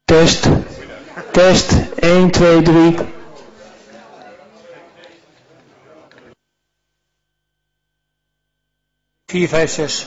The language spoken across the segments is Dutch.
Test, test, 1, 2, 3. 4, 5, 6.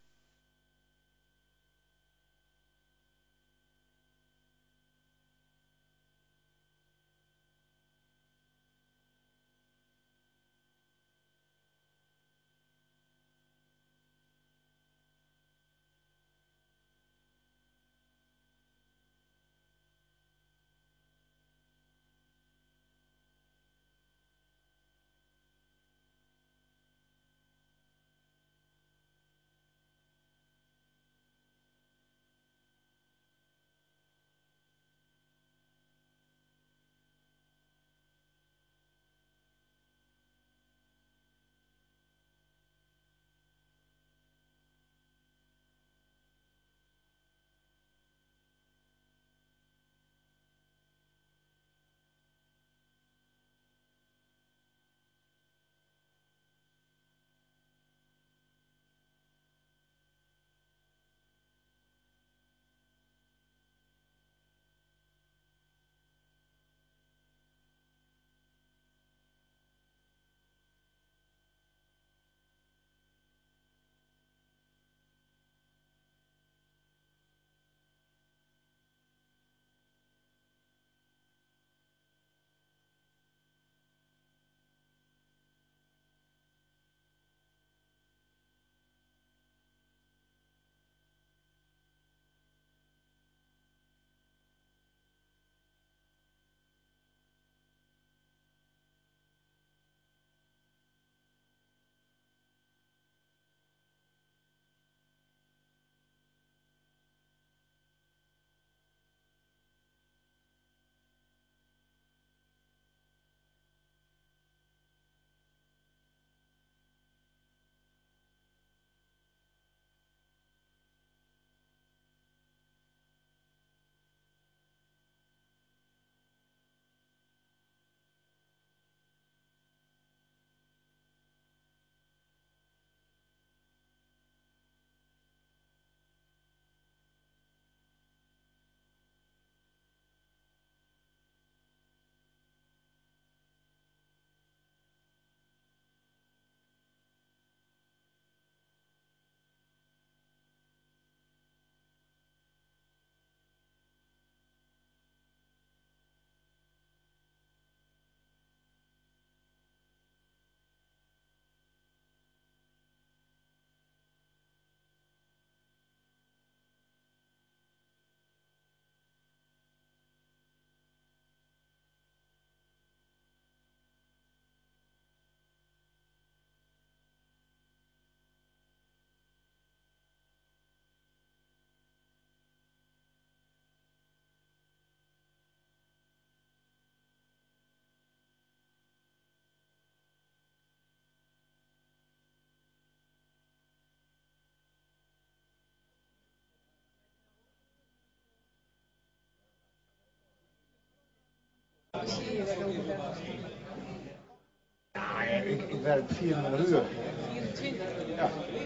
Ja, ik werk 24 uur. 24? Ja.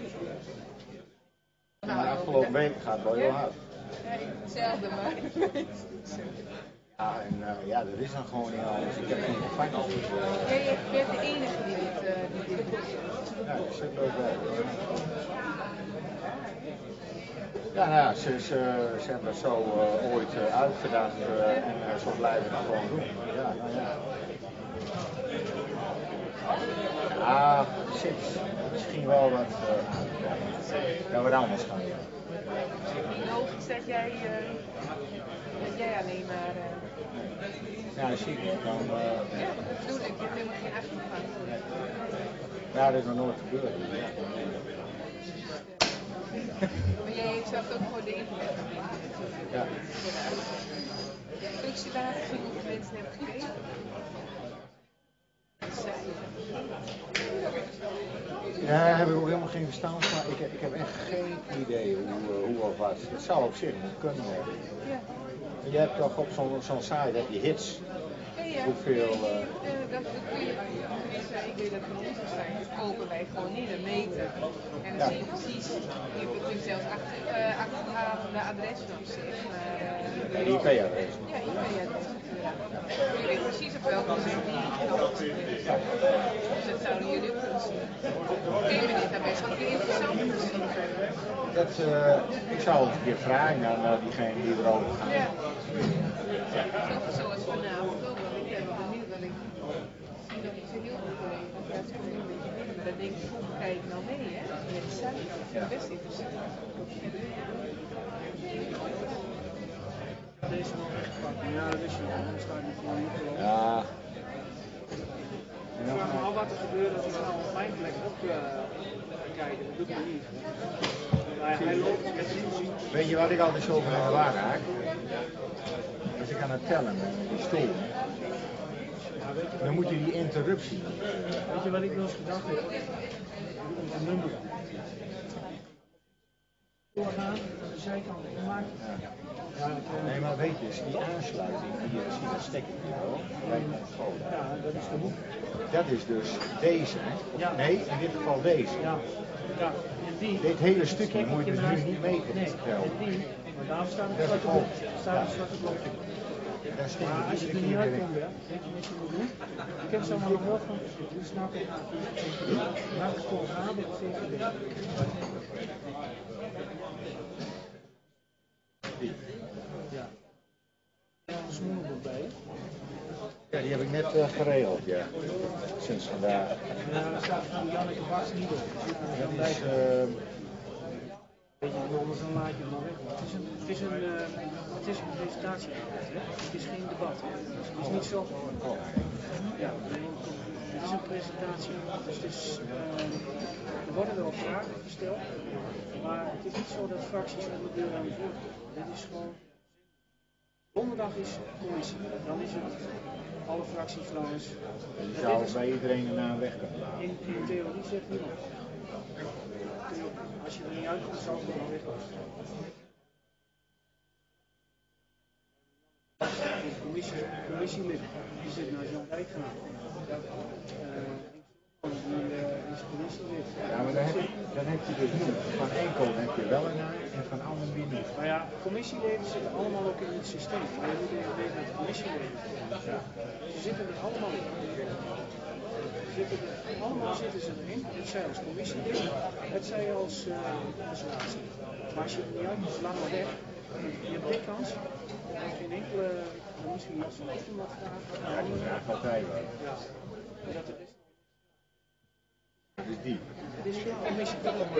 Maar de afgelopen week gaat het wel heel hard. Ja, hetzelfde, maar... Ja, en dat is dan gewoon niet anders. Ik heb geen vervangers. Je bent de enige die dit doet. Ja, dat is leuk werk. Ja, nou ja, ze hebben het zo ooit uitgedacht en zo blijven we het gewoon doen. Ja, nou ja. Ja, misschien wel wat anders gaan doen. In hoofd dat jij alleen maar... Ja, dat zie ik niet. Dan, ja, dat bedoel ik. Je hebt helemaal geen achtergang. Ja, dat is nog nooit gebeurd. Maar jij hebt zelf ook voor de internet gegeven. Ja. Functiedagen, hoeveel mensen hebben gekeken? Ja, daar heb ik ook helemaal geen verstand van. Ik heb echt geen idee hoe of wat. Het zou op zich kunnen worden. Ja. Je hebt toch op zo'n site heb je hits. Ja. Hoeveel... dat kun je, ik weet dat van onze site, kopen wij gewoon niet en meten. En Ja. zie je precies. Je kunt natuurlijk zelfs achterhalen de adres nog zit. Maar, IP-adres. Ja, IP-adres. Je weet precies op welke moment die knop is. Dus dat zouden jullie ook kunnen zien. Op een manier dat best wel interessant om te zien. Ik zou het een keer vragen aan diegene die erover gaat. Ja. Zoals vanavond ook, want ik ben wel benieuwd, want ik zie nog niet zo heel veel collega's uit het een beetje binnen, maar dan denk ik, hoe kijk ik nou mee, hè? Ja, die site, dat vind ik best interessant. Deze nog echt pakken, ja, dat is je wel, dan staat niet voor niet geloof. Ja. Ik vraag me af wat er gebeurt als ik nou op mijn plek ook kijken, dat doet hij niet. Maar hij loopt met de zien. Weet je wat ik altijd zo van de war raak? Als ik aan het tellen ben met die stoel, dan moet je die interruptie. Weet je wat ik wel eens gedacht heb? Een nummer. Doorgaan, aan de zijkant gemaakt. Ja, Nee, maar weet je, die aansluiting, die zie dat stekkertje wel, bij de school. ja, dat is de hoek. Dat is dus deze, hè? Ja. Nee, in dit geval deze. Ja, ja. En die. Dit hele stukje moet je dus nu niet mee Nee, tellen. en die. Maar daarom staat het Dat is zwarte het blok. hoofd. Staat het zwarte blok. Daar stik Maar je als je iedere er niet keer weer uitkomt, in. hè, weet je wat je moet doen? Ik heb zomaar nog wel van snappen. Welke programma op VVD? Ja. Een smoelboek bij je. Ja, die heb ik net geregeld, ja. Sinds vandaag. Ja, daar staat van Janneke Baks niet op. Dat is, Weet je, anders dan laat je het maar weg. Het is een presentatie. Hè? Het is geen debat. Het is niet zo. Ja, nee, het is een presentatie. Dus het is, er worden wel vragen gesteld. Maar het is niet zo dat fracties onder de deur aan het woord komen. Dit is gewoon. Donderdag is commissie. Dan is het alle fracties langs. je zou bij iedereen een naam weg kunnen laten. In theorie zegt niemand. Als je er niet uitkomt, zou het wel weglopen. Commissielid, die zit naar Jan Dijkgraaf. Die is commissielid. Ja, maar dan heb je dus nu, van enkel heb je wel een naam en van anderen weer niet. Maar ja, commissieleden zitten allemaal ook in het systeem. Maar je moet even weten dat commissieleden zitten. Ze zitten er allemaal in. Allemaal zitten ze erin, het zij als commissielid, het zij als laatste. Maar als je er niet uit moet, lang maar weg. Je hebt geen kans. Er is geen enkele, misschien last van echt wat vragen. Ja, die vraagt altijd wel. Ja. Dat er is. Dus die. Het is geen commissie.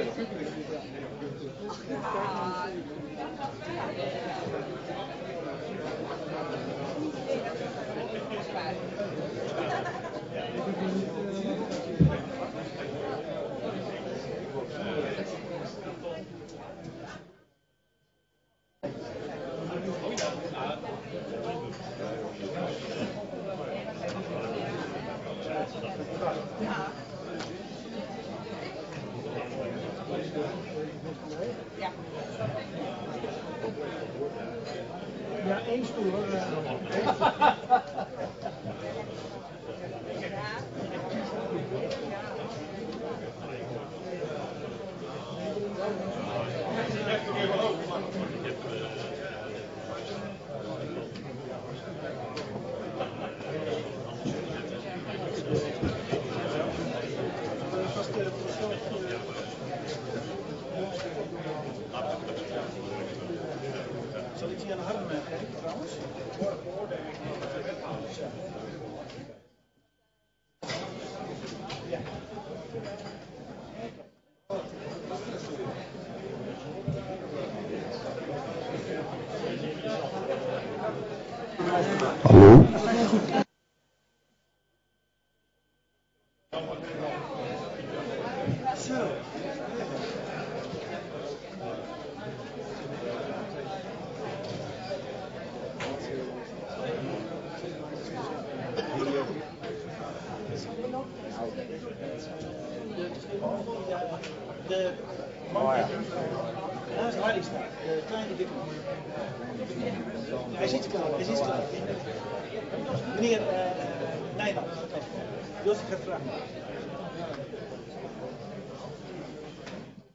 Ja, één stoel hoor. Zal ik die aan de harde geven trouwens? Ja. Hallo? Daar is Hardingstra, de kleine dikke man. Hij zit klaar, hij zit klaar. Meneer Nijman, Josje gaat vragen.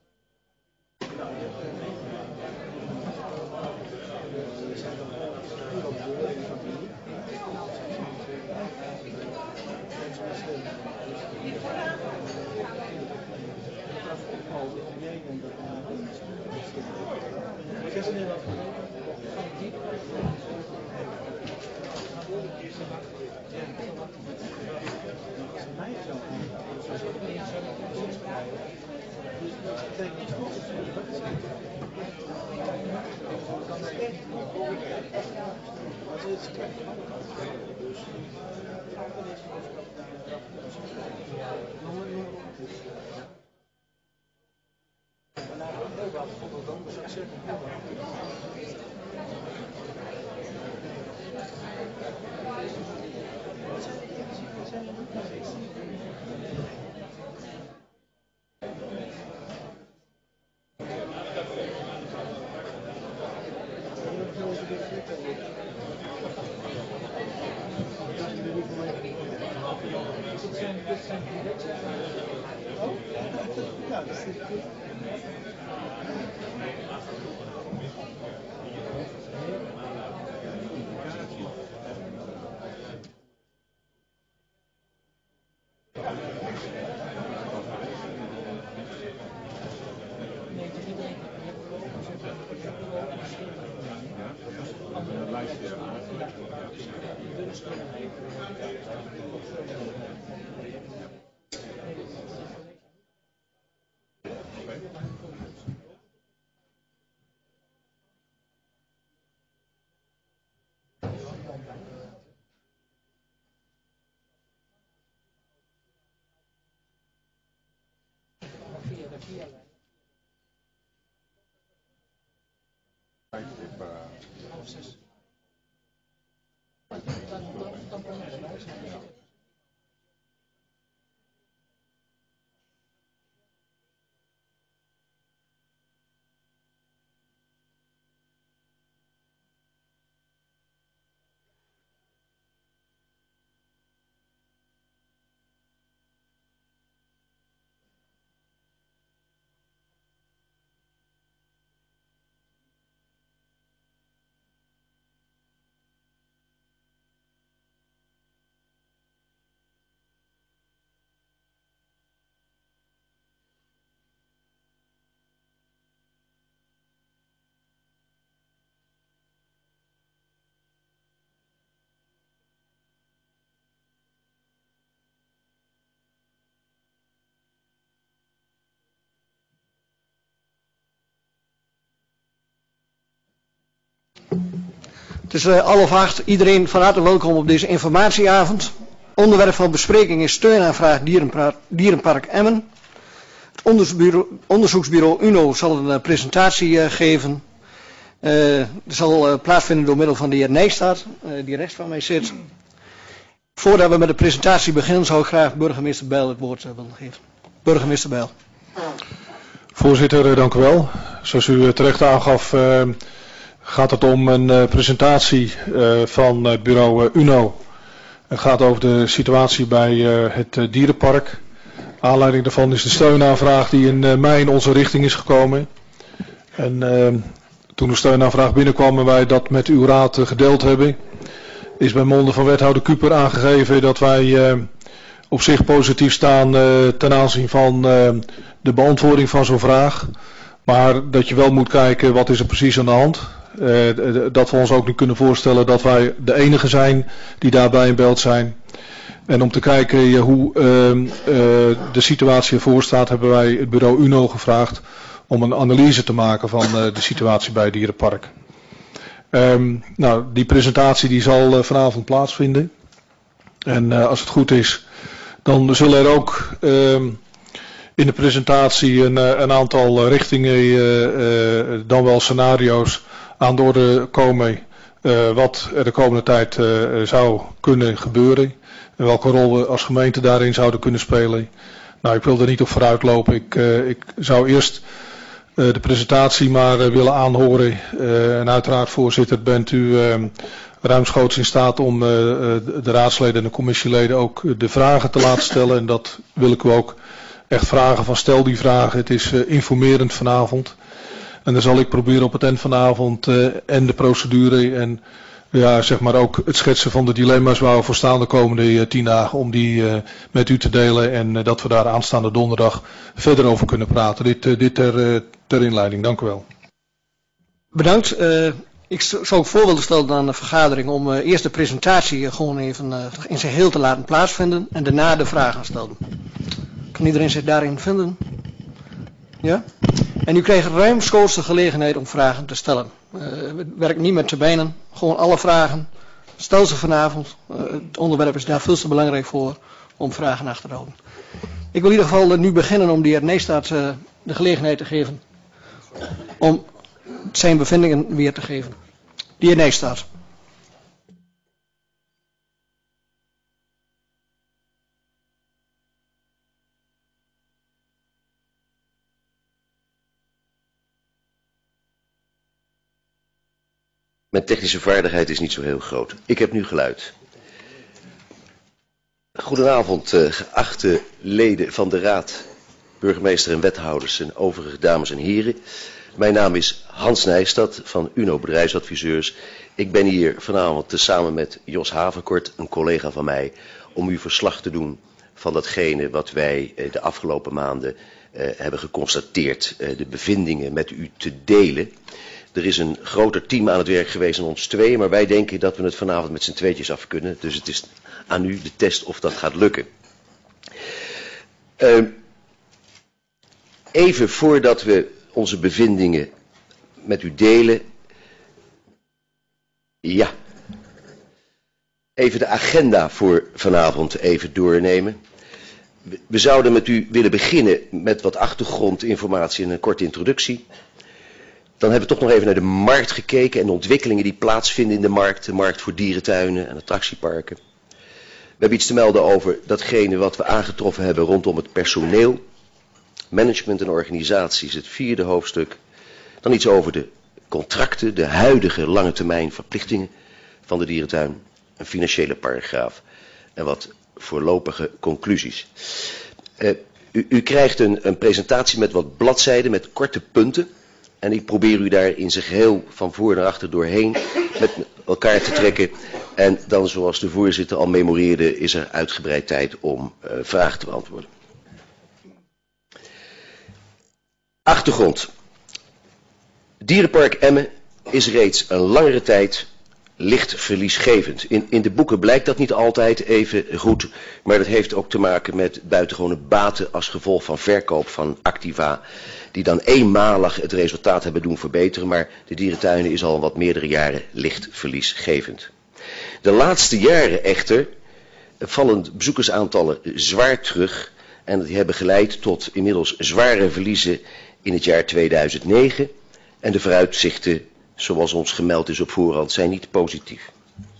Het is 7:30. Iedereen van harte welkom op deze informatieavond. Onderwerp van bespreking is steunaanvraag Dierenpark Emmen. Het onderzoeksbureau UNO zal een presentatie geven. Dat zal plaatsvinden door middel van de heer Nijstaat, die rechts van mij zit. Voordat we met de presentatie beginnen, zou ik graag burgemeester Bijl het woord willen geven. Burgemeester Bijl. Voorzitter, dank u wel. Zoals u terecht aangaf, gaat het om een presentatie van het bureau UNO. Het gaat over de situatie bij het dierenpark. Aanleiding daarvan is de steunaanvraag die in mei in onze richting is gekomen. En toen de steunaanvraag binnenkwam en wij dat met uw raad gedeeld hebben, is bij monden van wethouder Kuper aangegeven dat wij op zich positief staan ten aanzien van de beantwoording van zo'n vraag. Maar dat je wel moet kijken wat is er precies aan de hand. Dat we ons ook nu kunnen voorstellen dat wij de enige zijn die daarbij in beeld zijn. En om te kijken hoe de situatie ervoor staat, hebben wij het bureau UNO gevraagd om een analyse te maken van de situatie bij het dierenpark. Nou, die presentatie die zal vanavond plaatsvinden. En als het goed is, dan zullen er ook in de presentatie een aantal richtingen, dan wel scenario's, aan de orde komen wat er de komende tijd zou kunnen gebeuren. En welke rol we als gemeente daarin zouden kunnen spelen. Nou, ik wil er niet op vooruit lopen. Ik zou eerst de presentatie maar willen aanhoren. En uiteraard, voorzitter, bent u ruimschoots in staat om de raadsleden en de commissieleden ook de vragen te laten stellen. En dat wil ik u ook echt vragen van stel die vragen. Het is informerend vanavond. En dan zal ik proberen op het eind van de avond en de procedure en ja, zeg maar ook het schetsen van de dilemma's waar we voor staan de komende 10 dagen om die met u te delen en dat we daar aanstaande donderdag verder over kunnen praten. Dit ter inleiding. Dank u wel. Bedankt. Ik zou ook voor willen stellen aan de vergadering om eerst de presentatie gewoon even in zijn geheel te laten plaatsvinden en daarna de vragen stellen. Kan iedereen zich daarin vinden? Ja? En u krijgt ruimschoots de gelegenheid om vragen te stellen. Werk niet met termijnen, gewoon alle vragen. Stel ze vanavond. Het onderwerp is daar veel te belangrijk voor om vragen achter te houden. Ik wil in ieder geval nu beginnen om de heer Nijstaat de gelegenheid te geven om zijn bevindingen weer te geven. De heer Nijstaat. Mijn technische vaardigheid is niet zo heel groot. Ik heb nu geluid. Goedenavond, geachte leden van de Raad, burgemeester en wethouders en overige dames en heren. Mijn naam is Hans Nijstaat van Uno Bedrijfsadviseurs. Ik ben hier vanavond tezamen met Jos Havenkort, een collega van mij, om u verslag te doen van datgene wat wij de afgelopen maanden hebben geconstateerd, de bevindingen met u te delen. Er is een groter team aan het werk geweest dan ons tweeën, maar wij denken dat we het vanavond met z'n tweetjes af kunnen. Dus het is aan u de test of dat gaat lukken. Even voordat we onze bevindingen met u delen. Ja. Even de agenda voor vanavond even doornemen. We zouden met u willen beginnen met wat achtergrondinformatie en een korte introductie. Dan hebben we toch nog even naar de markt gekeken en de ontwikkelingen die plaatsvinden in de markt voor dierentuinen en attractieparken. We hebben iets te melden over datgene wat we aangetroffen hebben rondom het personeel, management en organisaties, het 4e hoofdstuk. Dan iets over de contracten, de huidige lange termijn verplichtingen van de dierentuin, een financiële paragraaf en wat voorlopige conclusies. U krijgt een presentatie met wat bladzijden, met korte punten. En ik probeer u daar in zijn geheel van voor naar achter doorheen met elkaar te trekken. En dan, zoals de voorzitter al memoreerde, is er uitgebreid tijd om vragen te beantwoorden. Achtergrond. Dierenpark Emmen is reeds een langere tijd licht verliesgevend. In de boeken blijkt dat niet altijd even goed, maar dat heeft ook te maken met buitengewone baten als gevolg van verkoop van activa, die dan eenmalig het resultaat hebben doen verbeteren, maar de dierentuinen is al wat meerdere jaren licht verliesgevend. De laatste jaren echter vallen bezoekersaantallen zwaar terug en die hebben geleid tot inmiddels zware verliezen in het jaar 2009 en de vooruitzichten, zoals ons gemeld is op voorhand, zijn niet positief.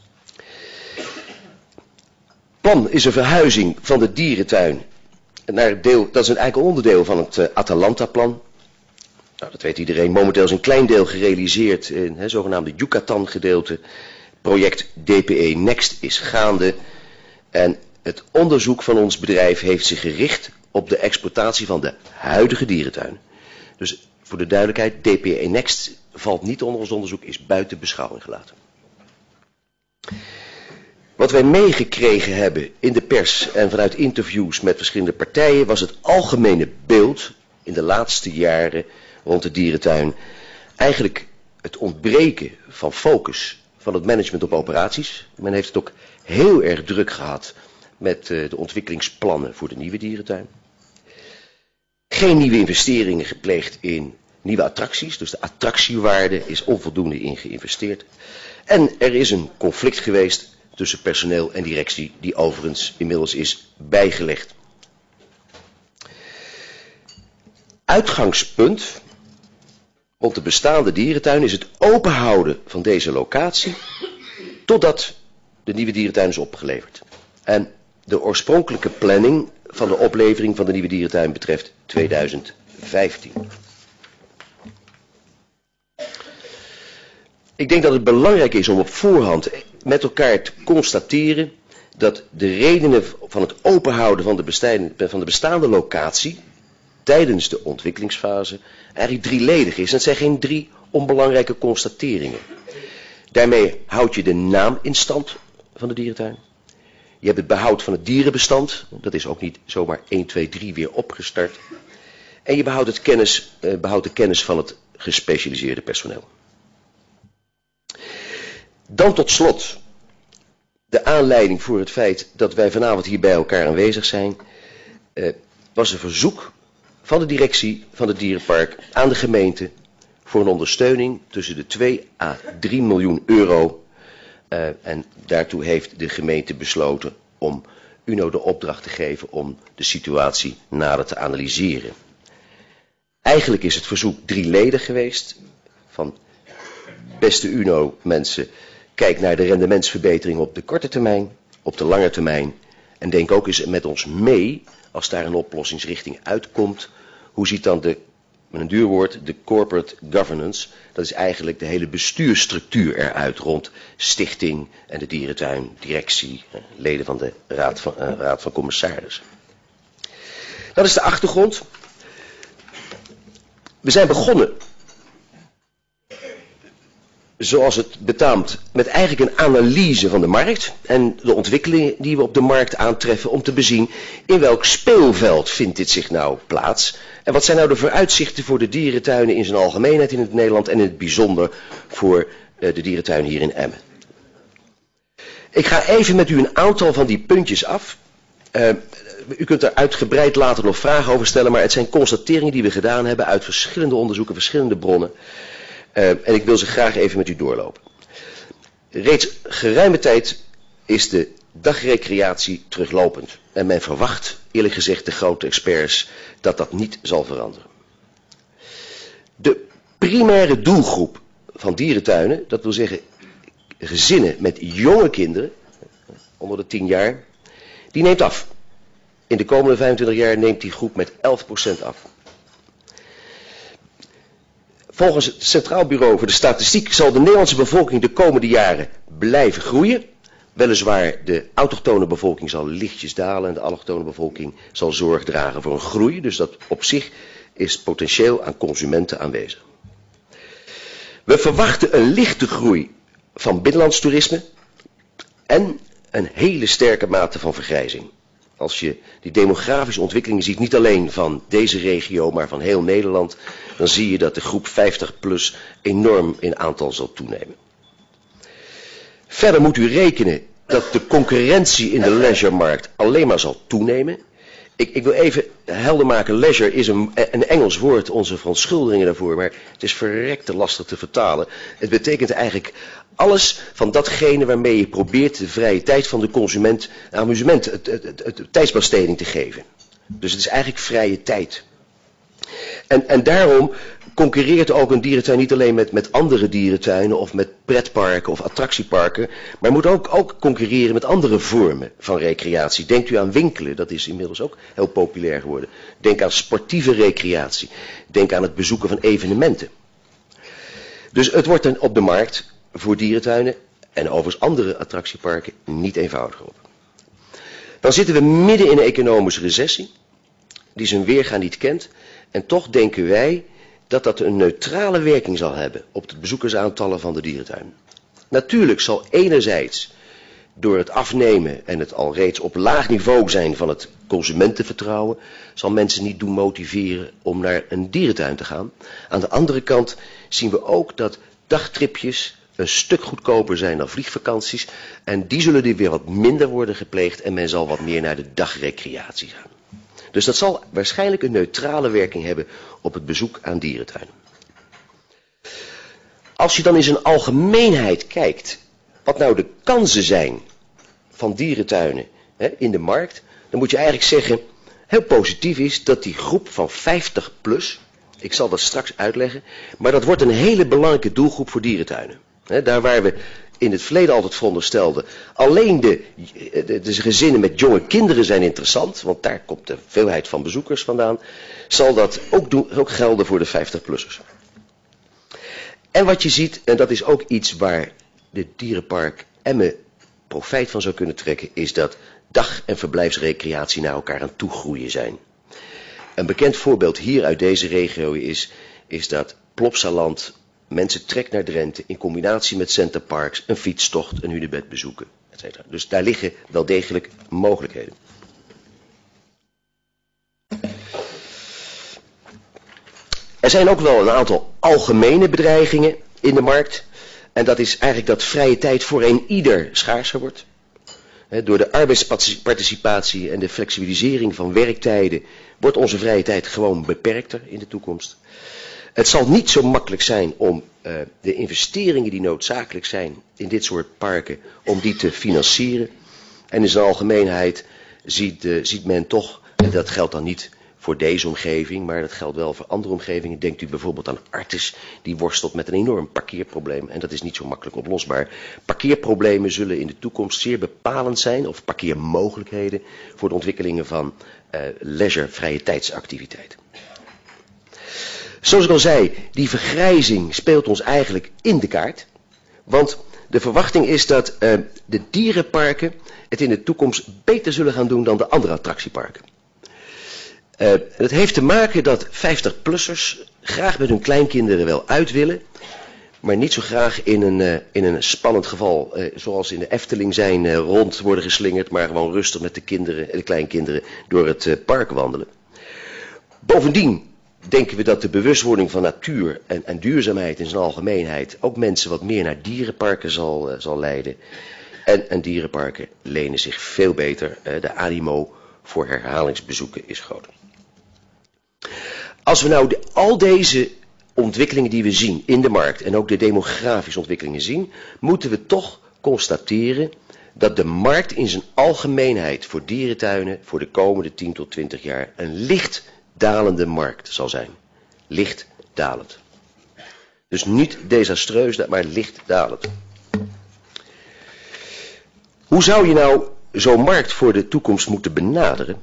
Plan is een verhuizing van de dierentuin naar het deel, dat is eigenlijk een onderdeel van het Atalanta-plan. Nou, dat weet iedereen. Momenteel is een klein deel gerealiseerd in het zogenaamde Yucatan-gedeelte. Project DPE Next is gaande. En het onderzoek van ons bedrijf heeft zich gericht op de exploitatie van de huidige dierentuin. Dus voor de duidelijkheid, DPE Next valt niet onder ons onderzoek, is buiten beschouwing gelaten. Wat wij meegekregen hebben in de pers en vanuit interviews met verschillende partijen was het algemene beeld in de laatste jaren rond de dierentuin eigenlijk het ontbreken van focus van het management op operaties. Men heeft het ook heel erg druk gehad met de ontwikkelingsplannen voor de nieuwe dierentuin. Geen nieuwe investeringen gepleegd in nieuwe attracties, dus de attractiewaarde is onvoldoende in geïnvesteerd. En er is een conflict geweest tussen personeel en directie, die overigens inmiddels is bijgelegd. Uitgangspunt rond de bestaande dierentuin is het openhouden van deze locatie totdat de nieuwe dierentuin is opgeleverd. En de oorspronkelijke planning van de oplevering van de nieuwe dierentuin betreft 2015. Ik denk dat het belangrijk is om op voorhand met elkaar te constateren dat de redenen van het openhouden van de bestaande locatie tijdens de ontwikkelingsfase eigenlijk drieledig is. En het zijn geen 3 onbelangrijke constateringen. Daarmee houd je de naam in stand van de dierentuin. Je hebt het behoud van het dierenbestand. Dat is ook niet zomaar 1, 2, 3 weer opgestart. En je behoudt de kennis van het gespecialiseerde personeel. Dan tot slot, de aanleiding voor het feit dat wij vanavond hier bij elkaar aanwezig zijn, was een verzoek van de directie van het dierenpark aan de gemeente voor een ondersteuning tussen de 2 à 3 miljoen euro. En daartoe heeft de gemeente besloten om UNO de opdracht te geven om de situatie nader te analyseren. Eigenlijk is het verzoek drieledig geweest. Van beste UNO mensen, kijk naar de rendementsverbetering op de korte termijn, op de lange termijn. En denk ook eens met ons mee, als daar een oplossingsrichting uitkomt. Hoe ziet dan met een duur woord, de corporate governance, dat is eigenlijk de hele bestuursstructuur eruit rond stichting en de dierentuin, directie, leden van de raad van commissarissen. Dat is de achtergrond. We zijn begonnen, zoals het betaamt, met eigenlijk een analyse van de markt en de ontwikkelingen die we op de markt aantreffen om te bezien in welk speelveld vindt dit zich nou plaats en wat zijn nou de vooruitzichten voor de dierentuinen in zijn algemeenheid in het Nederland en in het bijzonder voor de dierentuin hier in Emmen. Ik ga even met u een aantal van die puntjes af. U kunt er uitgebreid later nog vragen over stellen, maar het zijn constateringen die we gedaan hebben uit verschillende onderzoeken, verschillende bronnen. En ik wil ze graag even met u doorlopen. Reeds geruime tijd is de dagrecreatie teruglopend. En men verwacht, eerlijk gezegd de grote experts, dat dat niet zal veranderen. De primaire doelgroep van dierentuinen, dat wil zeggen gezinnen met jonge kinderen, onder de 10 jaar, die neemt af. In de komende 25 jaar neemt die groep met 11% af. Volgens het Centraal Bureau voor de Statistiek zal de Nederlandse bevolking de komende jaren blijven groeien. Weliswaar de autochtone bevolking zal lichtjes dalen en de allochtone bevolking zal zorg dragen voor een groei. Dus dat op zich is potentieel aan consumenten aanwezig. We verwachten een lichte groei van binnenlands toerisme en een hele sterke mate van vergrijzing. Als je die demografische ontwikkelingen ziet, niet alleen van deze regio, maar van heel Nederland, dan zie je dat de groep 50+ enorm in aantal zal toenemen. Verder moet u rekenen dat de concurrentie in de leisuremarkt alleen maar zal toenemen. Ik wil even helder maken, leisure is een Engels woord, onze verontschuldigingen daarvoor, maar het is verrekte lastig te vertalen. Het betekent eigenlijk alles van datgene waarmee je probeert de vrije tijd van de consument, amusement, het tijdsbesteding te geven. Dus het is eigenlijk vrije tijd. En daarom concurreert ook een dierentuin niet alleen met andere dierentuinen of met pretparken of attractieparken, maar moet ook concurreren met andere vormen van recreatie. Denkt u aan winkelen, dat is inmiddels ook heel populair geworden. Denk aan sportieve recreatie. Denk aan het bezoeken van evenementen. Dus het wordt dan op de markt voor dierentuinen en overigens andere attractieparken niet eenvoudiger op. Dan zitten we midden in een economische recessie, die zijn weerga niet kent. En toch denken wij dat dat een neutrale werking zal hebben op de bezoekersaantallen van de dierentuin. Natuurlijk zal enerzijds door het afnemen en het al reeds op laag niveau zijn van het consumentenvertrouwen, zal mensen niet doen motiveren om naar een dierentuin te gaan. Aan de andere kant zien we ook dat dagtripjes een stuk goedkoper zijn dan vliegvakanties en die zullen er weer wat minder worden gepleegd en men zal wat meer naar de dagrecreatie gaan. Dus dat zal waarschijnlijk een neutrale werking hebben op het bezoek aan dierentuinen. Als je dan in zijn algemeenheid kijkt wat nou de kansen zijn van dierentuinen in de markt, dan moet je eigenlijk zeggen, heel positief is dat die groep van 50+, ik zal dat straks uitleggen, maar dat wordt een hele belangrijke doelgroep voor dierentuinen. Daar waar we in het verleden altijd veronderstelden, alleen de gezinnen met jonge kinderen zijn interessant, want daar komt de veelheid van bezoekers vandaan, zal dat ook gelden voor de 50+'ers. En wat je ziet, en dat is ook iets waar de dierenpark Emmen profijt van zou kunnen trekken, is dat dag- en verblijfsrecreatie naar elkaar aan toe groeien zijn. Een bekend voorbeeld hier uit deze regio is dat Plopsaland mensen trekt naar Drenthe in combinatie met Centerparks, een fietstocht, een hunebed bezoeken, etc. Dus daar liggen wel degelijk mogelijkheden. Er zijn ook wel een aantal algemene bedreigingen in de markt. En dat is eigenlijk dat vrije tijd voor een ieder schaarser wordt. Door de arbeidsparticipatie en de flexibilisering van werktijden wordt onze vrije tijd gewoon beperkter in de toekomst. Het zal niet zo makkelijk zijn om de investeringen die noodzakelijk zijn in dit soort parken, om die te financieren. En in zijn algemeenheid ziet men toch, en dat geldt dan niet voor deze omgeving, maar dat geldt wel voor andere omgevingen. Denkt u bijvoorbeeld aan Artis, die worstelt met een enorm parkeerprobleem en dat is niet zo makkelijk oplosbaar. Parkeerproblemen zullen in de toekomst zeer bepalend zijn, of parkeermogelijkheden, voor de ontwikkelingen van leisure, vrije tijdsactiviteiten. Zoals ik al zei, die vergrijzing speelt ons eigenlijk in de kaart, want de verwachting is dat de dierenparken het in de toekomst beter zullen gaan doen dan de andere attractieparken. Het heeft te maken dat 50-plussers graag met hun kleinkinderen wel uit willen, maar niet zo graag in een spannend geval, zoals in de Efteling zijn, rond worden geslingerd, maar gewoon rustig met de kleinkinderen door het park wandelen. Bovendien denken we dat de bewustwording van natuur en duurzaamheid in zijn algemeenheid ook mensen wat meer naar dierenparken zal leiden. En dierenparken lenen zich veel beter, de animo voor herhalingsbezoeken is groter. Als we nou al deze ontwikkelingen die we zien in de markt en ook de demografische ontwikkelingen zien, moeten we toch constateren dat de markt in zijn algemeenheid voor dierentuinen voor de komende 10 tot 20 jaar een licht dalende markt zal zijn. Licht dalend. Dus niet desastreus, maar licht dalend. Hoe zou je nou zo'n markt voor de toekomst moeten benaderen?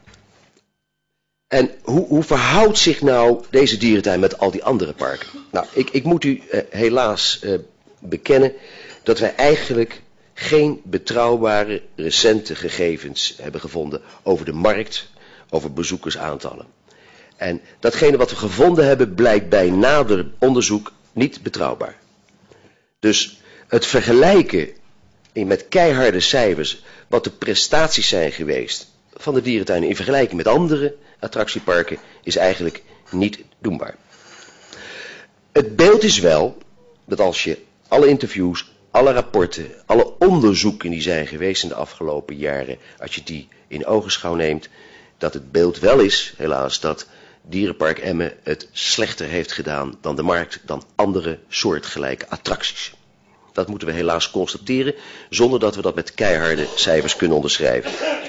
En hoe verhoudt zich nou deze dierentuin met al die andere parken? Nou, ik moet u helaas bekennen dat wij eigenlijk geen betrouwbare recente gegevens hebben gevonden over de markt, over bezoekersaantallen. En datgene wat we gevonden hebben blijkt bij nader onderzoek niet betrouwbaar. Dus het vergelijken met keiharde cijfers wat de prestaties zijn geweest van de dierentuinen in vergelijking met andere attractieparken is eigenlijk niet doenbaar. Het beeld is wel dat als je alle interviews, alle rapporten, alle onderzoeken die zijn geweest in de afgelopen jaren, als je die in ogenschouw neemt, dat het beeld wel is, helaas, dat Dierenpark Emmen het slechter heeft gedaan dan de markt, dan andere soortgelijke attracties. Dat moeten we helaas constateren, zonder dat we dat met keiharde cijfers kunnen onderschrijven.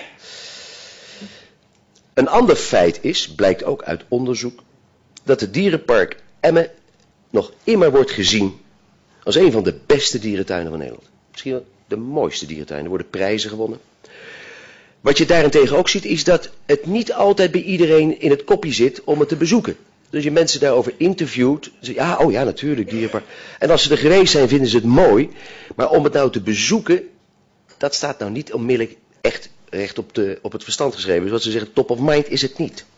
Een ander feit is, blijkt ook uit onderzoek, dat het Dierenpark Emmen nog immer wordt gezien als een van de beste dierentuinen van Nederland. Misschien wel de mooiste dierentuinen, er worden prijzen gewonnen. Wat je daarentegen ook ziet, is dat het niet altijd bij iedereen in het kopje zit om het te bezoeken. Dus je mensen daarover interviewt, ja, oh ja, natuurlijk, dierenpark. En als ze er geweest zijn, vinden ze het mooi. Maar om het nou te bezoeken, dat staat nou niet onmiddellijk echt recht op het verstand geschreven. Dus wat ze zeggen, top of mind is het niet.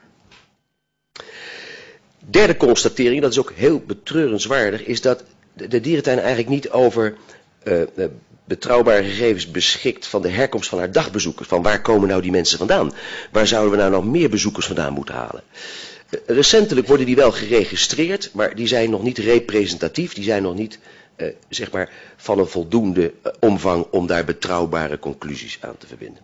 Derde constatering, dat is ook heel betreurenswaardig, is dat de dierentuin eigenlijk niet over betrouwbare gegevens beschikt van de herkomst van haar dagbezoekers. Van waar komen nou die mensen vandaan? Waar zouden we nou nog meer bezoekers vandaan moeten halen? Recentelijk worden die wel geregistreerd, maar die zijn nog niet representatief. Die zijn nog niet, zeg maar, van een voldoende omvang om daar betrouwbare conclusies aan te verbinden.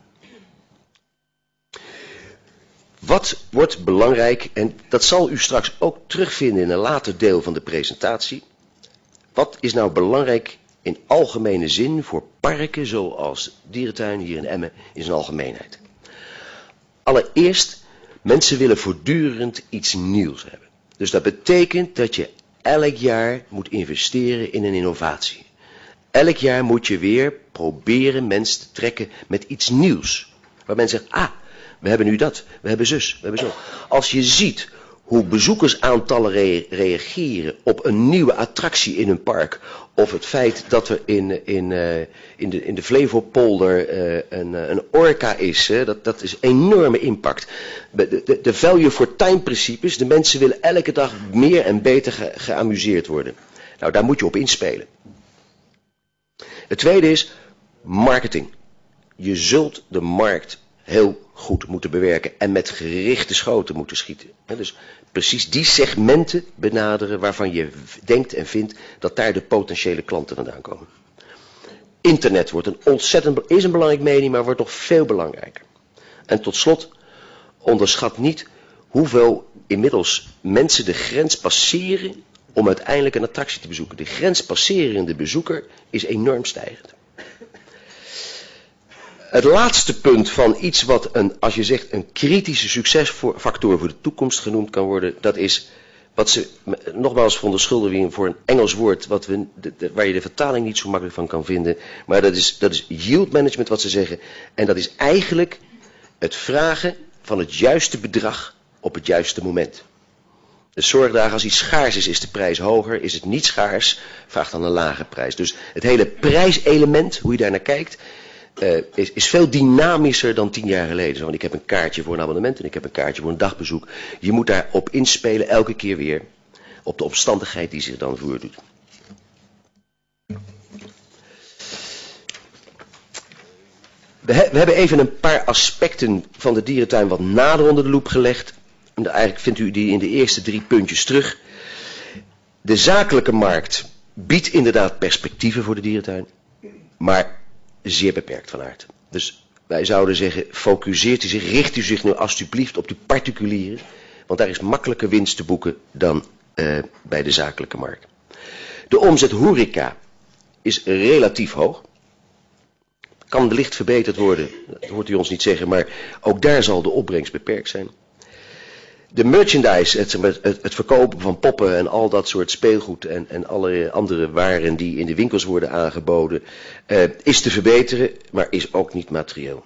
Wat wordt belangrijk, en dat zal u straks ook terugvinden in een later deel van de presentatie. Wat is nou belangrijk in algemene zin voor parken zoals dierentuin hier in Emmen in zijn algemeenheid? Allereerst, mensen willen voortdurend iets nieuws hebben. Dus dat betekent dat je elk jaar moet investeren in een innovatie. Elk jaar moet je weer proberen mensen te trekken met iets nieuws. Waar men zegt, we hebben nu dat, we hebben zus, we hebben zo. Als je ziet hoe bezoekersaantallen reageren op een nieuwe attractie in een park, of het feit dat er in de Flevopolder een orka is, dat is enorme impact. De value for time principes, de mensen willen elke dag meer en beter geamuseerd worden. Nou, daar moet je op inspelen. Het tweede is marketing. Je zult de markt heel goed moeten bewerken en met gerichte schoten moeten schieten. Dus precies die segmenten benaderen waarvan je denkt en vindt dat daar de potentiële klanten vandaan komen. Internet is een belangrijk medium, maar wordt nog veel belangrijker. En tot slot, onderschat niet hoeveel inmiddels mensen de grens passeren om uiteindelijk een attractie te bezoeken. De grens passerende bezoeker is enorm stijgend. Het laatste punt van iets wat als je zegt een kritische succesfactor voor de toekomst genoemd kan worden, dat is wat ze, nogmaals verontschuldiging voor een Engels woord, waar je de vertaling niet zo makkelijk van kan vinden, maar dat is yield management wat ze zeggen. En dat is eigenlijk het vragen van het juiste bedrag op het juiste moment. Dus zorg daar, als iets schaars is de prijs hoger. Is het niet schaars, vraag dan een lage prijs. Dus het hele prijselement, hoe je daar naar kijkt, is veel dynamischer dan 10 jaar geleden. Want ik heb een kaartje voor een abonnement en ik heb een kaartje voor een dagbezoek. Je moet daarop inspelen elke keer weer op de omstandigheid die zich dan voordoet. We hebben even een paar aspecten van de dierentuin wat nader onder de loep gelegd. Eigenlijk vindt u die in de eerste 3 puntjes terug. De zakelijke markt biedt inderdaad perspectieven voor de dierentuin, maar zeer beperkt van aard. Dus wij zouden zeggen, richt u zich nu alsjeblieft op de particulieren, want daar is makkelijker winst te boeken dan bij de zakelijke markt. De omzet horeca is relatief hoog. Kan wellicht verbeterd worden, dat hoort u ons niet zeggen, maar ook daar zal de opbrengst beperkt zijn. De merchandise, het verkopen van poppen en al dat soort speelgoed en alle andere waren die in de winkels worden aangeboden, is te verbeteren, maar is ook niet materieel.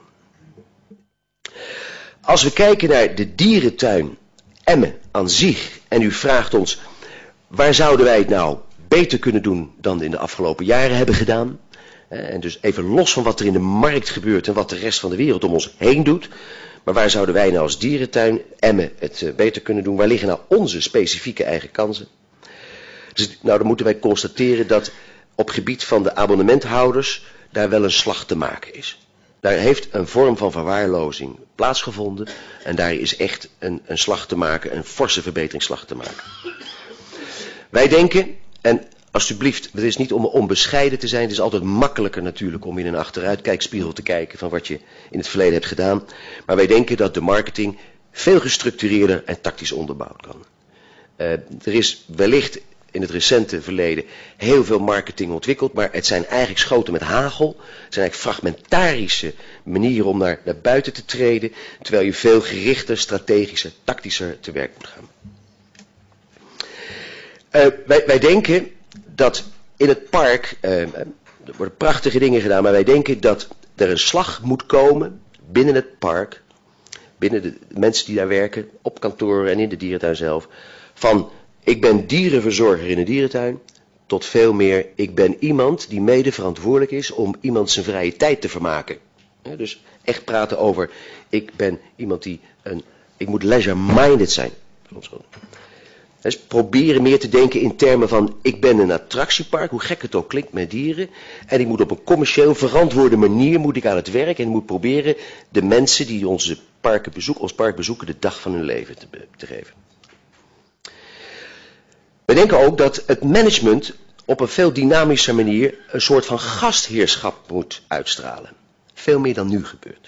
Als we kijken naar de dierentuin Emmen aan zich en u vraagt ons, waar zouden wij het nou beter kunnen doen dan we in de afgelopen jaren hebben gedaan? En dus even los van wat er in de markt gebeurt en wat de rest van de wereld om ons heen doet. Maar waar zouden wij nou als dierentuin Emmen het beter kunnen doen? Waar liggen nou onze specifieke eigen kansen? Dus, dan moeten wij constateren dat op gebied van de abonnementhouders daar wel een slag te maken is. Daar heeft een vorm van verwaarlozing plaatsgevonden. En daar is echt een slag te maken, een forse verbeteringsslag te maken. Wij denken, en alsjeblieft, het is niet om onbescheiden te zijn. Het is altijd makkelijker natuurlijk om in een achteruitkijkspiegel te kijken van wat je in het verleden hebt gedaan. Maar wij denken dat de marketing veel gestructureerder en tactisch onderbouwd kan. Er is wellicht in het recente verleden heel veel marketing ontwikkeld, maar het zijn eigenlijk schoten met hagel. Het zijn eigenlijk fragmentarische manieren om naar buiten te treden, terwijl je veel gerichter, strategischer, tactischer te werk moet gaan. Wij denken dat in het park, er worden prachtige dingen gedaan, maar wij denken dat er een slag moet komen binnen het park, binnen de mensen die daar werken, op kantoren en in de dierentuin zelf, van ik ben dierenverzorger in een dierentuin, tot veel meer ik ben iemand die mede verantwoordelijk is om iemand zijn vrije tijd te vermaken. Dus echt praten over ik ben iemand ik moet leisure-minded zijn. Dus proberen meer te denken in termen van ik ben een attractiepark, hoe gek het ook klinkt met dieren. En ik moet op een commercieel verantwoorde manier moet ik aan het werk en moet proberen de mensen die ons park bezoeken de dag van hun leven te geven. We denken ook dat het management op een veel dynamischer manier een soort van gastheerschap moet uitstralen. Veel meer dan nu gebeurt.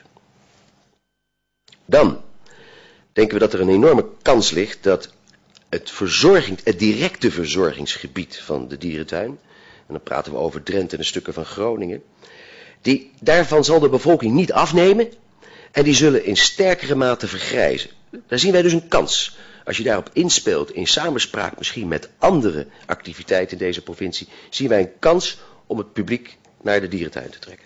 Dan denken we dat er een enorme kans ligt dat het directe verzorgingsgebied van de dierentuin, en dan praten we over Drenthe en stukken van Groningen, daarvan zal de bevolking niet afnemen en die zullen in sterkere mate vergrijzen. Daar zien wij dus een kans. Als je daarop inspeelt in samenspraak misschien met andere activiteiten in deze provincie, zien wij een kans om het publiek naar de dierentuin te trekken.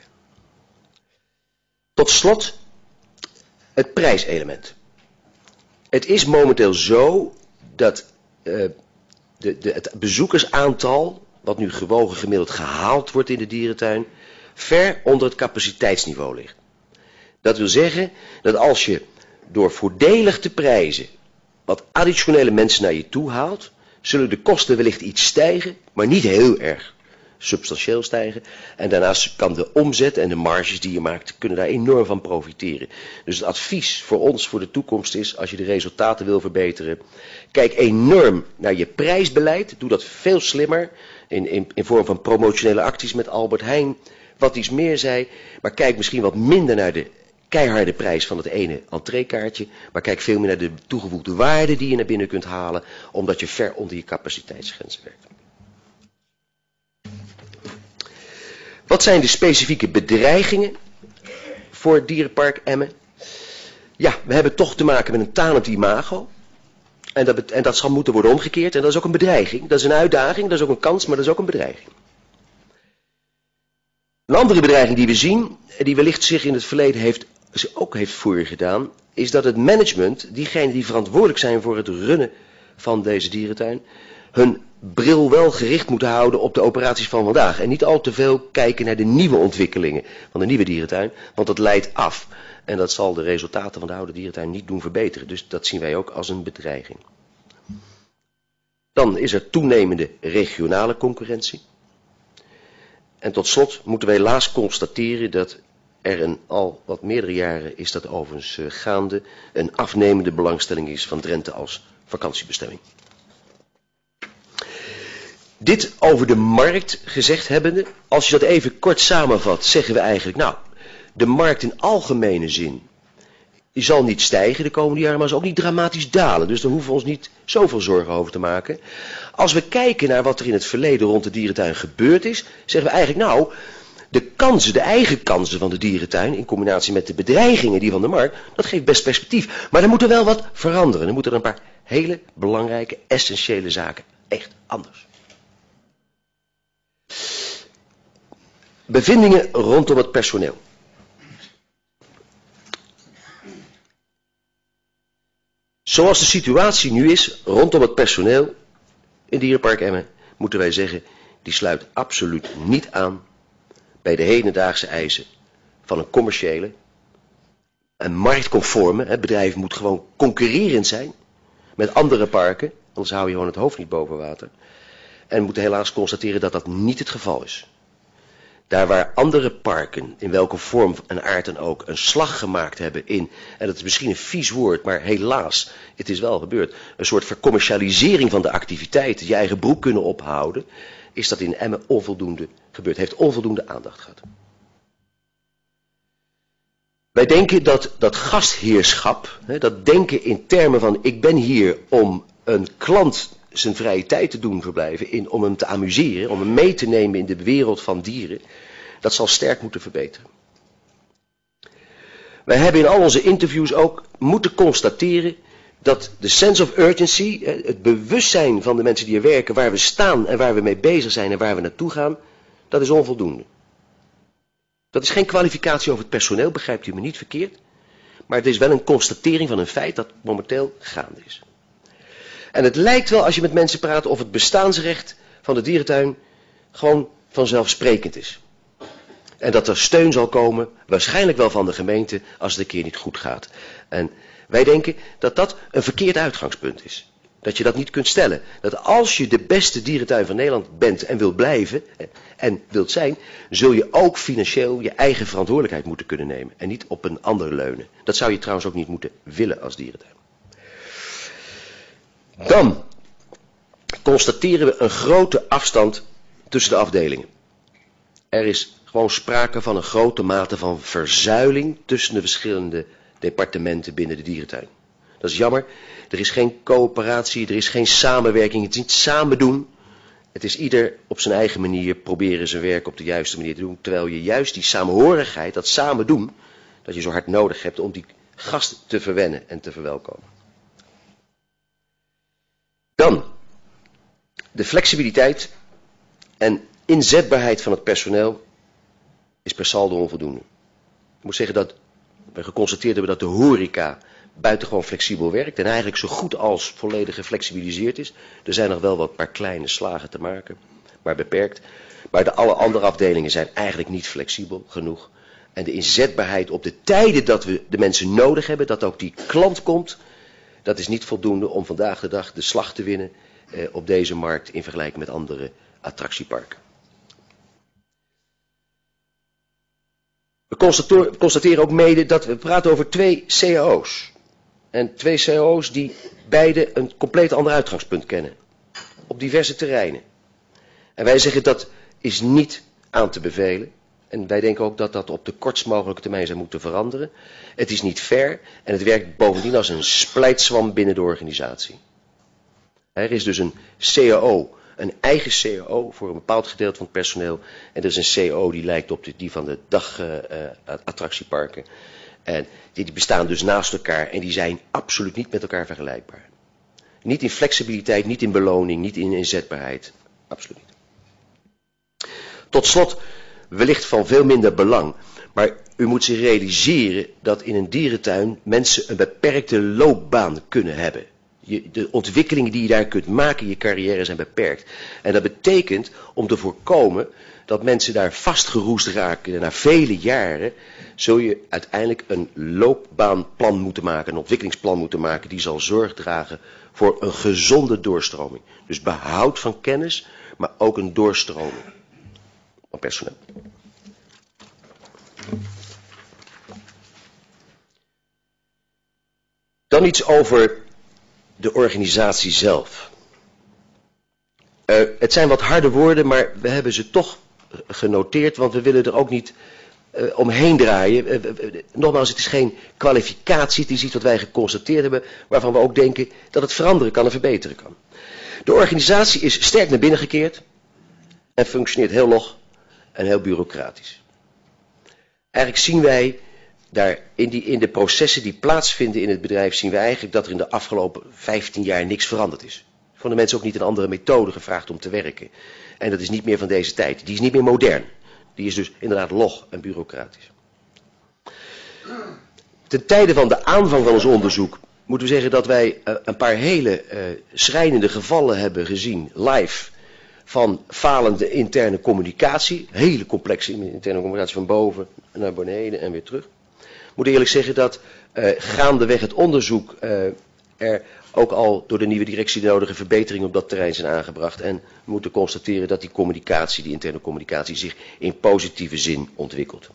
Tot slot, het prijselement. Het is momenteel zo dat het bezoekersaantal, wat nu gewogen gemiddeld gehaald wordt in de dierentuin, ver onder het capaciteitsniveau ligt. Dat wil zeggen dat als je door voordelig te prijzen wat additionele mensen naar je toe haalt, zullen de kosten wellicht iets stijgen, maar niet heel erg. substantieel stijgen. En daarnaast kan de omzet en de marges die je maakt, kunnen daar enorm van profiteren. Dus het advies voor ons voor de toekomst is, als je de resultaten wil verbeteren, kijk enorm naar je prijsbeleid. Doe dat veel slimmer, in vorm van promotionele acties met Albert Heijn, wat iets meer zei. Maar kijk misschien wat minder naar de keiharde prijs van het ene entreekaartje, maar kijk veel meer naar de toegevoegde waarde die je naar binnen kunt halen, omdat je ver onder je capaciteitsgrenzen werkt. Wat zijn de specifieke bedreigingen voor Dierenpark Emmen? Ja, we hebben toch te maken met een talend imago. En dat zal moeten worden omgekeerd. En dat is ook een bedreiging. Dat is een uitdaging, dat is ook een kans, maar dat is ook een bedreiging. Een andere bedreiging die we zien, die wellicht zich in het verleden heeft voorgedaan, is dat het management, diegenen die verantwoordelijk zijn voor het runnen van deze dierentuin, hun bril wel gericht moeten houden op de operaties van vandaag. En niet al te veel kijken naar de nieuwe ontwikkelingen van de nieuwe dierentuin, want dat leidt af. En dat zal de resultaten van de oude dierentuin niet doen verbeteren. Dus dat zien wij ook als een bedreiging. Dan is er toenemende regionale concurrentie. En tot slot moeten wij helaas constateren dat er al wat meerdere jaren is dat overigens gaande een afnemende belangstelling is van Drenthe als vakantiebestemming. Dit over de markt gezegd hebbende, als je dat even kort samenvat, zeggen we eigenlijk, nou, de markt in algemene zin, die zal niet stijgen de komende jaren, maar zal ook niet dramatisch dalen. Dus daar hoeven we ons niet zoveel zorgen over te maken. Als we kijken naar wat er in het verleden rond de dierentuin gebeurd is, zeggen we eigenlijk, nou, de eigen kansen van de dierentuin, in combinatie met de bedreigingen die van de markt, dat geeft best perspectief. Maar er moet er wel wat veranderen. Er moeten er een paar hele belangrijke, essentiële zaken echt anders. Bevindingen rondom het personeel. Zoals de situatie nu is rondom het personeel in Dierenpark Emmen, moeten wij zeggen, die sluit absoluut niet aan bij de hedendaagse eisen van een commerciële en marktconforme. Het bedrijf moet gewoon concurrerend zijn met andere parken, anders hou je gewoon het hoofd niet boven water. En we moeten helaas constateren dat dat niet het geval is. Daar waar andere parken, in welke vorm en aard dan ook, een slag gemaakt hebben in, en dat is misschien een vies woord, maar helaas, het is wel gebeurd, een soort vercommercialisering van de activiteiten, je eigen broek kunnen ophouden, is dat in Emmen onvoldoende gebeurd, heeft onvoldoende aandacht gehad. Wij denken dat gastheerschap, dat denken in termen van ik ben hier om een klant zijn vrije tijd te doen verblijven, om hem te amuseren, om hem mee te nemen in de wereld van dieren, dat zal sterk moeten verbeteren. Wij hebben in al onze interviews ook moeten constateren dat de sense of urgency, het bewustzijn van de mensen die er werken, waar we staan en waar we mee bezig zijn en waar we naartoe gaan, dat is onvoldoende. Dat is geen kwalificatie over het personeel, begrijpt u me niet verkeerd, maar het is wel een constatering van een feit dat momenteel gaande is. En het lijkt wel, als je met mensen praat, of het bestaansrecht van de dierentuin gewoon vanzelfsprekend is. En dat er steun zal komen, waarschijnlijk wel van de gemeente, als het een keer niet goed gaat. En wij denken dat dat een verkeerd uitgangspunt is. Dat je dat niet kunt stellen. Dat als je de beste dierentuin van Nederland bent en wilt blijven en wilt zijn, zul je ook financieel je eigen verantwoordelijkheid moeten kunnen nemen. En niet op een ander leunen. Dat zou je trouwens ook niet moeten willen als dierentuin. Dan constateren we een grote afstand tussen de afdelingen. Er is gewoon sprake van een grote mate van verzuiling tussen de verschillende departementen binnen de dierentuin. Dat is jammer. Er is geen coöperatie, er is geen samenwerking, het is niet samen doen. Het is ieder op zijn eigen manier proberen zijn werk op de juiste manier te doen. Terwijl je juist die samenhorigheid, dat samen doen, dat je zo hard nodig hebt om die gasten te verwennen en te verwelkomen. Dan, de flexibiliteit en inzetbaarheid van het personeel is per saldo onvoldoende. Ik moet zeggen dat we geconstateerd hebben dat de horeca buitengewoon flexibel werkt en eigenlijk zo goed als volledig geflexibiliseerd is. Er zijn nog wel wat paar kleine slagen te maken, maar beperkt. Maar alle andere afdelingen zijn eigenlijk niet flexibel genoeg. En de inzetbaarheid op de tijden dat we de mensen nodig hebben, dat ook die klant komt, dat is niet voldoende om vandaag de dag de slag te winnen op deze markt in vergelijking met andere attractieparken. We constateren ook mede dat we praten over 2 cao's. En 2 cao's die beide een compleet ander uitgangspunt kennen. Op diverse terreinen. En wij zeggen dat is niet aan te bevelen. En wij denken ook dat dat op de kortst mogelijke termijn zou moeten veranderen. Het is niet fair en het werkt bovendien als een splijtswam binnen de organisatie. Er is dus een CAO, een eigen CAO voor een bepaald gedeelte van het personeel. En er is een CAO die lijkt op die van de dagattractieparken. En die bestaan dus naast elkaar en die zijn absoluut niet met elkaar vergelijkbaar. Niet in flexibiliteit, niet in beloning, niet in inzetbaarheid. Absoluut niet. Tot slot, wellicht van veel minder belang, maar u moet zich realiseren dat in een dierentuin mensen een beperkte loopbaan kunnen hebben. De ontwikkelingen die je daar kunt maken in je carrière zijn beperkt. En dat betekent, om te voorkomen dat mensen daar vastgeroest raken na vele jaren, zul je uiteindelijk een loopbaanplan moeten maken, een ontwikkelingsplan moeten maken, die zal zorg dragen voor een gezonde doorstroming. Dus behoud van kennis, maar ook een doorstroming van personeel. Dan iets over de organisatie zelf. Het zijn wat harde woorden, maar we hebben ze toch genoteerd, want we willen er ook niet omheen draaien. Nogmaals, het is geen kwalificatie, het is iets wat wij geconstateerd hebben, waarvan we ook denken dat het veranderen kan en verbeteren kan. De organisatie is sterk naar binnen gekeerd en functioneert heel log en heel bureaucratisch. Eigenlijk zien wij daar in de processen die plaatsvinden in het bedrijf, zien we eigenlijk dat er in de afgelopen 15 jaar niks veranderd is. Van de mensen ook niet een andere methode gevraagd om te werken. En dat is niet meer van deze tijd. Die is niet meer modern. Die is dus inderdaad log en bureaucratisch. Ten tijde van de aanvang van ons onderzoek moeten we zeggen dat wij een paar hele schrijnende gevallen hebben gezien, live, van falende interne communicatie. Hele complexe interne communicatie van boven naar beneden en weer terug. Ik moet eerlijk zeggen dat gaandeweg het onderzoek er ook al door de nieuwe directie de nodige verbeteringen op dat terrein zijn aangebracht. En we moeten constateren dat die communicatie, die interne communicatie, zich in positieve zin ontwikkelt.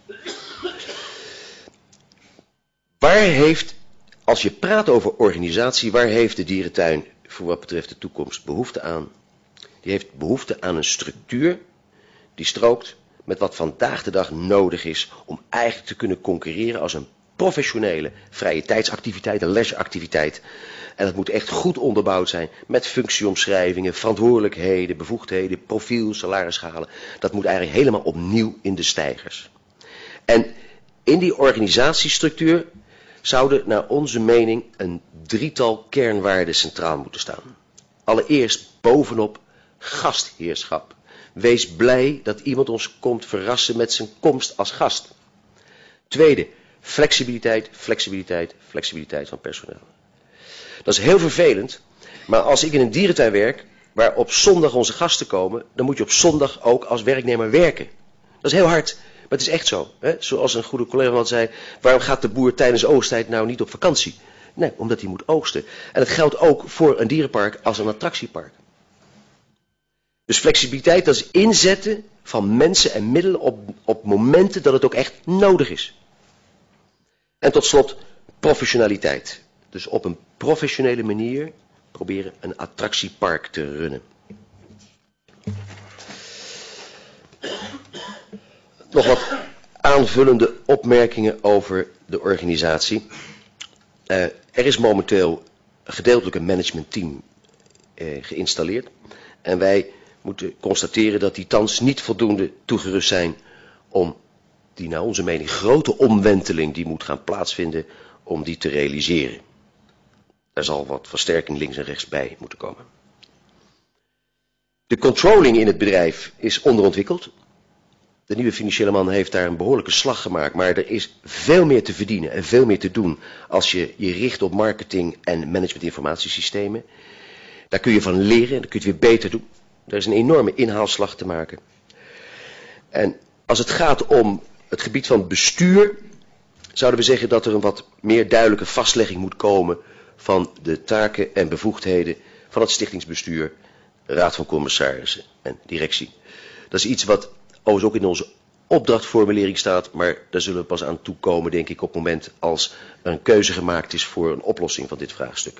Waar heeft, als je praat over organisatie, waar heeft de dierentuin voor wat betreft de toekomst behoefte aan? Die heeft behoefte aan een structuur die strookt met wat vandaag de dag nodig is om eigenlijk te kunnen concurreren als een professionele vrije tijdsactiviteit, een leisureactiviteit. En dat moet echt goed onderbouwd zijn met functieomschrijvingen, verantwoordelijkheden, bevoegdheden, profiel, salarisschalen. Dat moet eigenlijk helemaal opnieuw in de steigers. En in die organisatiestructuur zouden naar onze mening een drietal kernwaarden centraal moeten staan. Allereerst bovenop gastheerschap. Wees blij dat iemand ons komt verrassen met zijn komst als gast. Tweede, flexibiliteit, flexibiliteit, flexibiliteit van personeel. Dat is heel vervelend, maar als ik in een dierentuin werk, waar op zondag onze gasten komen, dan moet je op zondag ook als werknemer werken. Dat is heel hard, maar het is echt zo. Hè? Zoals een goede collega van zei, waarom gaat de boer tijdens oogsttijd nou niet op vakantie? Nee, omdat hij moet oogsten. En dat geldt ook voor een dierenpark als een attractiepark. Dus flexibiliteit, dat is inzetten van mensen en middelen op momenten dat het ook echt nodig is. En tot slot professionaliteit. Dus op een professionele manier proberen een attractiepark te runnen. Nog wat aanvullende opmerkingen over de organisatie. Er is momenteel een gedeeltelijk managementteam geïnstalleerd. En wij moeten constateren dat die thans niet voldoende toegerust zijn om die naar onze mening grote omwenteling die moet gaan plaatsvinden, om die te realiseren. Er zal wat versterking links en rechts bij moeten komen. De controlling in het bedrijf is onderontwikkeld. De nieuwe financiële man heeft daar een behoorlijke slag gemaakt, maar er is veel meer te verdienen en veel meer te doen als je je richt op marketing en managementinformatiesystemen. Daar kun je van leren en dan kun je het weer beter doen. Er is een enorme inhaalslag te maken. En als het gaat om het gebied van bestuur, zouden we zeggen dat er een wat meer duidelijke vastlegging moet komen van de taken en bevoegdheden van het stichtingsbestuur, raad van commissarissen en directie. Dat is iets wat overigens ook in onze opdrachtformulering staat, maar daar zullen we pas aan toekomen, denk ik, op het moment als er een keuze gemaakt is voor een oplossing van dit vraagstuk.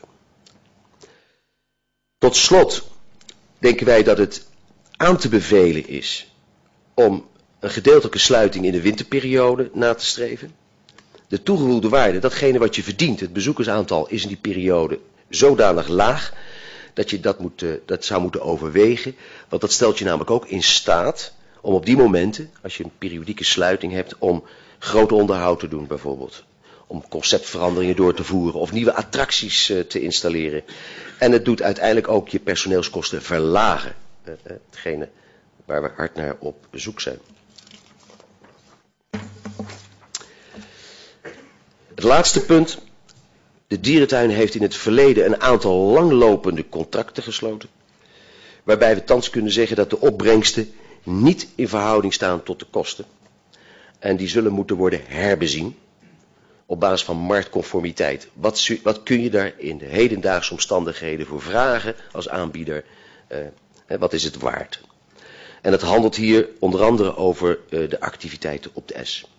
Tot slot denken wij dat het aan te bevelen is om een gedeeltelijke sluiting in de winterperiode na te streven. De toegevoegde waarde, datgene wat je verdient, het bezoekersaantal, is in die periode zodanig laag dat je dat zou moeten overwegen. Want dat stelt je namelijk ook in staat om op die momenten, als je een periodieke sluiting hebt, om groot onderhoud te doen bijvoorbeeld. Om conceptveranderingen door te voeren of nieuwe attracties te installeren. En het doet uiteindelijk ook je personeelskosten verlagen. Hetgene waar we hard naar op zoek zijn. Het laatste punt. De dierentuin heeft in het verleden een aantal langlopende contracten gesloten. Waarbij we thans kunnen zeggen dat de opbrengsten niet in verhouding staan tot de kosten. En die zullen moeten worden herbezien. Op basis van marktconformiteit. Wat kun je daar in de hedendaagse omstandigheden voor vragen als aanbieder? Wat is het waard? En het handelt hier onder andere over de activiteiten op de S.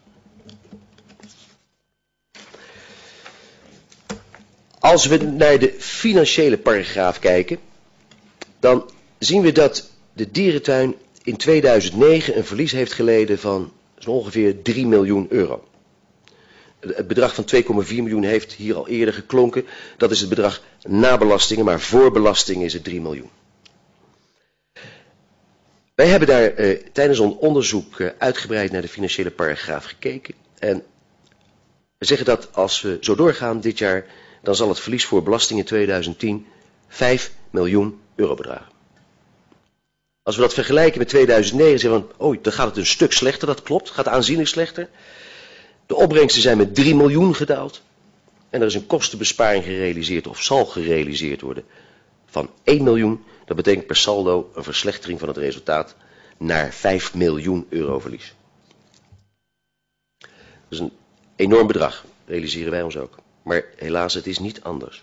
Als we naar de financiële paragraaf kijken, dan zien we dat de dierentuin in 2009 een verlies heeft geleden van zo ongeveer 3 miljoen euro. Het bedrag van 2,4 miljoen heeft hier al eerder geklonken. Dat is het bedrag na belastingen, maar voor belasting is het 3 miljoen. Wij hebben daar tijdens ons onderzoek uitgebreid naar de financiële paragraaf gekeken. En we zeggen dat als we zo doorgaan dit jaar, dan zal het verlies voor belasting in 2010 5 miljoen euro bedragen. Als we dat vergelijken met 2009, zeggen we, dan gaat het een stuk slechter, dat klopt, gaat aanzienlijk slechter. De opbrengsten zijn met 3 miljoen gedaald. En er is een kostenbesparing gerealiseerd, of zal gerealiseerd worden, van 1 miljoen. Dat betekent per saldo een verslechtering van het resultaat naar 5 miljoen euro verlies. Dat is een enorm bedrag, realiseren wij ons ook. Maar helaas, het is niet anders.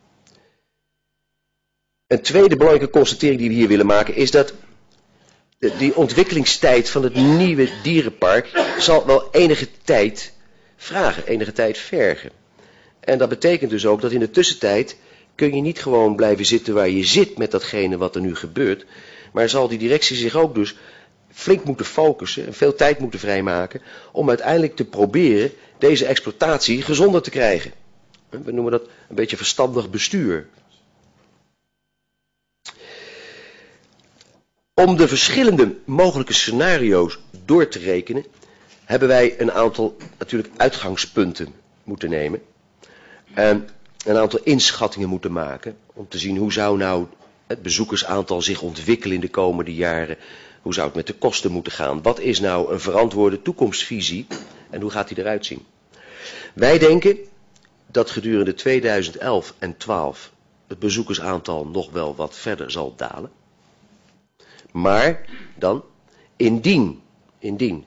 Een tweede belangrijke constatering die we hier willen maken is dat die ontwikkelingstijd van het nieuwe dierenpark zal wel enige tijd vragen, enige tijd vergen. En dat betekent dus ook dat in de tussentijd kun je niet gewoon blijven zitten waar je zit met datgene wat er nu gebeurt. Maar zal die directie zich ook dus flink moeten focussen en veel tijd moeten vrijmaken om uiteindelijk te proberen deze exploitatie gezonder te krijgen. We noemen dat een beetje verstandig bestuur. Om de verschillende mogelijke scenario's door te rekenen, hebben wij een aantal natuurlijk uitgangspunten moeten nemen. En een aantal inschattingen moeten maken. Om te zien hoe zou nou het bezoekersaantal zich ontwikkelen in de komende jaren. Hoe zou het met de kosten moeten gaan? Wat is nou een verantwoorde toekomstvisie? En hoe gaat die eruit zien? Wij denken dat gedurende 2011 en 2012 het bezoekersaantal nog wel wat verder zal dalen. Maar dan, indien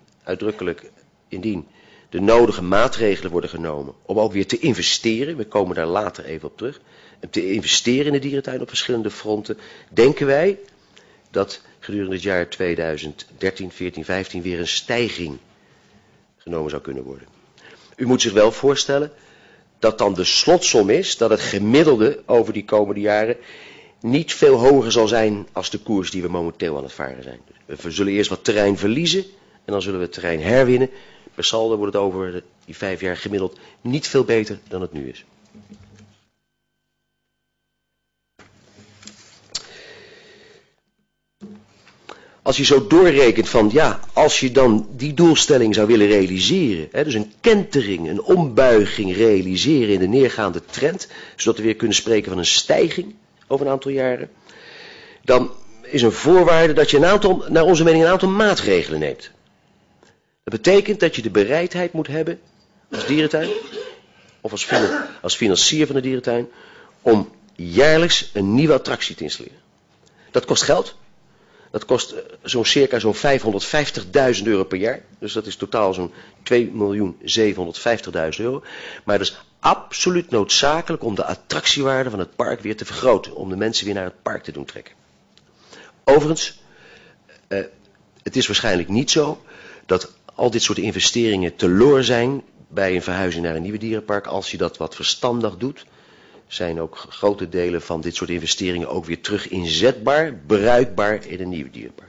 de nodige maatregelen worden genomen om ook weer te investeren, we komen daar later even op terug, te investeren in de dierentuin op verschillende fronten, denken wij dat gedurende het jaar 2013, 14, 15 weer een stijging genomen zou kunnen worden. U moet zich wel voorstellen dat dan de slotsom is dat het gemiddelde over die komende jaren niet veel hoger zal zijn als de koers die we momenteel aan het varen zijn. We zullen eerst wat terrein verliezen en dan zullen we het terrein herwinnen. Per saldo wordt het over die 5 jaar gemiddeld niet veel beter dan het nu is. Als je zo doorrekent van ja, als je dan die doelstelling zou willen realiseren, dus een kentering, een ombuiging realiseren in de neergaande trend, zodat we weer kunnen spreken van een stijging over een aantal jaren, dan is een voorwaarde dat je naar onze mening een aantal maatregelen neemt. Dat betekent dat je de bereidheid moet hebben als dierentuin, of als financier van de dierentuin, om jaarlijks een nieuwe attractie te installeren. Dat kost geld. Dat kost zo'n 550.000 euro per jaar. Dus dat is totaal zo'n 2.750.000 euro. Maar dat is absoluut noodzakelijk om de attractiewaarde van het park weer te vergroten. Om de mensen weer naar het park te doen trekken. Overigens, het is waarschijnlijk niet zo dat al dit soort investeringen teloor zijn bij een verhuizing naar een nieuw dierenpark. Als je dat wat verstandig doet, zijn ook grote delen van dit soort investeringen ook weer terug inzetbaar, bruikbaar in een nieuw dierenpark.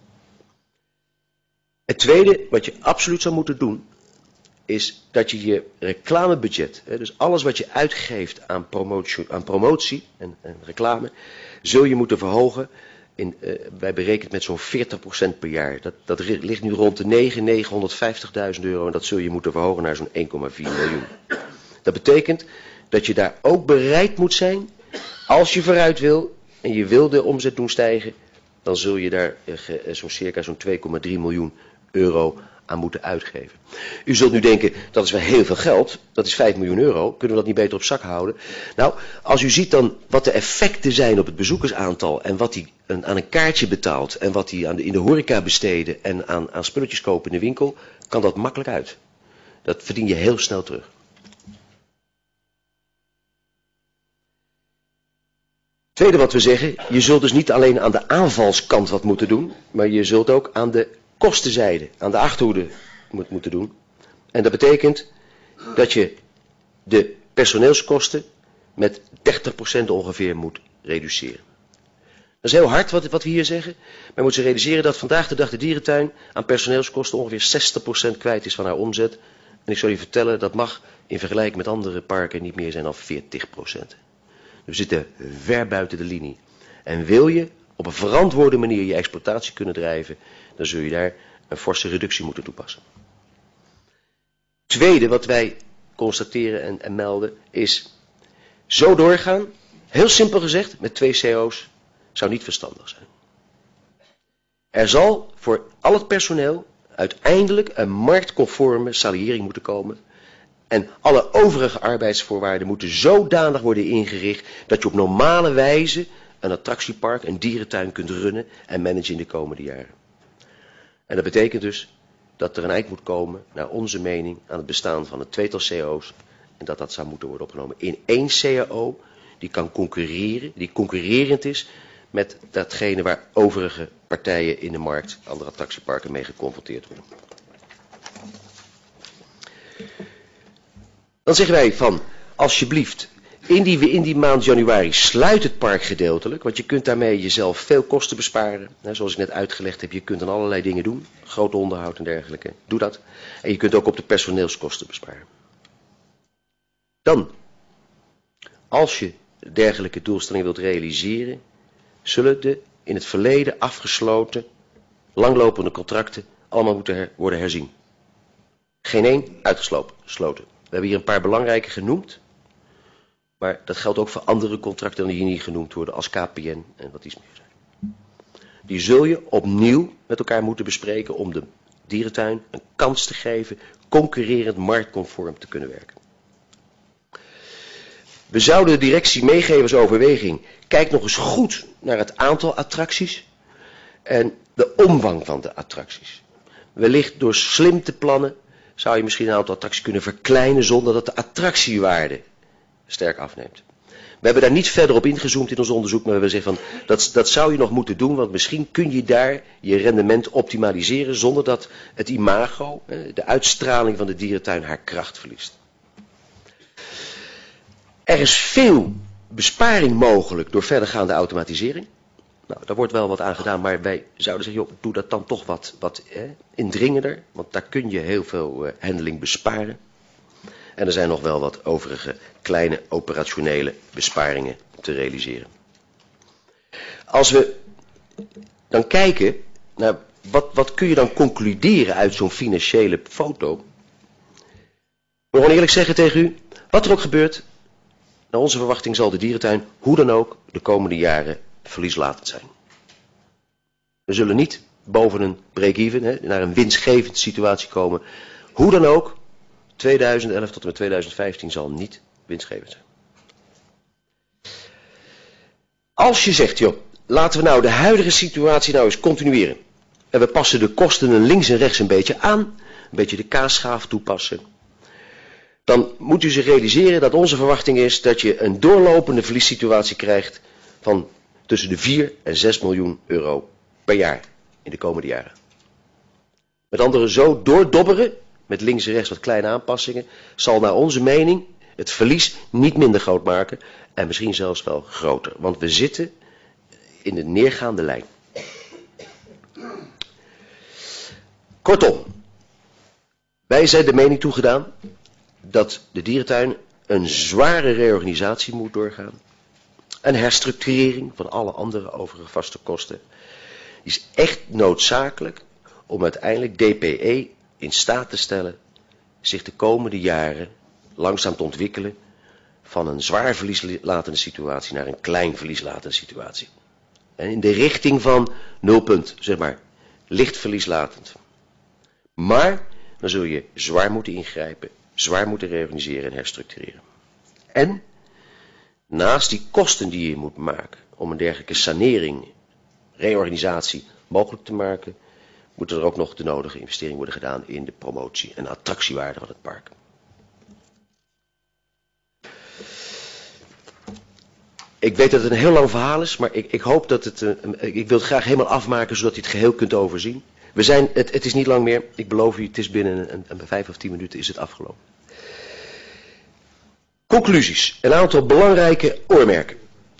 Het tweede wat je absoluut zou moeten doen, is dat je je reclamebudget, dus alles wat je uitgeeft aan promotie en reclame, zul je moeten verhogen. Wij berekenen met zo'n 40% per jaar. Dat ligt nu rond de 950.000 euro en dat zul je moeten verhogen naar zo'n 1,4 miljoen. Dat betekent dat je daar ook bereid moet zijn, als je vooruit wil en je wil de omzet doen stijgen, dan zul je daar zo'n 2,3 miljoen euro aan moeten uitgeven. U zult nu denken, dat is wel heel veel geld, dat is 5 miljoen euro, kunnen we dat niet beter op zak houden? Nou, als u ziet dan wat de effecten zijn op het bezoekersaantal en wat hij aan een kaartje betaalt en wat hij in de horeca besteden en aan spulletjes kopen in de winkel, kan dat makkelijk uit. Dat verdien je heel snel terug. Tweede wat we zeggen, je zult dus niet alleen aan de aanvalskant wat moeten doen, maar je zult ook aan de kostenzijde, aan de achterhoede moeten doen. En dat betekent dat je de personeelskosten met 30% ongeveer moet reduceren. Dat is heel hard wat we hier zeggen, maar je moet zich realiseren dat vandaag de dag de dierentuin aan personeelskosten ongeveer 60% kwijt is van haar omzet. En ik zal je vertellen, dat mag in vergelijking met andere parken niet meer zijn dan 40%. We zitten ver buiten de linie. En wil je op een verantwoorde manier je exploitatie kunnen drijven, dan zul je daar een forse reductie moeten toepassen. Tweede wat wij constateren en melden is, zo doorgaan, heel simpel gezegd, met 2 CO's, zou niet verstandig zijn. Er zal voor al het personeel uiteindelijk een marktconforme salariering moeten komen. En alle overige arbeidsvoorwaarden moeten zodanig worden ingericht dat je op normale wijze een attractiepark, een dierentuin kunt runnen en managen in de komende jaren. En dat betekent dus dat er een eind moet komen, naar onze mening, aan het bestaan van een tweetal CO's. En dat zou moeten worden opgenomen in 1 CAO die kan concurreren, die concurrerend is met datgene waar overige partijen in de markt, andere attractieparken, mee geconfronteerd worden. Dan zeggen wij van, alsjeblieft, in die maand januari sluit het park gedeeltelijk, want je kunt daarmee jezelf veel kosten besparen. Zoals ik net uitgelegd heb, je kunt dan allerlei dingen doen, groot onderhoud en dergelijke, doe dat. En je kunt ook op de personeelskosten besparen. Dan, als je dergelijke doelstellingen wilt realiseren, zullen de in het verleden afgesloten, langlopende contracten allemaal moeten worden herzien. Geen één uitgesloten. We hebben hier een paar belangrijke genoemd, maar dat geldt ook voor andere contracten die hier niet genoemd worden, als KPN en wat iets meer zijn. Die zul je opnieuw met elkaar moeten bespreken om de dierentuin een kans te geven, concurrerend marktconform te kunnen werken. We zouden de directie meegeven als overweging, kijk nog eens goed naar het aantal attracties en de omvang van de attracties. Wellicht door slim te plannen zou je misschien een aantal attracties kunnen verkleinen zonder dat de attractiewaarde sterk afneemt. We hebben daar niet verder op ingezoomd in ons onderzoek, maar we hebben gezegd van dat zou je nog moeten doen, want misschien kun je daar je rendement optimaliseren zonder dat het imago, de uitstraling van de dierentuin haar kracht verliest. Er is veel besparing mogelijk door verdergaande automatisering. Nou, daar wordt wel wat aan gedaan, maar wij zouden zeggen, joh, doe dat dan toch wat indringender, want daar kun je heel veel handling besparen. En er zijn nog wel wat overige kleine operationele besparingen te realiseren. Als we dan kijken naar wat kun je dan concluderen uit zo'n financiële foto. Ik moet gewoon eerlijk zeggen tegen u, wat er ook gebeurt, naar onze verwachting zal de dierentuin hoe dan ook de komende jaren verlieslatend zijn. We zullen niet boven een break-even, naar een winstgevende situatie komen. Hoe dan ook, 2011 tot en met 2015 zal niet winstgevend zijn. Als je zegt, joh, laten we nou de huidige situatie nou eens continueren. En we passen de kosten links en rechts een beetje aan. Een beetje de kaasschaaf toepassen. Dan moet u zich realiseren dat onze verwachting is dat je een doorlopende verliessituatie krijgt van tussen de 4 en 6 miljoen euro per jaar in de komende jaren. Met andere zo doordobberen, met links en rechts wat kleine aanpassingen, zal naar onze mening het verlies niet minder groot maken en misschien zelfs wel groter. Want we zitten in de neergaande lijn. Kortom, wij zijn de mening toegedaan dat de dierentuin een zware reorganisatie moet doorgaan. Een herstructurering van alle andere overige vaste kosten. Die is echt noodzakelijk om uiteindelijk DPE in staat te stellen zich de komende jaren langzaam te ontwikkelen van een zwaar verlieslatende situatie naar een klein verlieslatende situatie. En in de richting van 0 punt, zeg maar, licht verlieslatend. Maar dan zul je zwaar moeten ingrijpen, zwaar moeten reorganiseren en herstructureren. En naast die kosten die je moet maken om een dergelijke sanering, reorganisatie mogelijk te maken, moeten er ook nog de nodige investeringen worden gedaan in de promotie en attractiewaarde van het park. Ik weet dat het een heel lang verhaal is, maar ik hoop dat ik wil het graag helemaal afmaken zodat je het geheel kunt overzien. Het is niet lang meer, ik beloof u, het is binnen een 5 of 10 minuten is het afgelopen. Conclusies, een aantal belangrijke oormerken.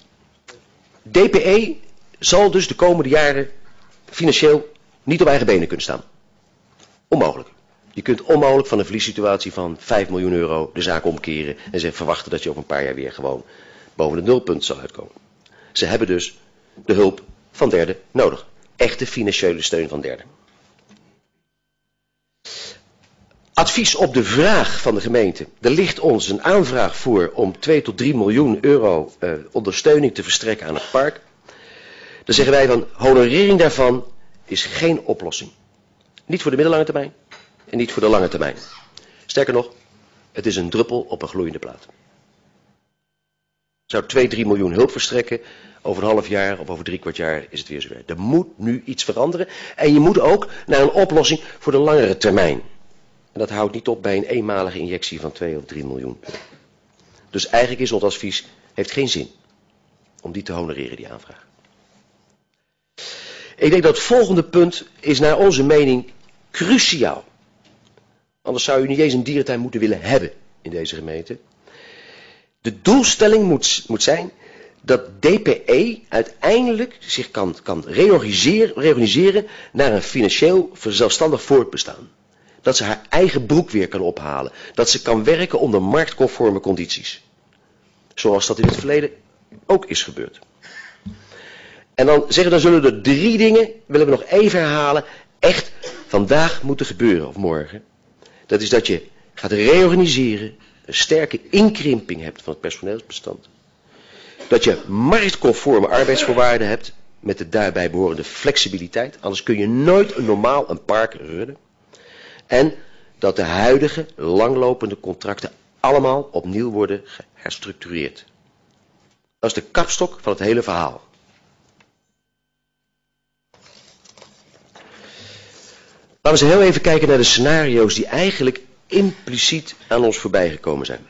DPE zal dus de komende jaren financieel niet op eigen benen kunnen staan. Onmogelijk. Je kunt onmogelijk van een verliessituatie van 5 miljoen euro de zaak omkeren en verwachten dat je over een paar jaar weer gewoon boven het nulpunt zal uitkomen. Ze hebben dus de hulp van derden nodig. Echte financiële steun van derden. Advies op de vraag van de gemeente. Er ligt ons een aanvraag voor om 2 tot 3 miljoen euro ondersteuning te verstrekken aan het park. Dan zeggen wij van honorering daarvan is geen oplossing. Niet voor de middellange termijn en niet voor de lange termijn. Sterker nog, het is een druppel op een gloeiende plaat. Zou 2, 3 miljoen hulp verstrekken, over een half jaar of over 3/4 jaar is het weer zover. Er moet nu iets veranderen en je moet ook naar een oplossing voor de langere termijn. En dat houdt niet op bij een eenmalige injectie van 2 of 3 miljoen. Dus eigenlijk is ons advies, heeft geen zin om die te honoreren, die aanvraag. Ik denk dat het volgende punt is naar onze mening cruciaal. Anders zou u niet eens een dierentuin moeten willen hebben in deze gemeente. De doelstelling moet zijn dat DPE uiteindelijk zich kan reorganiseren naar een financieel zelfstandig voortbestaan. Dat ze haar eigen broek weer kan ophalen. Dat ze kan werken onder marktconforme condities. Zoals dat in het verleden ook is gebeurd. En dan zullen er 3 dingen, willen we nog even herhalen, echt vandaag moeten gebeuren of morgen. Dat is dat je gaat reorganiseren, een sterke inkrimping hebt van het personeelsbestand. Dat je marktconforme arbeidsvoorwaarden hebt met de daarbij behorende flexibiliteit. Anders kun je nooit een park runnen. En dat de huidige langlopende contracten allemaal opnieuw worden geherstructureerd. Dat is de kapstok van het hele verhaal. Laten we eens heel even kijken naar de scenario's die eigenlijk impliciet aan ons voorbij gekomen zijn.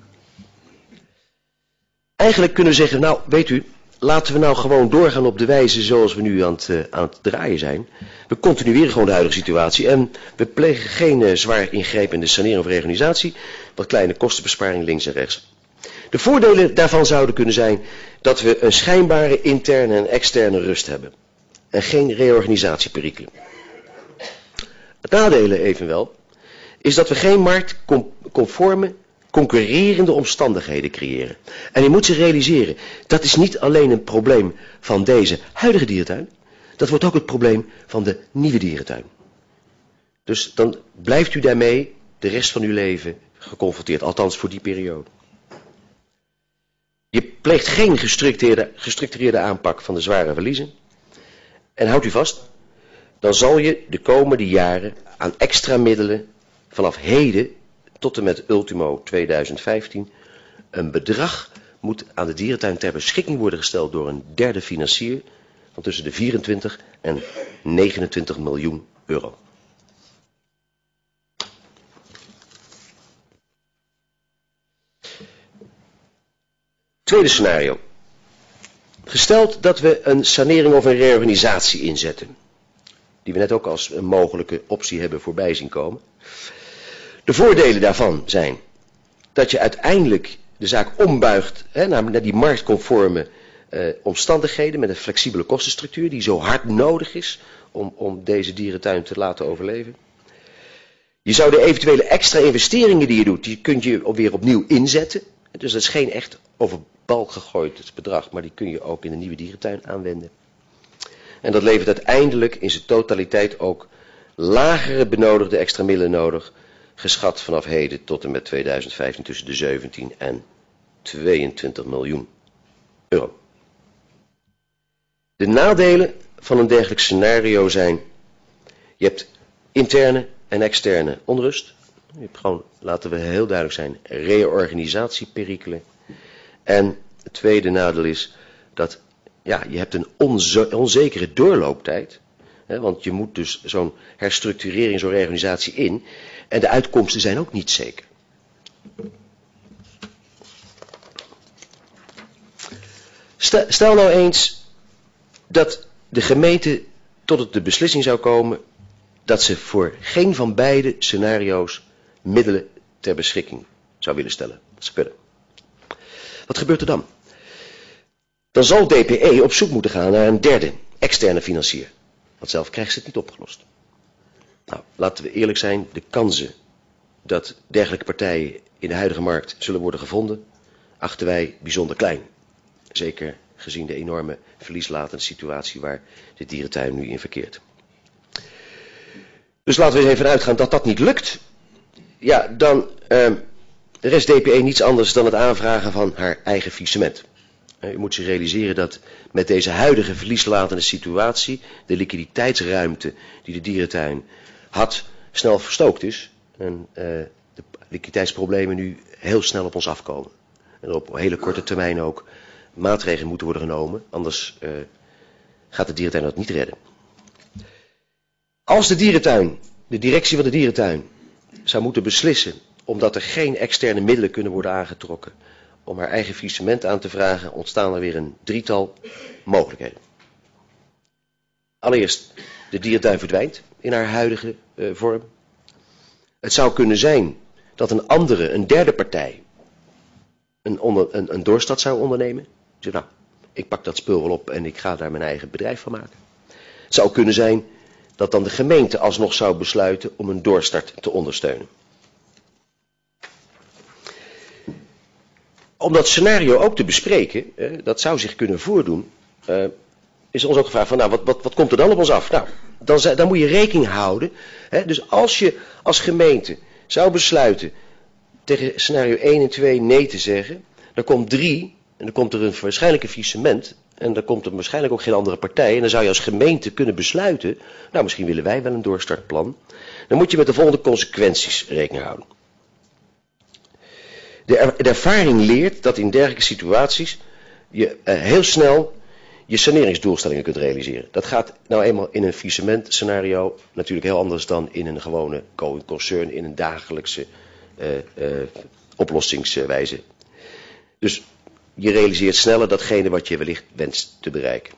Eigenlijk kunnen we zeggen, nou weet u, laten we nou gewoon doorgaan op de wijze zoals we nu aan het draaien zijn. We continueren gewoon de huidige situatie en we plegen geen zwaar ingrijpende sanering of reorganisatie, wat kleine kostenbesparing links en rechts. De voordelen daarvan zouden kunnen zijn dat we een schijnbare interne en externe rust hebben en geen reorganisatieperikelen. Het nadelen evenwel is dat we geen marktconforme concurrerende omstandigheden creëren. En je moet zich realiseren, dat is niet alleen een probleem van deze huidige dierentuin, dat wordt ook het probleem van de nieuwe dierentuin. Dus dan blijft u daarmee de rest van uw leven geconfronteerd, althans voor die periode. Je pleegt geen gestructureerde aanpak van de zware verliezen. En houdt u vast, dan zal je de komende jaren aan extra middelen vanaf heden tot en met ultimo 2015 een bedrag moet aan de dierentuin ter beschikking worden gesteld door een derde financier van tussen de 24 en 29 miljoen euro. Tweede scenario. Gesteld dat we een sanering of een reorganisatie inzetten. die we net ook als een mogelijke optie hebben voorbij zien komen. De voordelen daarvan zijn dat je uiteindelijk de zaak ombuigt naar die marktconforme omstandigheden met een flexibele kostenstructuur die zo hard nodig is om deze dierentuin te laten overleven. Je zou de eventuele extra investeringen die je doet, die kun je weer opnieuw inzetten. Dus dat is geen echt over balk gegooid bedrag, maar die kun je ook in de nieuwe dierentuin aanwenden. En dat levert uiteindelijk in zijn totaliteit ook lagere benodigde extra middelen nodig, geschat vanaf heden tot en met 2015 tussen de 17 en 22 miljoen euro. De nadelen van een dergelijk scenario zijn, je hebt interne en externe onrust. Je hebt gewoon, laten we heel duidelijk zijn, reorganisatieperikelen. En het tweede nadeel is dat je hebt een onzekere doorlooptijd. Want je moet dus zo'n herstructurering, zo'n reorganisatie in. En de uitkomsten zijn ook niet zeker. Stel nou eens dat de gemeente tot de beslissing zou komen dat ze voor geen van beide scenario's middelen ter beschikking zou willen stellen. Dat ze kunnen. Wat gebeurt er dan? Dan zal DPE op zoek moeten gaan naar een derde externe financier. Want zelf krijgt ze het niet opgelost. Nou, laten we eerlijk zijn, de kansen dat dergelijke partijen in de huidige markt zullen worden gevonden, achten wij bijzonder klein. Zeker gezien de enorme verlieslatende situatie waar de dierentuin nu in verkeert. Dus laten we eens even uitgaan dat dat niet lukt. Ja, dan rest DPE niets anders dan het aanvragen van haar eigen faillissement. U moet zich realiseren dat met deze huidige verlieslatende situatie de liquiditeitsruimte die de dierentuin had snel verstookt is. En de liquiditeitsproblemen nu heel snel op ons afkomen. En op hele korte termijn ook maatregelen moeten worden genomen, anders gaat de dierentuin dat niet redden. Als de directie van de dierentuin zou moeten beslissen, omdat er geen externe middelen kunnen worden aangetrokken, om haar eigen faillissement aan te vragen, ontstaan er weer een drietal mogelijkheden. Allereerst, de dierentuin verdwijnt in haar huidige vorm. Het zou kunnen zijn dat een derde partij, een doorstart zou ondernemen. Zeg, nou, ik pak dat spul wel op en ik ga daar mijn eigen bedrijf van maken. Het zou kunnen zijn dat dan de gemeente alsnog zou besluiten om een doorstart te ondersteunen. Om dat scenario ook te bespreken, dat zou zich kunnen voordoen, is ons ook gevraagd van, nou, wat komt er dan op ons af? Nou, dan moet je rekening houden. Dus als je als gemeente zou besluiten tegen scenario 1 en 2 nee te zeggen, dan komt 3 en dan komt er waarschijnlijk een faillissement en dan komt er waarschijnlijk ook geen andere partij en dan zou je als gemeente kunnen besluiten, nou misschien willen wij wel een doorstartplan. Dan moet je met de volgende consequenties rekening houden. De ervaring leert dat in dergelijke situaties je heel snel je saneringsdoelstellingen kunt realiseren. Dat gaat nou eenmaal in een faillissement scenario natuurlijk heel anders dan in een gewone going concern, in een dagelijkse oplossingswijze. Dus je realiseert sneller datgene wat je wellicht wenst te bereiken.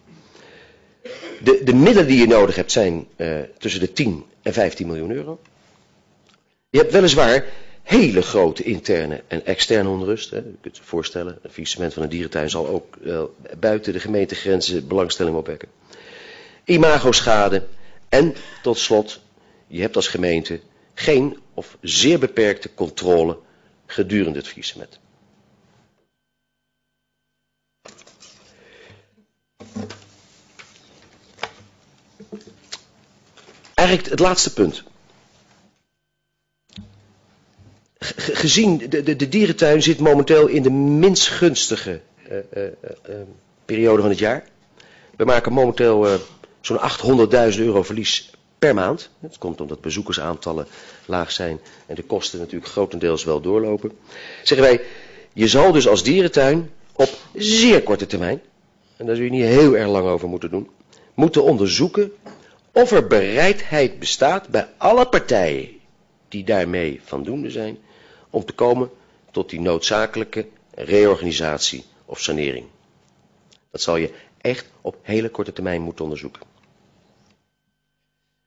De middelen die je nodig hebt zijn tussen de 10 en 15 miljoen euro. Je hebt weliswaar hele grote interne en externe onrust. Hè. Je kunt je voorstellen, een faillissement van een dierentuin zal ook buiten de gemeentegrenzen belangstelling opwekken. Imagoschade en tot slot, je hebt als gemeente geen of zeer beperkte controle gedurende het faillissement. Eigenlijk het laatste punt. Gezien de dierentuin zit momenteel in de minst gunstige periode van het jaar. We maken momenteel zo'n 800.000 euro verlies per maand. Het komt omdat bezoekersaantallen laag zijn en de kosten natuurlijk grotendeels wel doorlopen. Zeggen wij, je zal dus als dierentuin op zeer korte termijn, en daar zul je niet heel erg lang over moeten doen, moeten onderzoeken of er bereidheid bestaat bij alle partijen die daarmee van doende zijn, om te komen tot die noodzakelijke reorganisatie of sanering. Dat zal je echt op hele korte termijn moeten onderzoeken.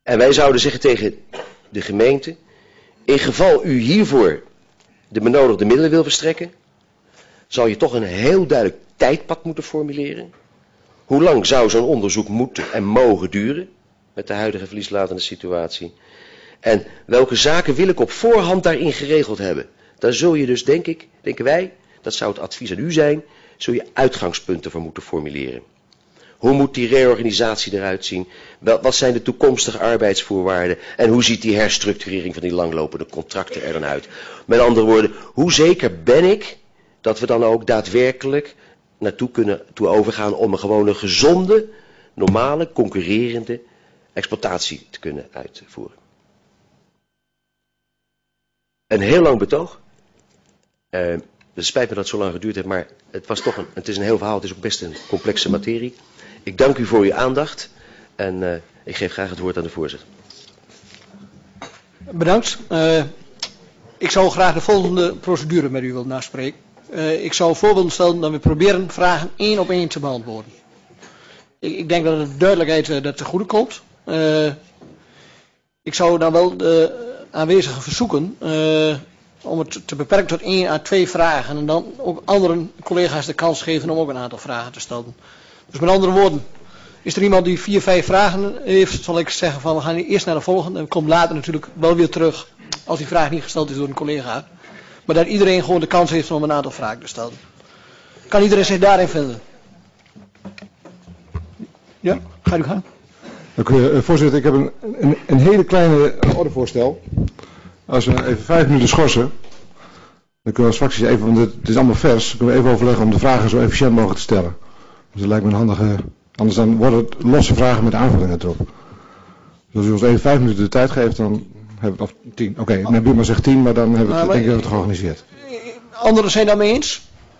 En wij zouden zeggen tegen de gemeente, in geval u hiervoor de benodigde middelen wil verstrekken, zal je toch een heel duidelijk tijdpad moeten formuleren. Hoe lang zou zo'n onderzoek moeten en mogen duren met de huidige verlieslatende situatie? En welke zaken wil ik op voorhand daarin geregeld hebben? Daar zul je dus, denken wij, dat zou het advies aan u zijn, zul je uitgangspunten voor moeten formuleren. Hoe moet die reorganisatie eruit zien? Wat zijn de toekomstige arbeidsvoorwaarden? En hoe ziet die herstructurering van die langlopende contracten er dan uit? Met andere woorden, hoe zeker ben ik dat we dan ook daadwerkelijk naartoe kunnen overgaan om een gewone gezonde, normale, concurrerende exploitatie te kunnen uitvoeren? Een heel lang betoog. Het spijt me dat het zo lang geduurd heeft, maar het is een heel verhaal, het is ook best een complexe materie. Ik dank u voor uw aandacht en ik geef graag het woord aan de voorzitter. Bedankt. Ik zou graag de volgende procedure met u willen naspreken. Ik zou voor willen stellen dat we proberen vragen 1 op 1 te beantwoorden. Ik denk dat de duidelijkheid dat te goede komt. Ik zou dan wel de aanwezigen verzoeken om het te beperken tot 1 à 2 vragen. En dan ook andere collega's de kans geven om ook een aantal vragen te stellen. Dus met andere woorden, is er iemand die 4, 5 vragen heeft, zal ik zeggen van we gaan eerst naar de volgende. En we komen later natuurlijk wel weer terug als die vraag niet gesteld is door een collega. Maar dat iedereen gewoon de kans heeft om een aantal vragen te stellen. Kan iedereen zich daarin vinden? Ja, ga u gaan. Dank u, voorzitter, ik heb een hele kleine ordevoorstel. Als we even 5 minuten schorsen, dan kunnen we als fracties even, want het is allemaal vers, dan kunnen we even overleggen om de vragen zo efficiënt mogelijk te stellen. Dus dat lijkt me een handige, anders dan worden het losse vragen met aanvullingen erop. Dus als u ons even 5 minuten de tijd geeft, dan hebben we, of 10, oké, mijn buurman zegt 10, maar dan hebben we het, denk ik dat we het georganiseerd. Anderen zijn daarmee eens?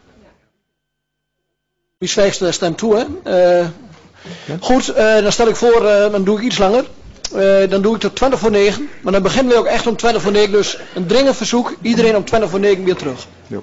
Wie zwijgt stemt toe, hè? Ja? Goed, dan stel ik voor, dan doe ik iets langer. Dan doe ik tot 20 voor 9. Maar dan beginnen we ook echt om 20 voor 9. Dus een dringend verzoek. Iedereen om 20 voor 9 weer terug. Ja.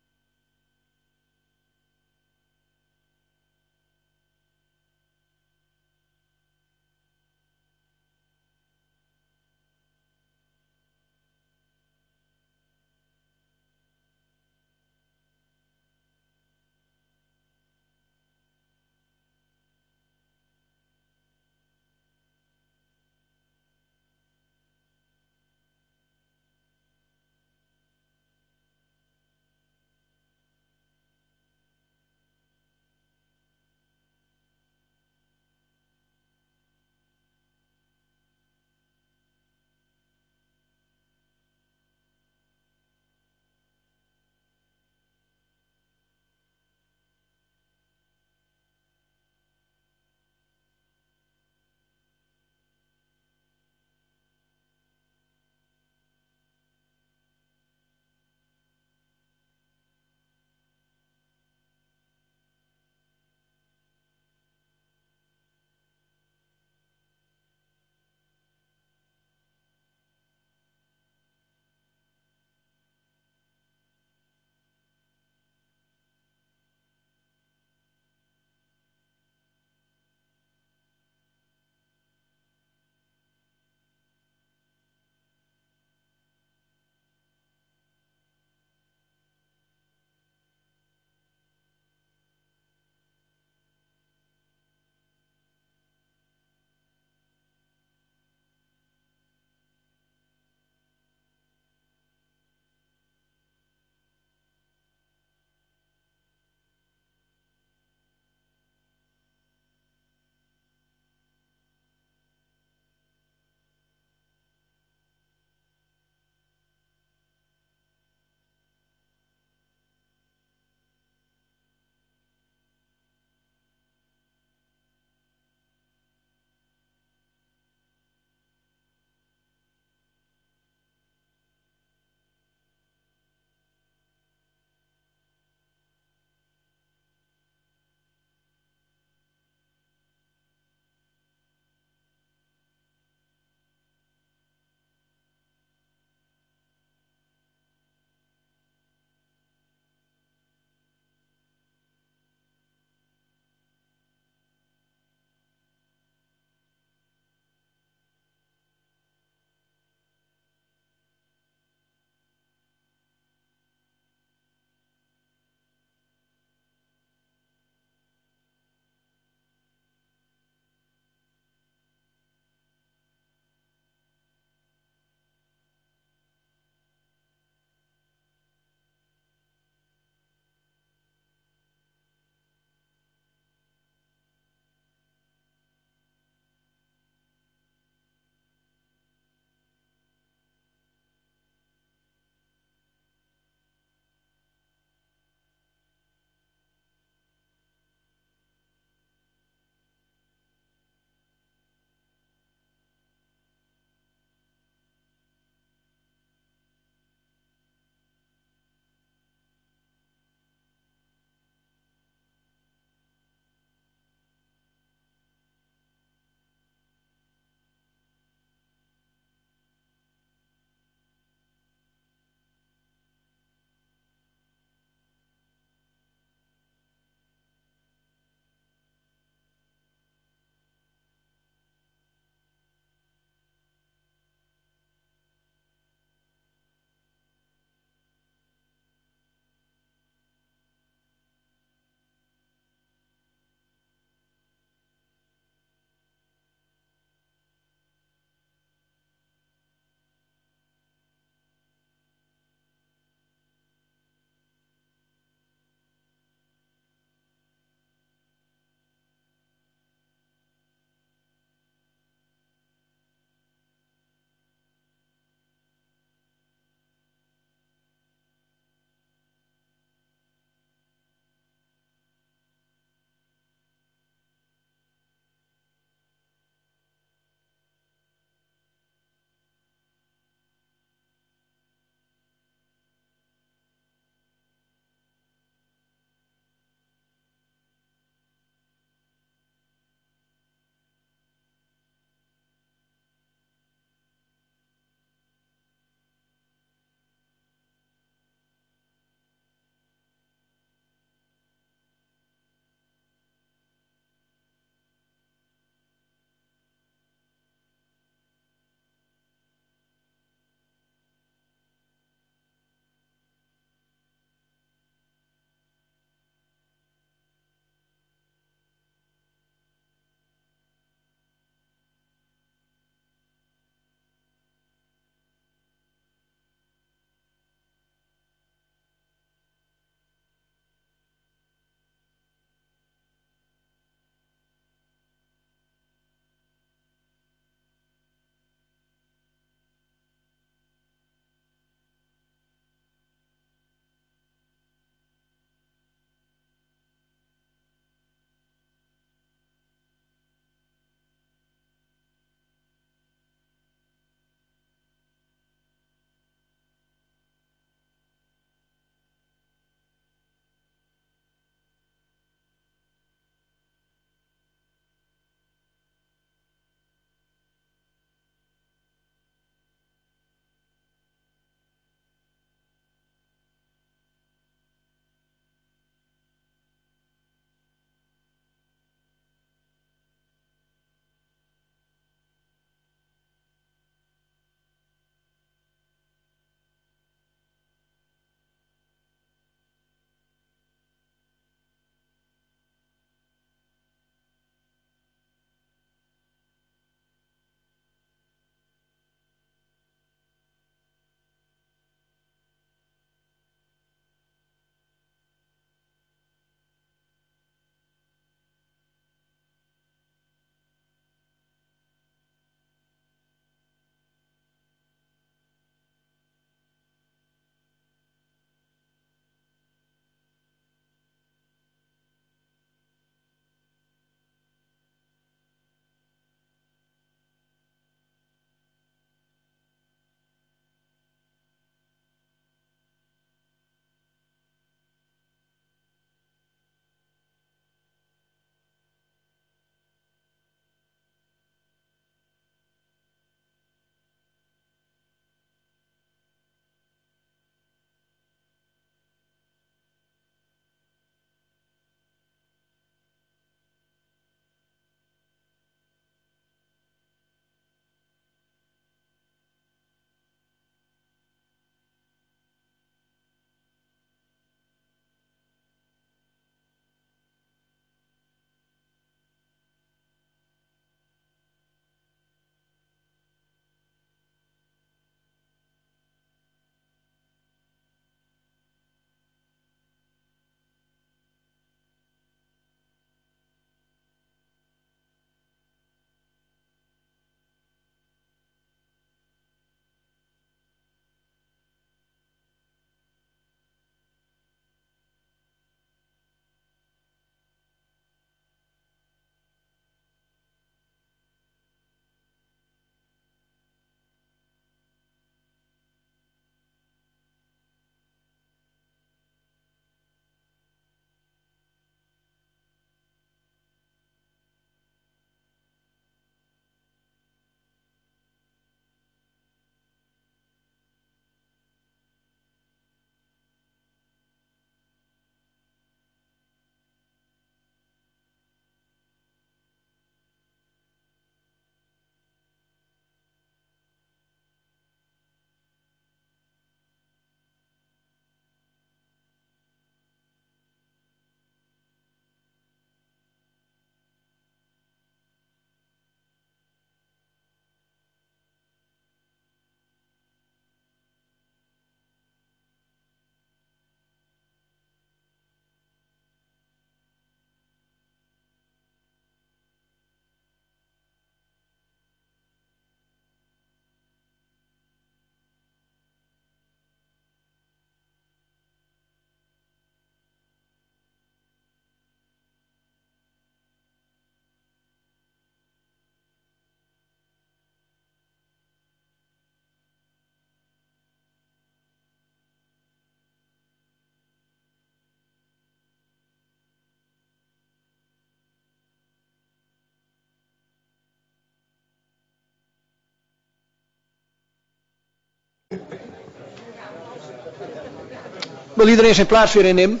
Wil iedereen zijn plaats weer innemen?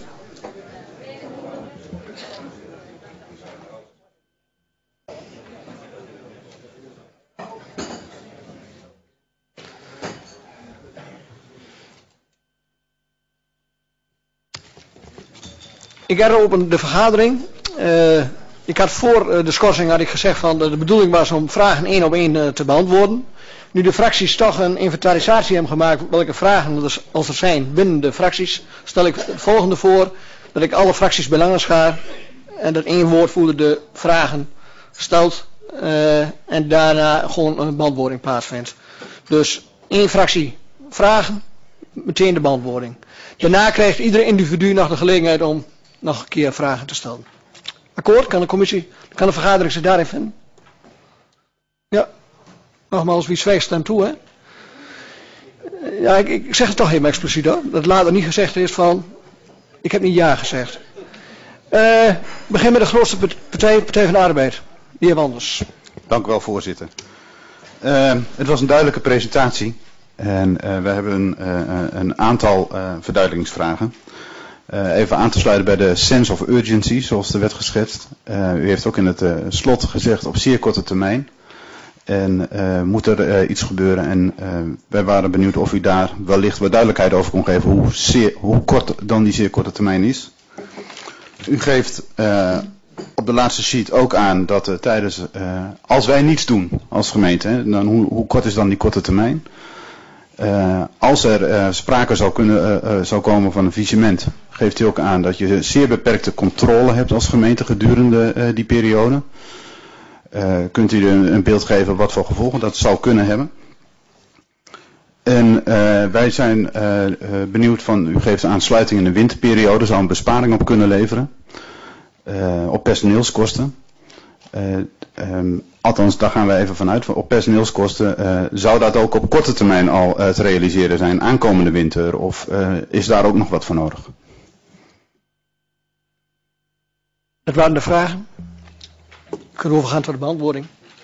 Ik heropen de vergadering. Ik had voor de schorsing had ik gezegd van de bedoeling was om vragen 1 op 1 te beantwoorden. Nu de fracties toch een inventarisatie hebben gemaakt welke vragen als er zijn binnen de fracties, stel ik het volgende voor, dat ik alle fracties belangen schaar en dat één woordvoerder de vragen stelt en daarna gewoon een beantwoording plaatsvindt. Dus 1 fractie vragen, meteen de beantwoording. Daarna krijgt ieder individu nog de gelegenheid om nog een keer vragen te stellen. Akkoord? Kan de vergadering zich daarin vinden? Ja. Nogmaals, wie zwijgt stemt toe, hè? Ja, ik zeg het toch helemaal expliciet, hoor. Dat later niet gezegd is van, ik heb niet ja gezegd. Begin met de grootste partij van de Arbeid. De heer Wanders. Dank u wel, voorzitter. Het was een duidelijke presentatie. En we hebben een aantal verduidelijkingsvragen. Even aan te sluiten bij de sense of urgency, zoals er werd geschetst. U heeft ook in het slot gezegd op zeer korte termijn. En moet er iets gebeuren. En wij waren benieuwd of u daar wellicht wat duidelijkheid over kon geven hoe kort dan die zeer korte termijn is. U geeft op de laatste sheet ook aan dat als wij niets doen als gemeente, hè, dan hoe kort is dan die korte termijn? Als er sprake zou komen van een faillissement, geeft u ook aan dat je zeer beperkte controle hebt als gemeente gedurende die periode. Kunt u een beeld geven wat voor gevolgen dat zou kunnen hebben? En wij zijn benieuwd van, u geeft aansluiting in de winterperiode, zou een besparing op kunnen leveren. Op personeelskosten. Althans, daar gaan we even vanuit. Op personeelskosten zou dat ook op korte termijn al te realiseren zijn, aankomende winter, of is daar ook nog wat voor nodig? Dat waren de vragen. We kunnen overgaan tot de beantwoording.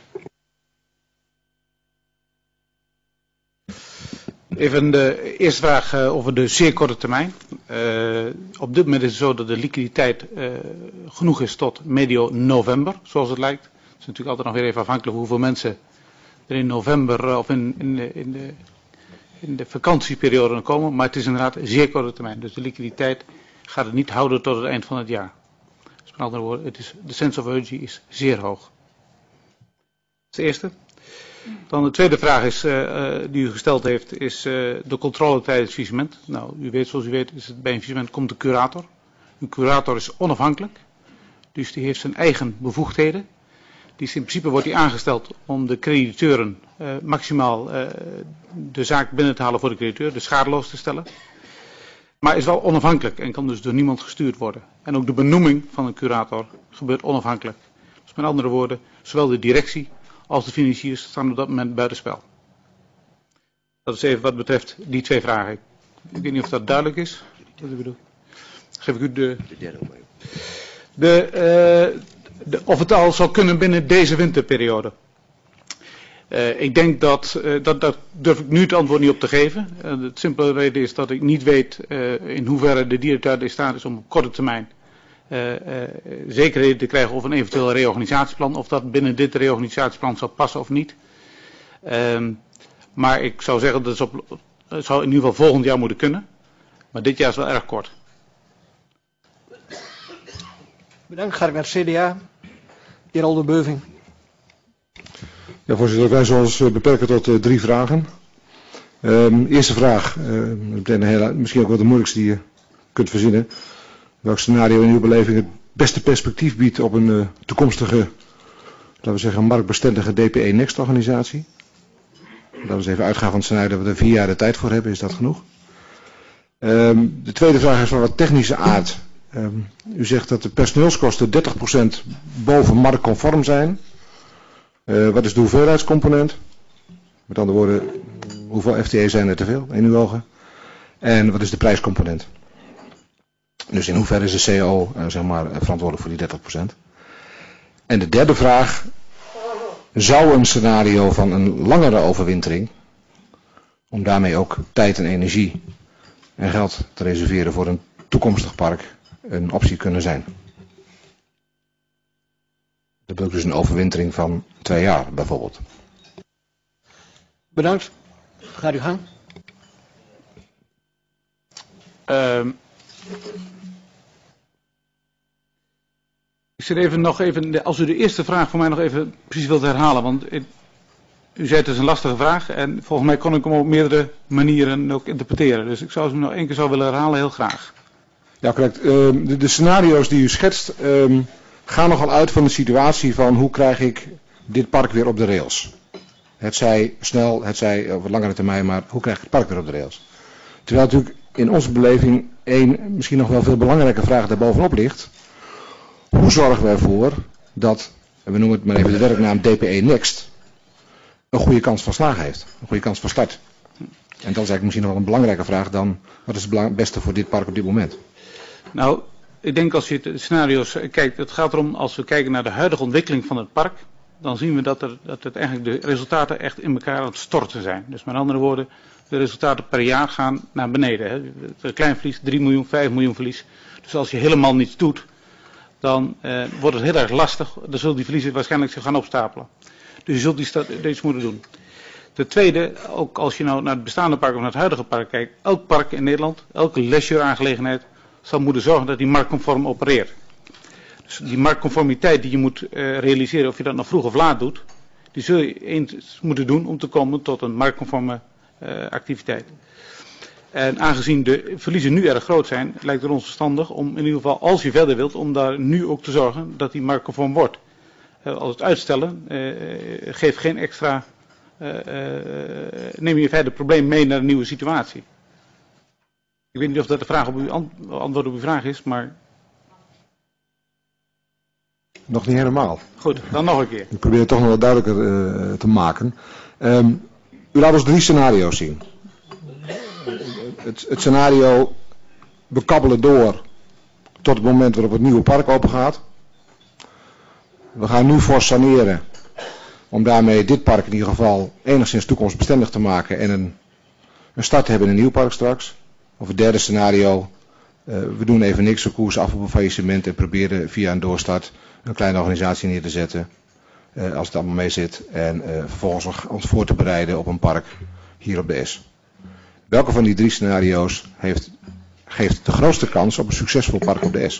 Even de eerste vraag over de zeer korte termijn. Op dit moment is het zo dat de liquiditeit genoeg is tot medio november, zoals het lijkt. Het is natuurlijk altijd nog weer even afhankelijk hoeveel mensen er in november of in de vakantieperiode komen. Maar het is inderdaad een zeer korte termijn. Dus de liquiditeit gaat het niet houden tot het eind van het jaar. Dus met andere woorden, de sense of urgency is zeer hoog. Dat is de eerste. Dan de tweede vraag is, die u gesteld heeft, is de controle tijdens het faillissement. Nou, zoals u weet, is het bij een faillissement komt de curator. Een curator is onafhankelijk, dus die heeft zijn eigen bevoegdheden. In principe wordt die aangesteld om de crediteuren maximaal de zaak binnen te halen voor de crediteur, de schadeloos te stellen. Maar is wel onafhankelijk en kan dus door niemand gestuurd worden. En ook de benoeming van een curator gebeurt onafhankelijk. Dus met andere woorden, zowel de directie als de financiers staan op dat moment buitenspel. Dat is even wat betreft die 2 vragen. Ik weet niet of dat duidelijk is. Wat ik bedoel. Geef ik u of het al zal kunnen binnen deze winterperiode. Ik denk dat durf ik nu het antwoord niet op te geven. De simpele reden is dat ik niet weet in hoeverre de directeur in staat is om op korte termijn zekerheden te krijgen over een eventueel reorganisatieplan. Of dat binnen dit reorganisatieplan zal passen of niet. Maar ik zou zeggen dat het zou in ieder geval volgend jaar moeten kunnen. Maar dit jaar is wel erg kort. Bedankt. Ga ik naar het CDA. De heer Oldenbeuving. Ja, voorzitter, wij zullen ons beperken tot 3 vragen. Eerste vraag, misschien ook wel de moeilijkste die je kunt verzinnen. Welk scenario in uw beleving het beste perspectief biedt op een toekomstige, laten we zeggen, marktbestendige DPE Next organisatie? Laten we eens even uitgaan van het scenario dat we er 4 jaar de tijd voor hebben, is dat genoeg? De tweede vraag is van wat technische aard. U zegt dat de personeelskosten 30% boven marktconform zijn. Wat is de hoeveelheidscomponent? Met andere woorden, hoeveel FTE zijn er te veel in uw ogen? En wat is de prijscomponent? Dus in hoeverre is de CO verantwoordelijk voor die 30%? En de derde vraag. Zou een scenario van een langere overwintering om daarmee ook tijd en energie en geld te reserveren voor een toekomstig park een optie kunnen zijn. Dat betekent dus een overwintering van 2 jaar bijvoorbeeld. Bedankt. Gaat uw gang. Ik zit even, als u de eerste vraag voor mij nog even precies wilt herhalen, want u zei het is een lastige vraag en volgens mij kon ik hem op meerdere manieren ook interpreteren. Dus ik zou ze nog 1 keer willen herhalen, heel graag. Ja, correct. De scenario's die u schetst gaan nogal uit van de situatie van hoe krijg ik dit park weer op de rails. Het zij snel, het zij over langere termijn, maar hoe krijg ik het park weer op de rails. Terwijl natuurlijk in onze beleving één misschien nog wel veel belangrijke vraag daarbovenop ligt. Hoe zorgen we ervoor dat, we noemen het maar even de werknaam DPE Next, een goede kans van slagen heeft. Een goede kans van start. En dat is eigenlijk misschien nog wel een belangrijke vraag dan wat is het beste voor dit park op dit moment. Nou, ik denk als je de scenario's kijkt, het gaat erom als we kijken naar de huidige ontwikkeling van het park, dan zien we dat het eigenlijk de resultaten echt in elkaar aan het storten zijn. Dus met andere woorden, de resultaten per jaar gaan naar beneden. Hè. Het klein verlies, 3 miljoen, 5 miljoen verlies. Dus als je helemaal niets doet, dan wordt het heel erg lastig. Dan zullen die verliezen waarschijnlijk zich gaan opstapelen. Dus je zult iets moeten doen. Ten tweede, ook als je nou naar het bestaande park of naar het huidige park kijkt, elk park in Nederland, elke leisure-aangelegenheid zal moeten zorgen dat die marktconform opereert. Dus die marktconformiteit die je moet realiseren, of je dat nou vroeg of laat doet, die zul je eens moeten doen om te komen tot een marktconforme activiteit. En aangezien de verliezen nu erg groot zijn, lijkt het ons verstandig om in ieder geval, als je verder wilt, om daar nu ook te zorgen dat die marktconform wordt. Als het uitstellen geeft geen extra, neem je verder het probleem mee naar een nieuwe situatie. Ik weet niet of dat de vraag op uw antwoord op uw vraag is, maar... Nog niet helemaal. Goed, dan nog een keer. Ik probeer het toch nog wat duidelijker te maken. U laat ons 3 scenario's zien. Het scenario bekabbelen door tot het moment waarop het nieuwe park open gaat. We gaan nu fors saneren om daarmee dit park in ieder geval enigszins toekomstbestendig te maken en een start te hebben in een nieuw park straks. Of het derde scenario, we doen even niks, we koersen af op een faillissement en proberen via een doorstart een kleine organisatie neer te zetten. Als het allemaal mee zit en vervolgens ons voor te bereiden op een park hier op de S. Welke van die 3 scenario's geeft de grootste kans op een succesvol park op de S?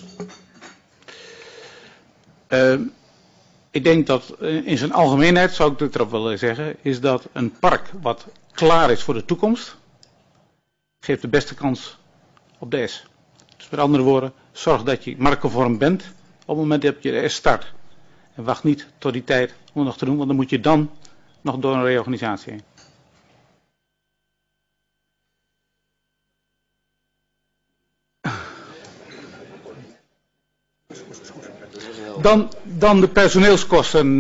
Ik denk dat in zijn algemeenheid, zou ik dit erop willen zeggen, is dat een park wat klaar is voor de toekomst, geeft de beste kans op de S. Dus met andere woorden, zorg dat je marktconform bent op het moment dat je de S start. En wacht niet tot die tijd om het nog te doen, want dan moet je dan nog door een reorganisatie heen. Dan de personeelskosten,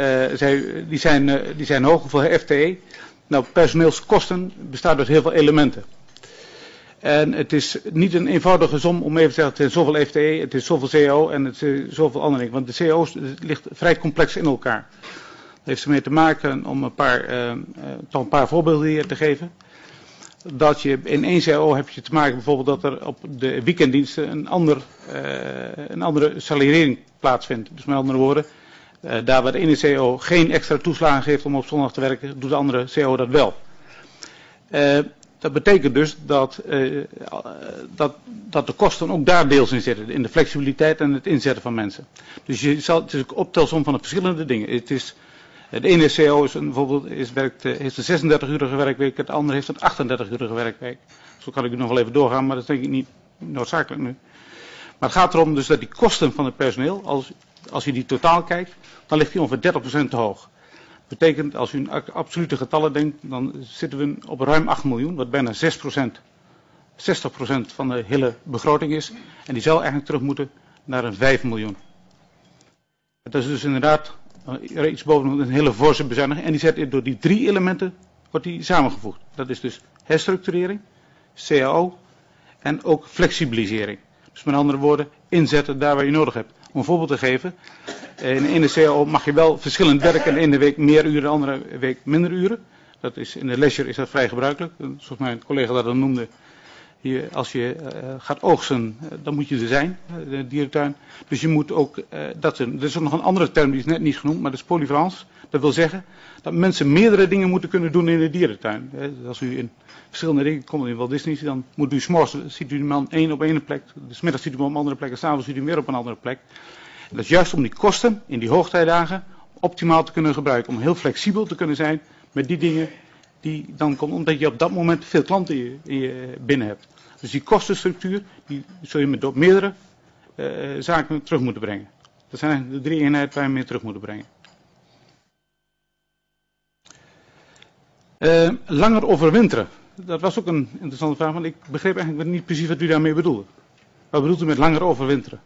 die zijn hoog voor FTE. Nou, personeelskosten bestaat uit heel veel elementen. En het is niet een eenvoudige som om even te zeggen, het zijn zoveel FTE, het is zoveel CAO en het is zoveel andere dingen. Want de CAO's ligt vrij complex in elkaar. Dat heeft ermee te maken om toch een paar voorbeelden hier te geven. Dat je in één CAO heb je te maken bijvoorbeeld dat er op de weekenddiensten een andere salariering plaatsvindt. Dus met andere woorden, daar waar de ene CAO geen extra toeslagen geeft om op zondag te werken, doet de andere CAO dat wel. Dat betekent dus dat de kosten ook daar deels in zitten, in de flexibiliteit en het inzetten van mensen. Dus het is een optelsom van de verschillende dingen. De ene CO heeft een 36-urige werkweek, het andere heeft een 38-urige werkweek. Zo kan ik u nog wel even doorgaan, maar dat is denk ik niet noodzakelijk nu. Maar het gaat erom dus dat die kosten van het personeel, als je die totaal kijkt, dan ligt die ongeveer 30% te hoog. Dat betekent, als u in absolute getallen denkt, dan zitten we op ruim 8 miljoen, wat bijna 60% van de hele begroting is. En die zou eigenlijk terug moeten naar een 5 miljoen. Dat is dus inderdaad iets boven een hele forse bezuiniging. En die zet door die 3 elementen wordt die samengevoegd. Dat is dus herstructurering, CAO en ook flexibilisering. Dus met andere woorden, inzetten daar waar je nodig hebt. Om een voorbeeld te geven, in de ene CAO mag je wel verschillend werken en de ene week meer uren, de andere week minder uren. Dat is, in de leisure is dat vrij gebruikelijk. Zoals mijn collega dat al noemde. Hier, als je gaat oogsten, dan moet je er zijn, de dierentuin. Dus je moet ook, er is ook nog een andere term, die is net niet genoemd, maar dat is polyvalence. Dat wil zeggen dat mensen meerdere dingen moeten kunnen doen in de dierentuin. Als u in verschillende dingen komt in Walt Disney, dan moet u 's morgens, ziet u de man op één plek, 's middags ziet u hem op een andere plek en 's avonds ziet u hem weer op een andere plek. En dat is juist om die kosten in die hoogtijdagen optimaal te kunnen gebruiken. Om heel flexibel te kunnen zijn met die dingen die dan komen, omdat je op dat moment veel klanten in je binnen hebt. Dus die kostenstructuur, die zul je door meerdere zaken terug moeten brengen. Dat zijn eigenlijk de 3 eenheden waar je mee terug moeten brengen. Langer overwinteren. Dat was ook een interessante vraag, want ik begreep eigenlijk niet precies wat u daarmee bedoelde. Wat bedoelt u met langer overwinteren?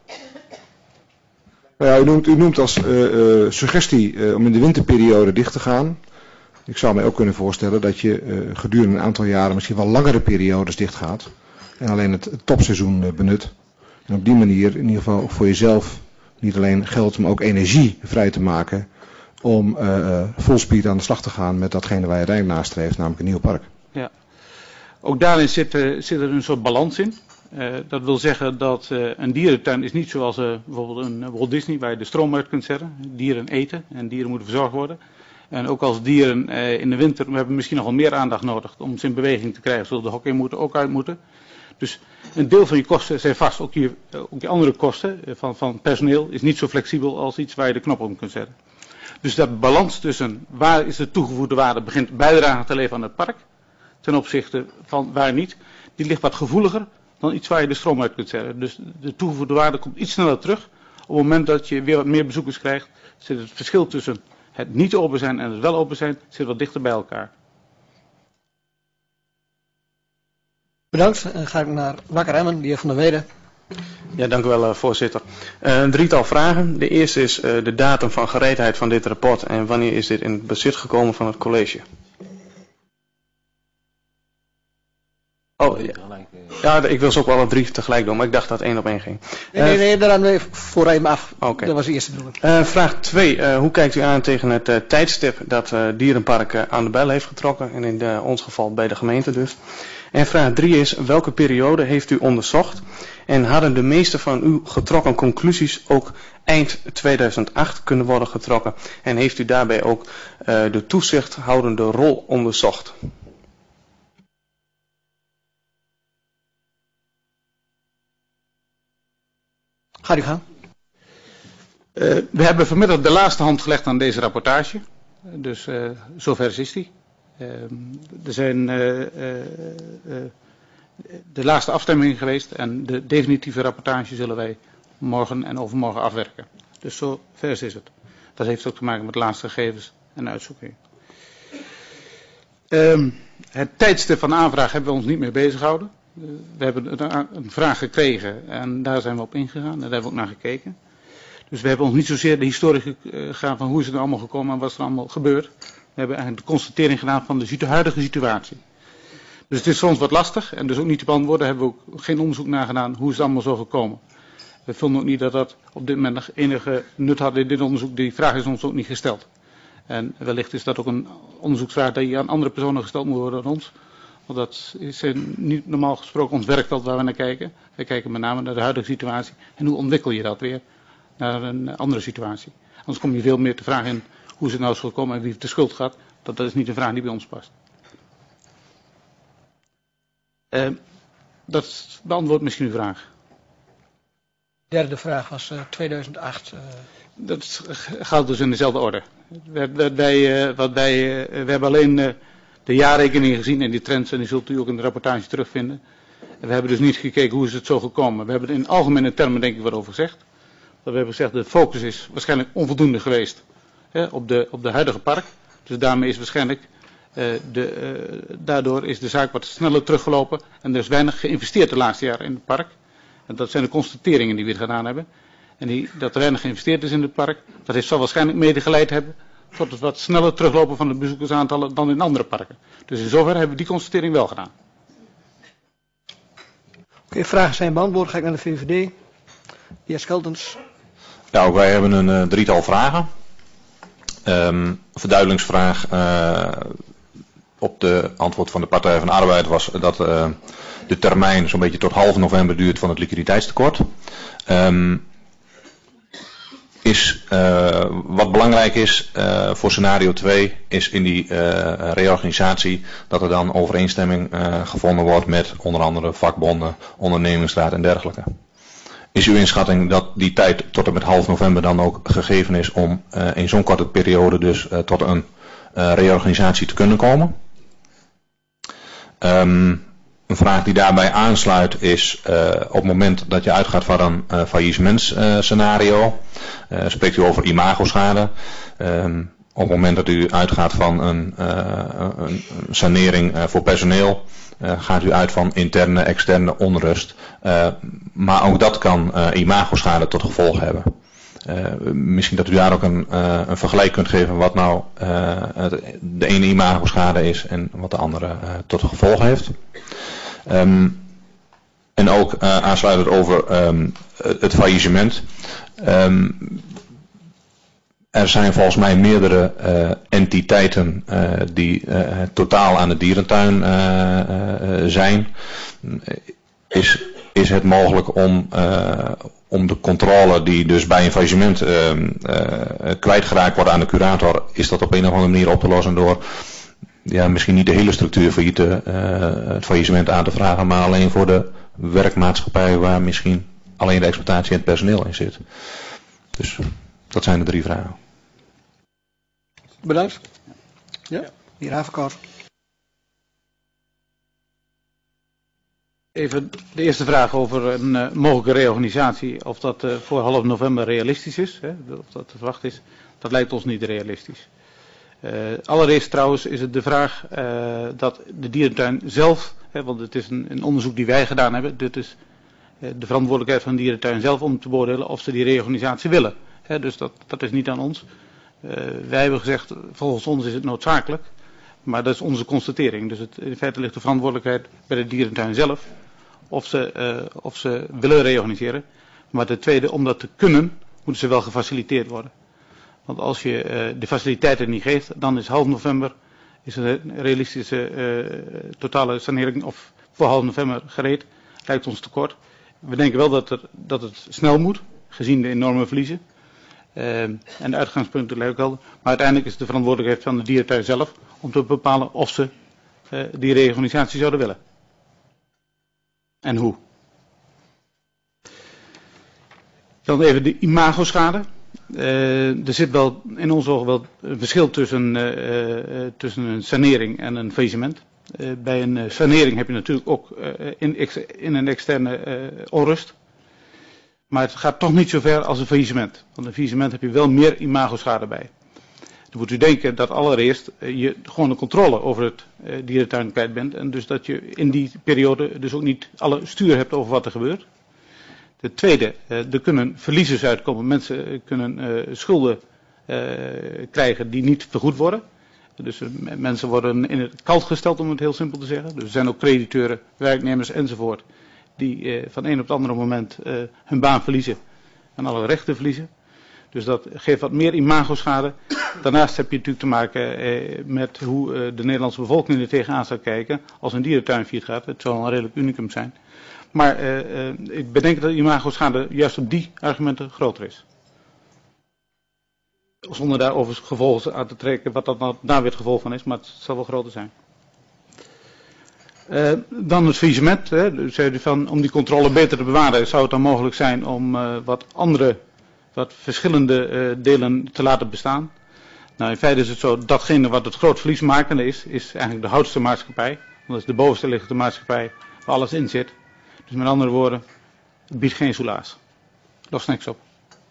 Nou ja, u noemt als suggestie om in de winterperiode dicht te gaan. Ik zou mij ook kunnen voorstellen dat je gedurende een aantal jaren misschien wel langere periodes dicht gaat. En alleen het topseizoen benut. En op die manier in ieder geval ook voor jezelf niet alleen geld, maar ook energie vrij te maken. Om full speed aan de slag te gaan met datgene waar je uiteindelijk nastreeft, namelijk een nieuw park. Ja, ook daarin zit er een soort balans in. Dat wil zeggen dat een dierentuin is niet zoals bijvoorbeeld een Walt Disney waar je de stroom uit kunt zetten. Dieren eten en dieren moeten verzorgd worden. En ook als dieren in de winter, we hebben misschien nog wel meer aandacht nodig om ze in beweging te krijgen, zodat de hok in moeten, ook uit moeten. Dus een deel van je kosten zijn vast, ook je andere kosten van personeel is niet zo flexibel als iets waar je de knop op kunt zetten. Dus dat balans tussen waar is de toegevoegde waarde begint bijdrage te leveren aan het park, ten opzichte van waar niet, die ligt wat gevoeliger dan iets waar je de stroom uit kunt zetten. Dus de toegevoegde waarde komt iets sneller terug. Op het moment dat je weer wat meer bezoekers krijgt, zit het verschil tussen het niet open zijn en het wel open zijn, zit wat dichter bij elkaar. Bedankt. Dan ga ik naar Wakker Emmen, de heer Van der Wede. Ja, dank u wel, voorzitter. Een drietal vragen. De eerste is de datum van gereedheid van dit rapport en wanneer is dit in het bezit gekomen van het college? Oh, ja, ik wil ze ook wel alle 3 tegelijk doen, maar ik dacht dat 1 op 1 ging. Nee, daaraan voor even af. Okay. Dat was de eerste bedoeling. Vraag 2. Hoe kijkt u aan tegen het tijdstip dat Dierenpark aan de bel heeft getrokken? En in ons geval bij de gemeente dus. En vraag 3 is, welke periode heeft u onderzocht? En hadden de meeste van uw getrokken conclusies ook eind 2008 kunnen worden getrokken? En heeft u daarbij ook de toezichthoudende rol onderzocht? Gaat u gaan. We hebben vanmiddag de laatste hand gelegd aan deze rapportage. Dus zover is die. Er zijn de laatste afstemmingen geweest en de definitieve rapportage zullen wij morgen en overmorgen afwerken. Dus zo vers is het. Dat heeft ook te maken met de laatste gegevens en uitzoekingen. Het tijdstip van de aanvraag hebben we ons niet meer bezig gehouden. We hebben een vraag gekregen en daar zijn we op ingegaan en daar hebben we ook naar gekeken. Dus we hebben ons niet zozeer de historie gegaan van hoe is het er allemaal gekomen en wat is er allemaal gebeurd. We hebben eigenlijk de constatering gedaan van de huidige situatie. Dus het is voor ons wat lastig en dus ook niet te beantwoorden. Hebben we ook geen onderzoek naar gedaan hoe is het allemaal zo gekomen. We vonden ook niet dat dat op dit moment nog enige nut had in dit onderzoek. Die vraag is ons ook niet gesteld. En wellicht is dat ook een onderzoeksvraag die aan andere personen gesteld moet worden dan ons. Want dat is niet normaal gesproken ons werkveld waar we naar kijken. We kijken met name naar de huidige situatie. En hoe ontwikkel je dat weer naar een andere situatie. Anders kom je veel meer te vragen in hoe is het nou zo gekomen en wie heeft de schuld gehad. Dat is niet een vraag die bij ons past. Dat beantwoordt misschien uw vraag. De derde vraag was 2008. Dat gaat dus in dezelfde orde. We hebben alleen de jaarrekeningen gezien en die trends en die zult u ook in de rapportage terugvinden. En we hebben dus niet gekeken hoe is het zo gekomen. We hebben er in algemene termen denk ik wat over gezegd. Dat we hebben gezegd de focus is waarschijnlijk onvoldoende geweest op de huidige park. Dus daarmee is waarschijnlijk daardoor is de zaak wat sneller teruggelopen en er is weinig geïnvesteerd de laatste jaren in het park. En dat zijn de constateringen die we gedaan hebben. En dat er weinig geïnvesteerd is in het park, dat zal waarschijnlijk mede geleid hebben tot het wat sneller teruglopen van de bezoekersaantallen dan in andere parken. Dus in zoverre hebben we die constatering wel gedaan. Oké, vragen zijn beantwoord. Ga ik naar de VVD. De heer Scheltens. Ja, ook wij hebben een drietal vragen. Verduidelingsvraag. op de antwoord van de Partij van de Arbeid was dat de termijn zo'n beetje tot half november duurt van het liquiditeitstekort. Wat belangrijk is voor scenario 2 is in die reorganisatie dat er dan overeenstemming gevonden wordt met onder andere vakbonden, ondernemingsraad en dergelijke. Is uw inschatting dat die tijd tot en met half november dan ook gegeven is om in zo'n korte periode dus tot een reorganisatie te kunnen komen? Een vraag die daarbij aansluit is op het moment dat je uitgaat van een faillissementsscenario, spreekt u over imagoschade. Op het moment dat u uitgaat van een sanering voor personeel, gaat u uit van interne, externe onrust. Maar ook dat kan imagoschade tot gevolg hebben. Misschien dat u daar ook een vergelijk kunt geven wat nou de ene imagoschade is en wat de andere tot gevolg heeft. En ook aansluitend over het faillissement. Er zijn volgens mij meerdere entiteiten die totaal aan de dierentuin zijn. Is het mogelijk om de controle die dus bij een faillissement kwijtgeraakt wordt aan de curator, is dat op een of andere manier op te lossen door misschien niet de hele structuur failliete het faillissement aan te vragen, maar alleen voor de werkmaatschappij waar misschien alleen de exploitatie en het personeel in zit. Dus dat zijn de 3 vragen. Bedankt. Ja, hier Haverkort. Even de eerste vraag over een mogelijke reorganisatie. Of dat voor half november realistisch is, of dat te verwachten is, dat lijkt ons niet realistisch. Allereerst trouwens is het de vraag dat de dierentuin zelf, want het is een onderzoek die wij gedaan hebben, dit is de verantwoordelijkheid van de dierentuin zelf om te beoordelen of ze die reorganisatie willen. Dus dat is niet aan ons. Wij hebben gezegd, volgens ons is het noodzakelijk, maar dat is onze constatering. Dus in feite ligt de verantwoordelijkheid bij de dierentuin zelf of ze willen reorganiseren. Maar ten tweede, om dat te kunnen, moeten ze wel gefaciliteerd worden. Want als je de faciliteiten niet geeft, dan is half november is een realistische totale sanering of voor half november gereed. Lijkt ons te kort. We denken wel dat het snel moet, gezien de enorme verliezen. En de uitgangspunten lijken wel. Maar uiteindelijk is het de verantwoordelijkheid van de dierentuin zelf om te bepalen of ze die reorganisatie zouden willen. En hoe. Dan even de imagoschade. Er zit wel in onze ogen wel een verschil tussen een sanering en een faillissement. Bij een sanering heb je natuurlijk ook in een externe onrust. Maar het gaat toch niet zo ver als een faillissement. Want een faillissement heb je wel meer imagoschade bij. Dan moet u denken dat allereerst je gewoon de controle over het dierentuin kwijt bent. En dus dat je in die periode dus ook niet alle stuur hebt over wat er gebeurt. Ten tweede, er kunnen verliezers uitkomen. Mensen kunnen schulden krijgen die niet vergoed worden. Dus mensen worden in het kalt gesteld, om het heel simpel te zeggen. Dus er zijn ook crediteuren, werknemers enzovoort. Die van een op het andere moment hun baan verliezen en alle rechten verliezen. Dus dat geeft wat meer imagoschade. Daarnaast heb je natuurlijk te maken met hoe de Nederlandse bevolking er tegenaan zou kijken als een dierentuin failliet gaat. Het zal een redelijk unicum zijn. Maar ik bedenk dat de imagoschade juist op die argumenten groter is. Zonder daar overigens gevolgen aan te trekken wat dat nou daar weer het gevolg van is, maar het zal wel groter zijn. Dan het faillissement. Dus zei u van, om die controle beter te bewaren, zou het dan mogelijk zijn om wat verschillende delen te laten bestaan. Nou, in feite is het zo, datgene wat het groot verliesmakende is eigenlijk de houtste maatschappij. Want dat is de bovenste liggende maatschappij waar alles in zit. Dus met andere woorden, het biedt geen soelaas. Lost niks op.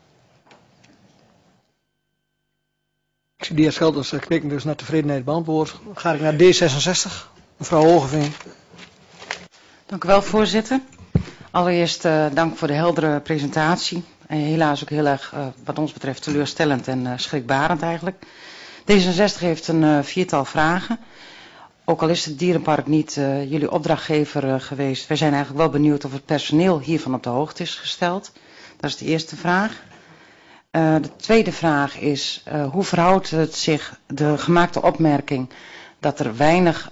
Ik zie de heer Schelders knikken, dus naar tevredenheid beantwoord. Dan ga ik naar D66. Mevrouw Hogeveen. Dank u wel, voorzitter. Allereerst dank voor de heldere presentatie. En helaas ook heel erg, wat ons betreft, teleurstellend en schrikbarend eigenlijk. D66 heeft een 4-tal vragen. Ook al is het dierenpark niet jullie opdrachtgever geweest. Wij zijn eigenlijk wel benieuwd of het personeel hiervan op de hoogte is gesteld. Dat is de eerste vraag. De tweede vraag is, hoe verhoudt het zich, de gemaakte opmerking, dat er weinig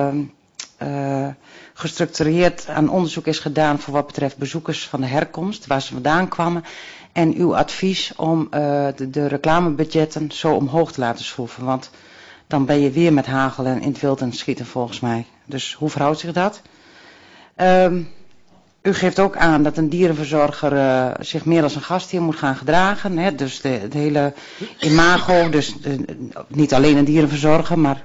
gestructureerd aan onderzoek is gedaan voor wat betreft bezoekers van de herkomst, waar ze vandaan kwamen. En uw advies om de reclamebudgetten zo omhoog te laten schroeven. Want dan ben je weer met hagel en in het wild aan het schieten volgens mij. Dus hoe verhoudt zich dat? U geeft ook aan dat een dierenverzorger zich meer als een gastheer moet gaan gedragen. Hè? Dus de hele imago, dus niet alleen een dierenverzorger, maar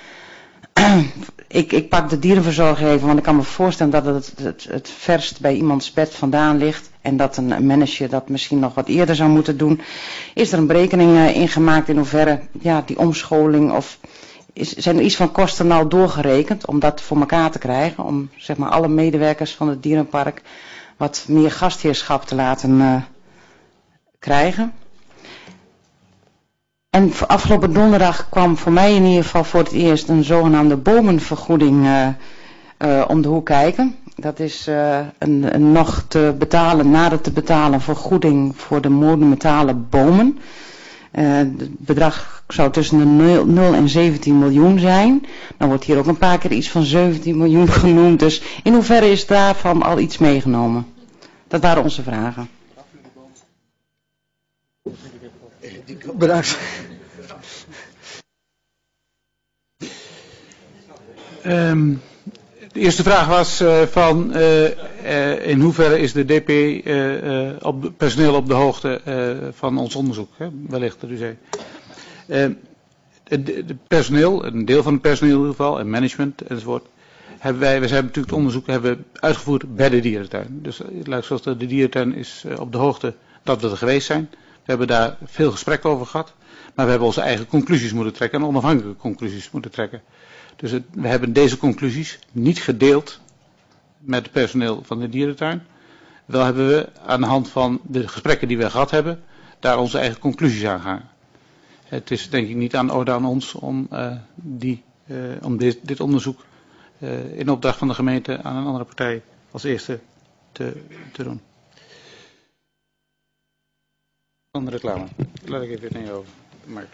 ik pak de dierenverzorger even, want ik kan me voorstellen dat het verst bij iemands bed vandaan ligt. En dat een manager dat misschien nog wat eerder zou moeten doen. Is er een berekening ingemaakt in hoeverre die omscholing of zijn er iets van kosten al doorgerekend om dat voor elkaar te krijgen? Om zeg maar alle medewerkers van het dierenpark wat meer gastheerschap te laten krijgen. En afgelopen donderdag kwam voor mij in ieder geval voor het eerst een zogenaamde bomenvergoeding om de hoek kijken. Dat is een nog te betalen, nader te betalen vergoeding voor de monumentale bomen. Het bedrag zou tussen de 0 en 17 miljoen zijn. Dan wordt hier ook een paar keer iets van 17 miljoen genoemd. Dus in hoeverre is daarvan al iets meegenomen? Dat waren onze vragen. Bedankt. De eerste vraag was in hoeverre is de DP personeel op de hoogte van ons onderzoek, hè? Wellicht dat u zei. Het personeel, een deel van het personeel in ieder geval, en management enzovoort, we hebben natuurlijk het onderzoek uitgevoerd bij de dierentuin. Dus zoals de dierentuin is op de hoogte dat we er geweest zijn. We hebben daar veel gesprekken over gehad, maar we hebben onze eigen conclusies moeten trekken en onafhankelijke conclusies moeten trekken. Dus we hebben deze conclusies niet gedeeld met het personeel van de dierentuin. Wel hebben we aan de hand van de gesprekken die we gehad hebben, daar onze eigen conclusies aan gehangen. Het is denk ik niet aan orde aan ons om, dit onderzoek in opdracht van de gemeente aan een andere partij als eerste te doen. Andere reclame. Laat ik even het over. Mark.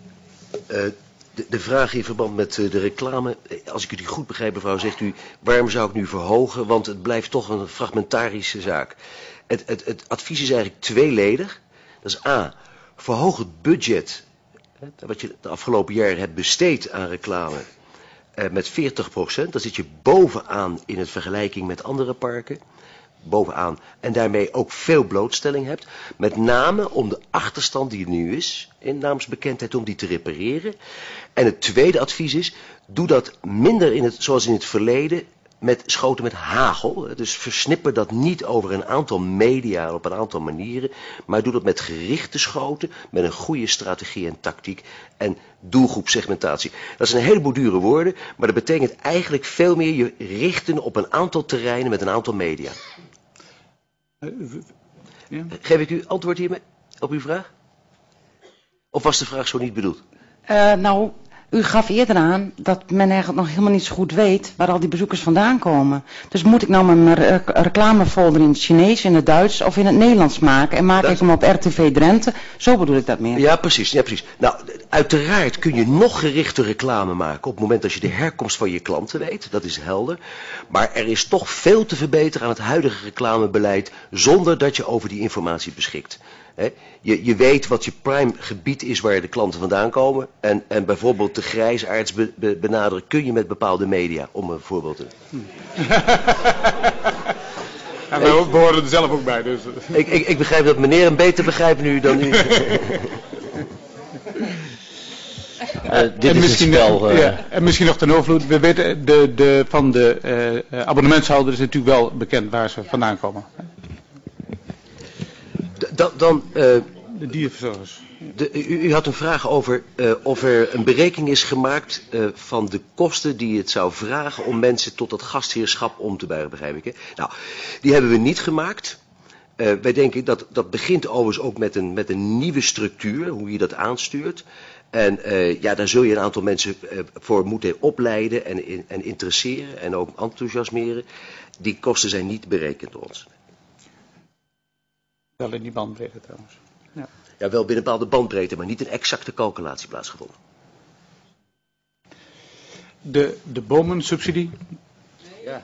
De vraag in verband met de reclame, als ik u die goed begrijp mevrouw, zegt u, waarom zou ik nu verhogen, want het blijft toch een fragmentarische zaak. Het advies is eigenlijk tweeledig. Dat is A, verhoog het budget, wat je de afgelopen jaren hebt besteed aan reclame, met 40%. Dan zit je bovenaan in het vergelijking met andere parken. Bovenaan en daarmee ook veel blootstelling hebt. Met name om de achterstand die er nu is in naamsbekendheid, om die te repareren. En het tweede advies is, doe dat minder zoals in het verleden met schoten met hagel. Dus versnipper dat niet over een aantal media op een aantal manieren, maar doe dat met gerichte schoten, met een goede strategie en tactiek en doelgroepsegmentatie. Dat zijn een heleboel dure woorden, maar dat betekent eigenlijk veel meer je richten op een aantal terreinen met een aantal media. Ja. Geef ik u antwoord hiermee op uw vraag? Of was de vraag zo niet bedoeld? Nou, u gaf eerder aan dat men eigenlijk nog helemaal niet zo goed weet waar al die bezoekers vandaan komen. Dus moet ik nou mijn reclamefolder in het Chinees, in het Duits of in het Nederlands maken? En maak ik hem op RTV Drenthe? Zo bedoel ik dat meer. Ja, precies. Ja, precies. Nou, uiteraard kun je nog gerichte reclame maken op het moment dat je de herkomst van je klanten weet. Dat is helder. Maar er is toch veel te verbeteren aan het huidige reclamebeleid zonder dat je over die informatie beschikt. Je weet wat je prime gebied is waar de klanten vandaan komen. En bijvoorbeeld de grijsaards benaderen kun je met bepaalde media, om een voorbeeld te Ja, we behoren er zelf ook bij. Dus. Ik begrijp dat meneer hem beter begrijpt nu dan u. Dit is een spel. En misschien nog ten overvloed. We weten, van de abonnementshouder is natuurlijk wel bekend waar ze vandaan komen. De dierverzorgers. U had een vraag over of er een berekening is gemaakt van de kosten die het zou vragen om mensen tot dat gastheerschap om te buigen, begrijp ik. Hè? Nou, die hebben we niet gemaakt. Wij denken dat begint overigens ook met een nieuwe structuur, hoe je dat aanstuurt. En daar zul je een aantal mensen voor moeten opleiden en interesseren en ook enthousiasmeren. Die kosten zijn niet berekend door ons. Wel in die bandbreedte trouwens. Ja, wel binnen een bepaalde bandbreedte, maar niet een exacte calculatie plaatsgevonden. De bomensubsidie. Ja.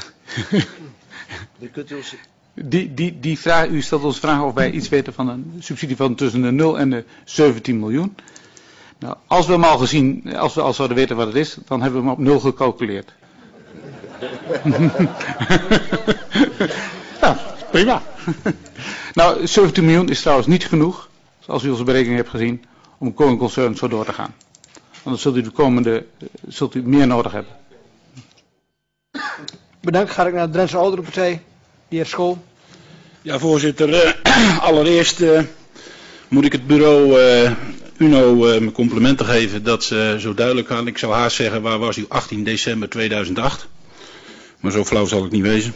Die vraag, u stelt ons vragen of wij iets weten van een subsidie van tussen de 0 en de 17 miljoen. Nou, als we hem al gezien, als we al zouden weten wat het is, dan hebben we hem op 0 gecalculeerd. Nou, prima. Nou, 17 miljoen is trouwens niet genoeg, zoals u onze berekening hebt gezien, om Going Concern zo door te gaan. Want dan zult u meer nodig hebben. Bedankt. Ga ik naar de Drentse Ouderenpartij. De heer School. Ja, voorzitter. Allereerst moet ik het bureau UNO mijn complimenten geven dat ze zo duidelijk gaan. Ik zou haast zeggen, waar was u 18 december 2008? Maar zo flauw zal ik niet wezen.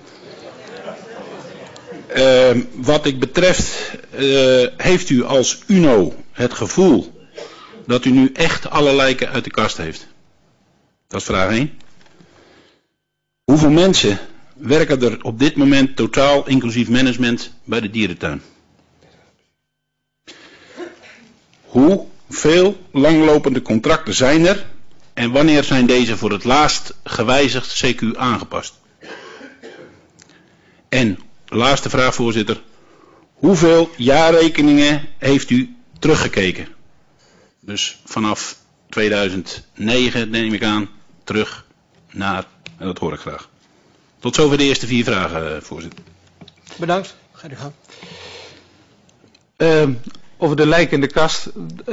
Wat ik betreft, heeft u als UNO het gevoel dat u nu echt alle lijken uit de kast heeft? Dat is vraag 1. Hoeveel mensen werken er op dit moment totaal, inclusief management, bij de dierentuin? Hoeveel langlopende contracten zijn er en wanneer zijn deze voor het laatst gewijzigd, CQ aangepast? En, laatste vraag voorzitter, hoeveel jaarrekeningen heeft u teruggekeken? Dus vanaf 2009 neem ik aan, terug naar, en dat hoor ik graag. Tot zover de eerste 4 vragen, voorzitter. Bedankt. Ga je gang. Over de lijken in de kast.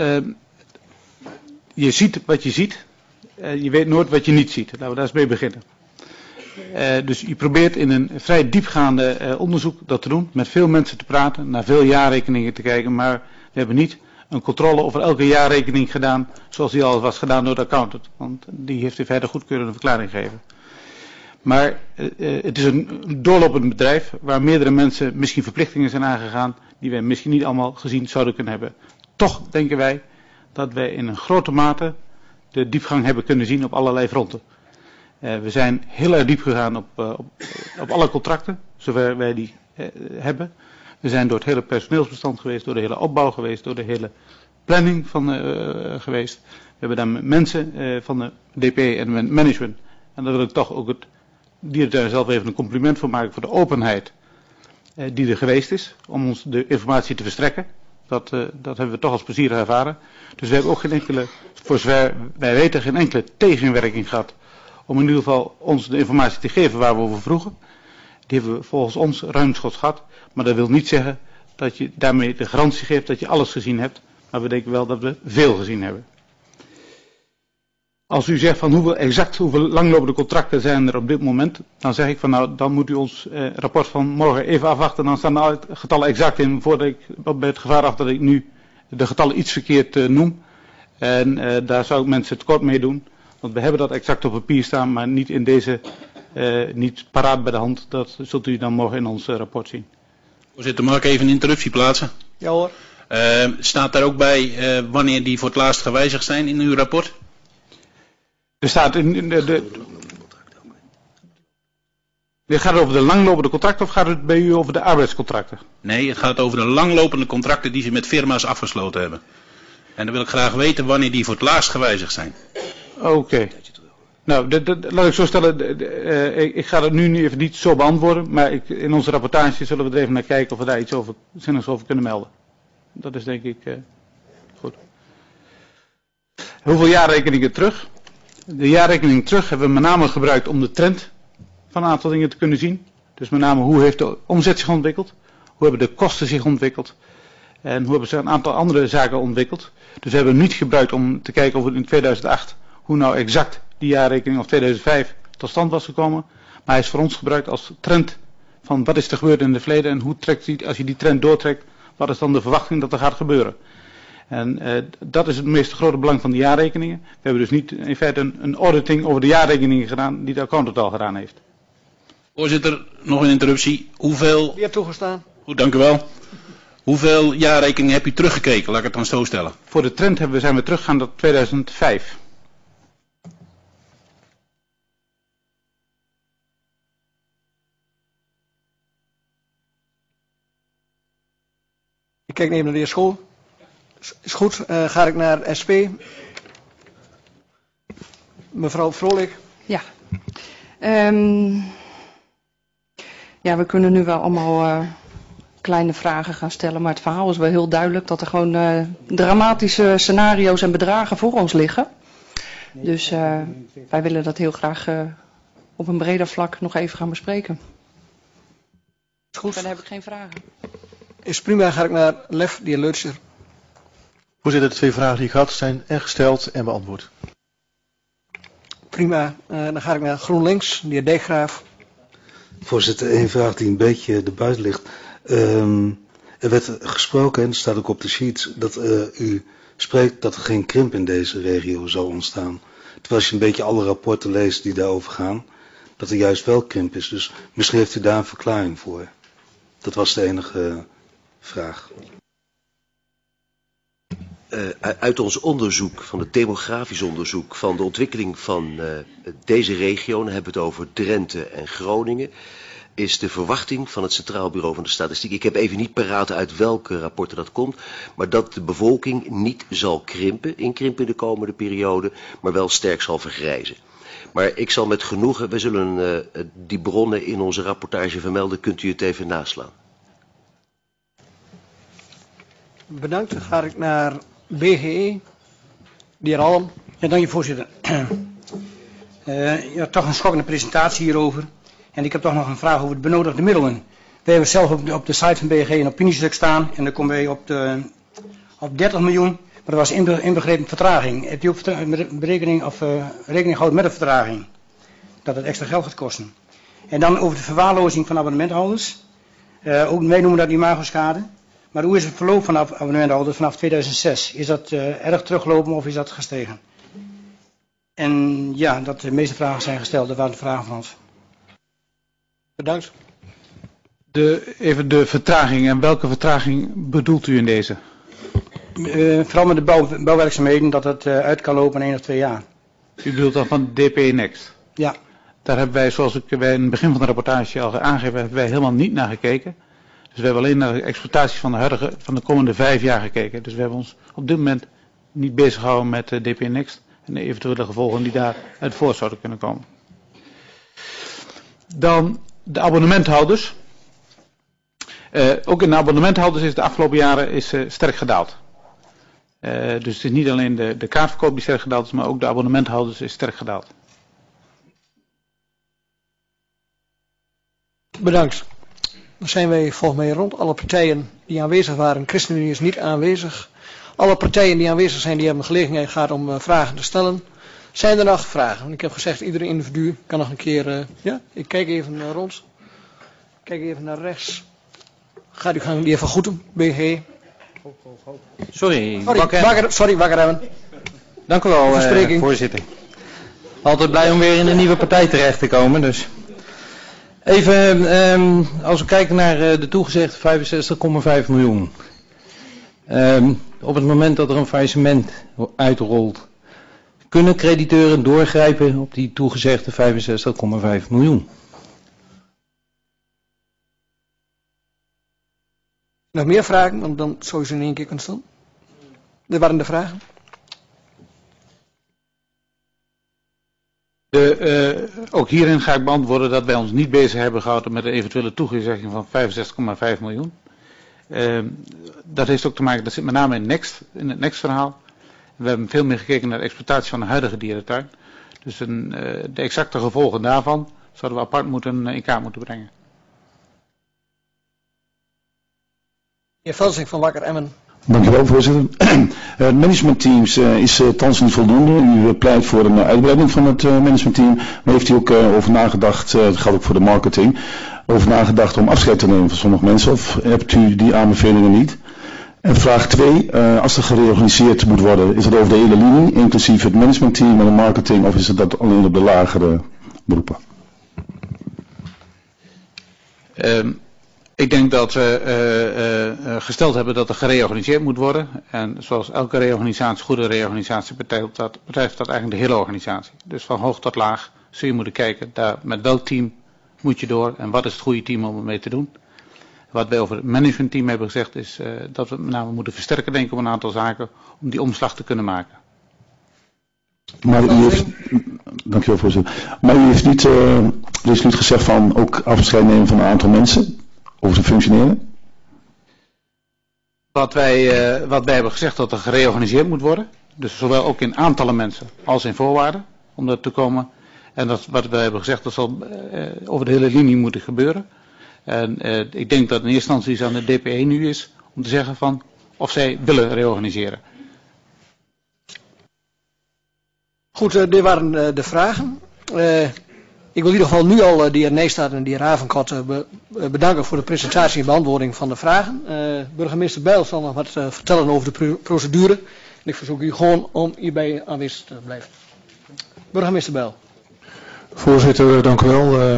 Je ziet wat je ziet. Je weet nooit wat je niet ziet. Laten we daar eens mee beginnen. Dus je probeert in een vrij diepgaande onderzoek dat te doen. Met veel mensen te praten. Naar veel jaarrekeningen te kijken. Maar we hebben niet een controle over elke jaarrekening gedaan. Zoals die al was gedaan door de accountant. Want die heeft in feite goedkeurende verklaring gegeven. Maar het is een doorlopend bedrijf waar meerdere mensen misschien verplichtingen zijn aangegaan die wij misschien niet allemaal gezien zouden kunnen hebben. Toch denken wij dat wij in een grote mate de diepgang hebben kunnen zien op allerlei fronten. We zijn heel erg diep gegaan op alle contracten, zover wij die hebben. We zijn door het hele personeelsbestand geweest, door de hele opbouw geweest, door de hele planning geweest. We hebben daar mensen van de DP en management. En daar wil ik toch ook het dierentuin zelf even een compliment voor maken voor de openheid die er geweest is om ons de informatie te verstrekken. Dat hebben we toch als plezierig ervaren. Dus we hebben ook geen enkele, voor zover wij weten, geen enkele tegenwerking gehad om in ieder geval ons de informatie te geven waar we over vroegen. Die hebben we volgens ons ruimschoots gehad. Maar dat wil niet zeggen dat je daarmee de garantie geeft dat je alles gezien hebt. Maar we denken wel dat we veel gezien hebben. Als u zegt van hoeveel langlopende contracten zijn er op dit moment, dan zeg ik van nou, dan moet u ons rapport van morgen even afwachten. Dan staan de getallen exact in, voordat ik bij het gevaar af dat ik nu de getallen iets verkeerd noem. En daar zou ik mensen tekort mee doen, want we hebben dat exact op papier staan, maar niet in deze, niet paraat bij de hand. Dat zult u dan morgen in ons rapport zien. Voorzitter, mag ik even een interruptie plaatsen? Ja hoor. Staat daar ook bij wanneer die voor het laatst gewijzigd zijn in uw rapport? Er staat gaat het over de langlopende contracten of gaat het bij u over de arbeidscontracten? Nee, het gaat over de langlopende contracten die ze met firma's afgesloten hebben. En dan wil ik graag weten wanneer die voor het laatst gewijzigd zijn. Oké. Nou, laat ik zo stellen, ik ga het nu even niet zo beantwoorden, maar in onze rapportage zullen we er even naar kijken of we daar iets zinnigs over kunnen melden. Dat is denk ik goed. Hoeveel jaarrekeningen terug? De jaarrekening terug hebben we met name gebruikt om de trend van een aantal dingen te kunnen zien. Dus met name hoe heeft de omzet zich ontwikkeld? Hoe hebben de kosten zich ontwikkeld? En hoe hebben ze een aantal andere zaken ontwikkeld? Dus we hebben hem niet gebruikt om te kijken of het in 2008, hoe nou exact die jaarrekening of 2005 tot stand was gekomen. Maar hij is voor ons gebruikt als trend van wat is er gebeurd in het verleden en hoe trekt hij, als je die trend doortrekt, wat is dan de verwachting dat er gaat gebeuren. En dat is het meest grote belang van de jaarrekeningen. We hebben dus niet in feite een auditing over de jaarrekeningen gedaan die de accountant al gedaan heeft. Voorzitter, nog een interruptie. Hoeveel... Weer toegestaan. Goed, dank u wel. Hoeveel jaarrekeningen heb u teruggekeken? Laat ik het dan zo stellen. Voor de trend zijn we teruggegaan tot 2005. Ik kijk even naar de heer School. Is goed, ga ik naar SP. Mevrouw Vrolijk. Ja. Ja, we kunnen nu wel allemaal kleine vragen gaan stellen, maar het verhaal is wel heel duidelijk dat er gewoon dramatische scenario's en bedragen voor ons liggen. Dus wij willen dat heel graag op een breder vlak nog even gaan bespreken. Goed. Verder heb ik geen vragen. Is prima, ga ik naar Lef, de heer Leutscher. Voorzitter, de 2 vragen die ik had zijn en gesteld en beantwoord. Prima, dan ga ik naar GroenLinks, de heer Dijkgraaf. Voorzitter, één vraag die een beetje erbuiten ligt. Er werd gesproken, en dat staat ook op de sheet, dat u spreekt dat er geen krimp in deze regio zal ontstaan. Terwijl als je een beetje alle rapporten leest die daarover gaan, dat er juist wel krimp is. Dus misschien heeft u daar een verklaring voor. Dat was de enige vraag. Uit ons onderzoek, van het demografisch onderzoek van de ontwikkeling van deze regio, dan hebben we het over Drenthe en Groningen, is de verwachting van het Centraal Bureau van de Statistiek, ik heb even niet paraat uit welke rapporten dat komt, maar dat de bevolking niet zal krimpen in de komende periode, maar wel sterk zal vergrijzen. Maar ik zal met genoegen, we zullen die bronnen in onze rapportage vermelden, kunt u het even naslaan. Bedankt, dan ga ik naar BGE, de heer Alm. Ja, dank je voorzitter. Ja, toch een schokkende presentatie hierover. En ik heb toch nog een vraag over de benodigde middelen. We hebben zelf op de site van BGE een opiniestuk staan en dan komen wij op 30 miljoen, maar dat was inbegrepen vertraging. Hebt u ook rekening gehouden met de vertraging? Dat het extra geld gaat kosten. En dan over de verwaarlozing van abonnementhouders. Ook wij noemen dat imagoschade. Maar hoe is het verloop van abonnementhouders vanaf 2006? Is dat erg teruglopen of is dat gestegen? En ja, dat de meeste vragen zijn gesteld. Dat waren de vragen van ons. Bedankt. Even de vertraging. En welke vertraging bedoelt u in deze? Vooral met de bouwwerkzaamheden dat het uit kan lopen in 1 of 2 jaar. U bedoelt dan van DP Next? Ja. Daar hebben wij, zoals ik bij in het begin van de rapportage al aangegeven, hebben wij helemaal niet naar gekeken. Dus we hebben alleen naar de exploitatie van de komende 5 jaar gekeken. Dus we hebben ons op dit moment niet bezig gehouden met DP Next en de eventuele gevolgen die daaruit voort zouden kunnen komen. Dan de abonnementhouders. Ook in de abonnementhouders is de afgelopen jaren sterk gedaald. Dus het is niet alleen de kaartverkoop die sterk gedaald is, maar ook de abonnementhouders is sterk gedaald. Bedankt. Dan zijn wij volgens mij rond. Alle partijen die aanwezig waren, ChristenUnie is niet aanwezig. Alle partijen die aanwezig zijn, die hebben gelegenheid gehad om vragen te stellen. Zijn er nog vragen? Want ik heb gezegd, iedere individu kan nog een keer... ja, ik kijk even rond. Kijk even naar rechts. Gaat u gang, die even goed, BG. Sorry, Wakker hebben. Dank u wel, voorzitter. Altijd blij om weer in een nieuwe partij terecht te komen, dus... Even, als we kijken naar de toegezegde 65,5 miljoen. Op het moment dat er een faillissement uitrolt, kunnen crediteuren doorgrijpen op die toegezegde 65,5 miljoen? Nog meer vragen, want dan zou je ze in één keer kunnen stellen. Dit waren de vragen. Ook hierin ga ik beantwoorden dat wij ons niet bezig hebben gehouden met de eventuele toezegging van 65,5 miljoen. Dat heeft ook te maken, dat zit met name in het Next verhaal. We hebben veel meer gekeken naar de exploitatie van de huidige dierentuin. Dus de exacte gevolgen daarvan zouden we apart in kaart moeten brengen. Heer Velsing van Wakker Emmen. Dankjewel, voorzitter. Het managementteam is thans niet voldoende. U pleit voor een uitbreiding van het managementteam. Maar heeft u ook over nagedacht, dat geldt ook voor de marketing, over nagedacht om afscheid te nemen van sommige mensen? Of hebt u die aanbevelingen niet? En vraag 2, als er gereorganiseerd moet worden, is dat over de hele linie, inclusief het managementteam en de marketing, of is het dat alleen op de lagere beroepen? Ik denk dat we gesteld hebben dat er gereorganiseerd moet worden. En zoals elke reorganisatie, goede reorganisatie, betreft dat eigenlijk de hele organisatie. Dus van hoog tot laag zul je moeten kijken met welk team moet je door en wat is het goede team om ermee te doen. Wat wij over het managementteam hebben gezegd is dat we met name moeten versterken denken op een aantal zaken om die omslag te kunnen maken. Maar Dankjewel, voorzitter. Maar u heeft niet, er is niet gezegd van ook afscheid nemen van een aantal mensen over ze functioneren? Wat wij hebben gezegd dat er gereorganiseerd moet worden. Dus zowel ook in aantallen mensen als in voorwaarden om dat te komen. En dat, wat wij hebben gezegd, dat zal over de hele linie moeten gebeuren. En ik denk dat in eerste instantie aan de DPE nu is om te zeggen van of zij willen reorganiseren. Goed, dit waren de vragen. Ik wil in ieder geval nu al de heer Neestaat en de heer Havenkort bedanken voor de presentatie en beantwoording van de vragen. Burgemeester Bijl zal nog wat vertellen over de procedure. En ik verzoek u gewoon om hierbij aanwezig te blijven. Burgemeester Bijl. Voorzitter, dank u wel.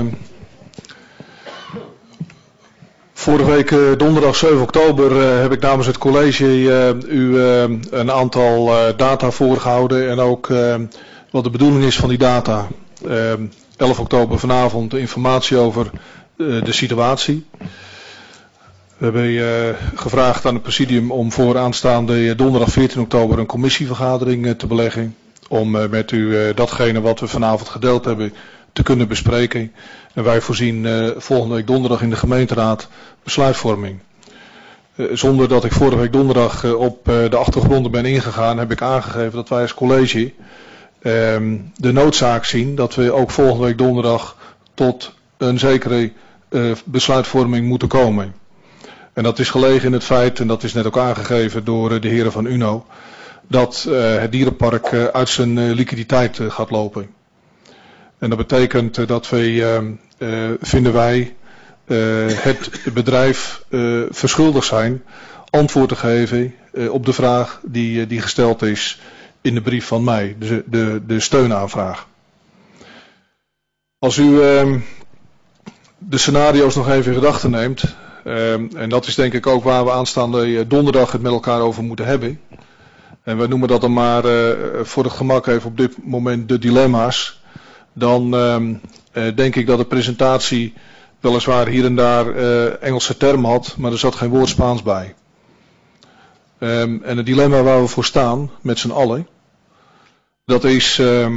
Vorige week donderdag 7 oktober heb ik namens het college u een aantal data voorgehouden en ook wat de bedoeling is van die data. 11 oktober vanavond informatie over de situatie. We hebben gevraagd aan het presidium om voor aanstaande donderdag 14 oktober een commissievergadering te beleggen. Om met u datgene wat we vanavond gedeeld hebben te kunnen bespreken. En wij voorzien volgende week donderdag in de gemeenteraad besluitvorming. Zonder dat ik vorige week donderdag op de achtergronden ben ingegaan, heb ik aangegeven dat wij als college de noodzaak zien dat we ook volgende week donderdag tot een zekere besluitvorming moeten komen. En dat is gelegen in het feit, en dat is net ook aangegeven door de heren van UNO, dat het dierenpark uit zijn liquiditeit gaat lopen. En dat betekent dat wij, vinden wij, het bedrijf verschuldigd zijn antwoord te geven op de vraag die gesteld is in de brief van mij, de steunaanvraag. Als u de scenario's nog even in gedachten neemt, en dat is denk ik ook waar we aanstaande donderdag het met elkaar over moeten hebben. En we noemen dat dan maar voor het gemak even op dit moment de dilemma's. Dan denk ik dat de presentatie weliswaar hier en daar Engelse term had, maar er zat geen woord Spaans bij. En het dilemma waar we voor staan, met z'n allen, dat is,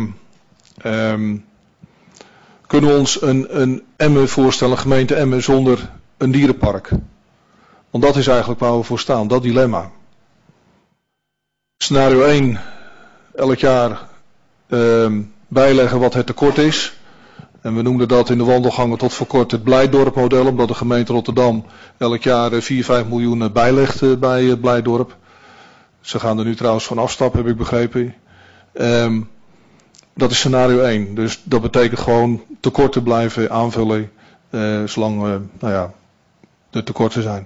kunnen we ons een Emmen voorstellen, een gemeente Emmen zonder een dierenpark? Want dat is eigenlijk waar we voor staan, dat dilemma. Scenario 1, elk jaar bijleggen wat het tekort is. En we noemden dat in de wandelgangen tot voor kort het Blijdorp-model, omdat de gemeente Rotterdam elk jaar 4-5 miljoen bijlegt bij het Blijdorp. Ze gaan er nu trouwens van afstappen, heb ik begrepen. Dat is scenario 1. Dus dat betekent gewoon tekorten blijven aanvullen, zolang de tekorten zijn.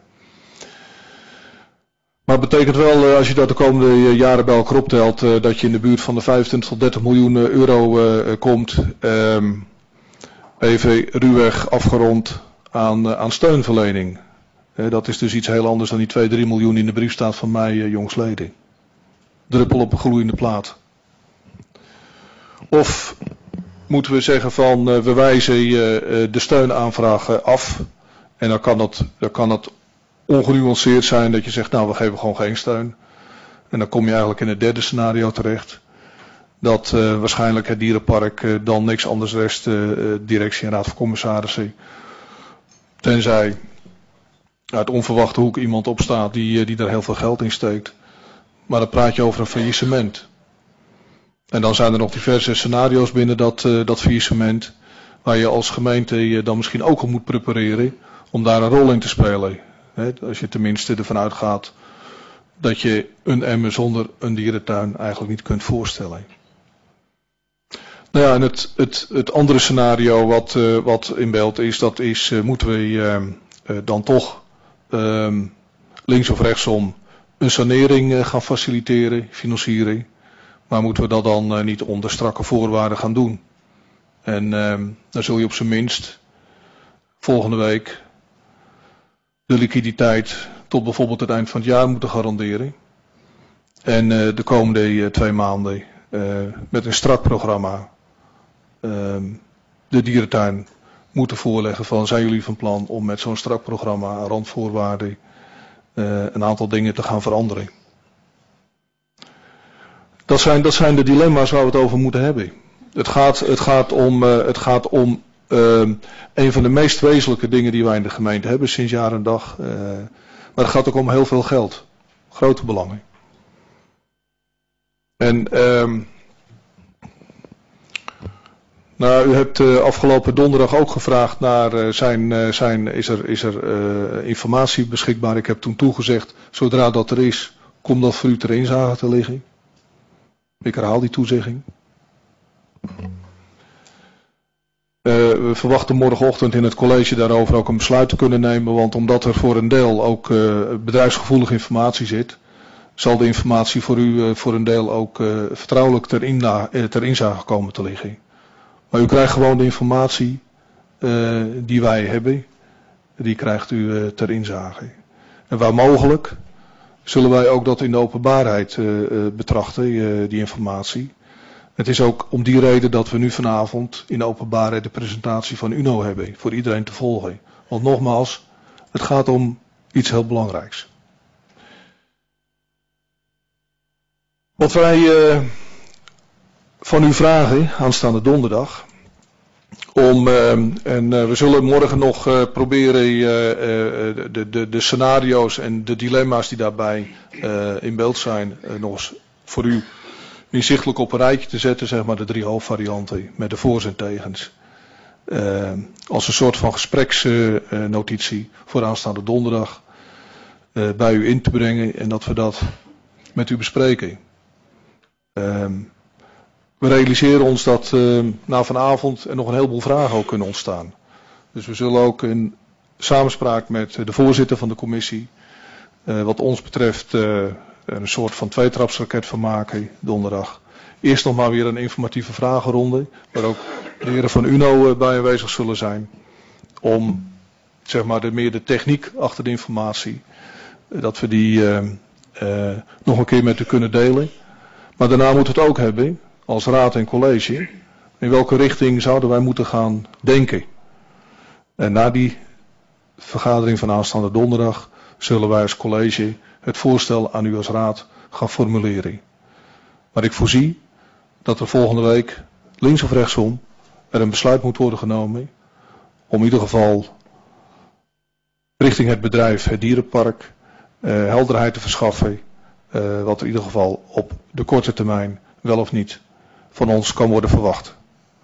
Maar het betekent wel, als je dat de komende jaren bij elkaar optelt, dat je in de buurt van de 25 tot 30 miljoen euro komt. Even ruwweg afgerond aan steunverlening. Dat is dus iets heel anders dan die 2-3 miljoen in de brief staat van mij jongsleden. Druppel op een gloeiende plaat. Of moeten we zeggen van we wijzen de steunaanvraag af. En dan kan dat ongenuanceerd zijn dat je zegt nou we geven gewoon geen steun. En dan kom je eigenlijk in het derde scenario terecht. Dat waarschijnlijk het dierenpark dan niks anders rest, directie en raad van commissarissen. Tenzij uit onverwachte hoek iemand opstaat die daar heel veel geld in steekt. Maar dan praat je over een faillissement. En dan zijn er nog diverse scenario's binnen dat faillissement. Waar je als gemeente dan misschien ook op moet prepareren om daar een rol in te spelen. Als je tenminste ervan uitgaat dat je een Emmen zonder een dierentuin eigenlijk niet kunt voorstellen. Nou ja, en het andere scenario wat in beeld is, dat is moeten we dan toch links of rechtsom een sanering gaan faciliteren, financieren. Maar moeten we dat dan niet onder strakke voorwaarden gaan doen. En dan zul je op zijn minst volgende week de liquiditeit tot bijvoorbeeld het eind van het jaar moeten garanderen. En de komende 2 maanden met een strak programma de dierentuin moeten voorleggen van zijn jullie van plan om met zo'n strak programma aan randvoorwaarden een aantal dingen te gaan veranderen. Dat zijn de dilemma's waar we het over moeten hebben. Het gaat om een van de meest wezenlijke dingen die wij in de gemeente hebben sinds jaar en dag. Maar het gaat ook om heel veel geld. Grote belangen. En nou, u hebt afgelopen donderdag ook gevraagd naar is er informatie beschikbaar. Ik heb toen toegezegd, zodra dat er is, komt dat voor u ter inzage te liggen. Ik herhaal die toezegging. We verwachten morgenochtend in het college daarover ook een besluit te kunnen nemen, want omdat er voor een deel ook bedrijfsgevoelige informatie zit, zal de informatie voor u voor een deel ook vertrouwelijk ter inzage komen te liggen. Maar u krijgt gewoon de informatie die wij hebben, die krijgt u ter inzage. En waar mogelijk zullen wij ook dat in de openbaarheid betrachten, die informatie. Het is ook om die reden dat we nu vanavond in de openbaarheid de presentatie van UNO hebben, voor iedereen te volgen. Want nogmaals, het gaat om iets heel belangrijks. Wat wij van u vragen, aanstaande donderdag, we zullen morgen nog proberen de scenario's en de dilemma's die daarbij in beeld zijn, nog eens voor u inzichtelijk op een rijtje te zetten, zeg maar de 3 hoofdvarianten met de voor's en tegens. Als een soort van gespreksnotitie voor aanstaande donderdag bij u in te brengen en dat we dat met u bespreken. We realiseren ons dat na vanavond er nog een heleboel vragen ook kunnen ontstaan. Dus we zullen ook in samenspraak met de voorzitter van de commissie, wat ons betreft, een soort van tweetrapsraket van maken donderdag. Eerst nog maar weer een informatieve vragenronde, waar ook de heren van UNO bij aanwezig zullen zijn. Om zeg maar meer de techniek achter de informatie, dat we die nog een keer met u kunnen delen. Maar daarna moeten we het ook hebben, als raad en college, in welke richting zouden wij moeten gaan denken. En na die vergadering van aanstaande donderdag zullen wij als college het voorstel aan u als raad gaan formuleren. Maar ik voorzie dat er volgende week, links of rechtsom, er een besluit moet worden genomen om in ieder geval richting het bedrijf, het dierenpark, helderheid te verschaffen, wat in ieder geval op de korte termijn wel of niet van ons kan worden verwacht.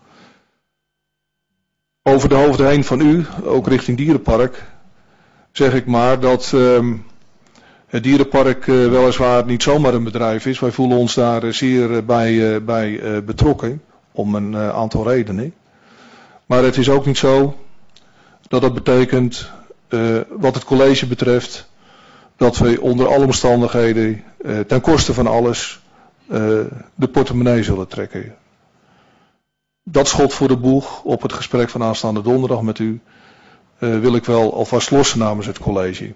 Over de hoofden heen van u, ook richting dierenpark, zeg ik maar dat het dierenpark weliswaar niet zomaar een bedrijf is. Wij voelen ons daar zeer bij betrokken, om een aantal redenen. Maar het is ook niet zo dat dat betekent, wat het college betreft, dat we onder alle omstandigheden, ten koste van alles, de portemonnee zullen trekken. Dat schot voor de boeg op het gesprek van aanstaande donderdag met u wil ik wel alvast lossen namens het college.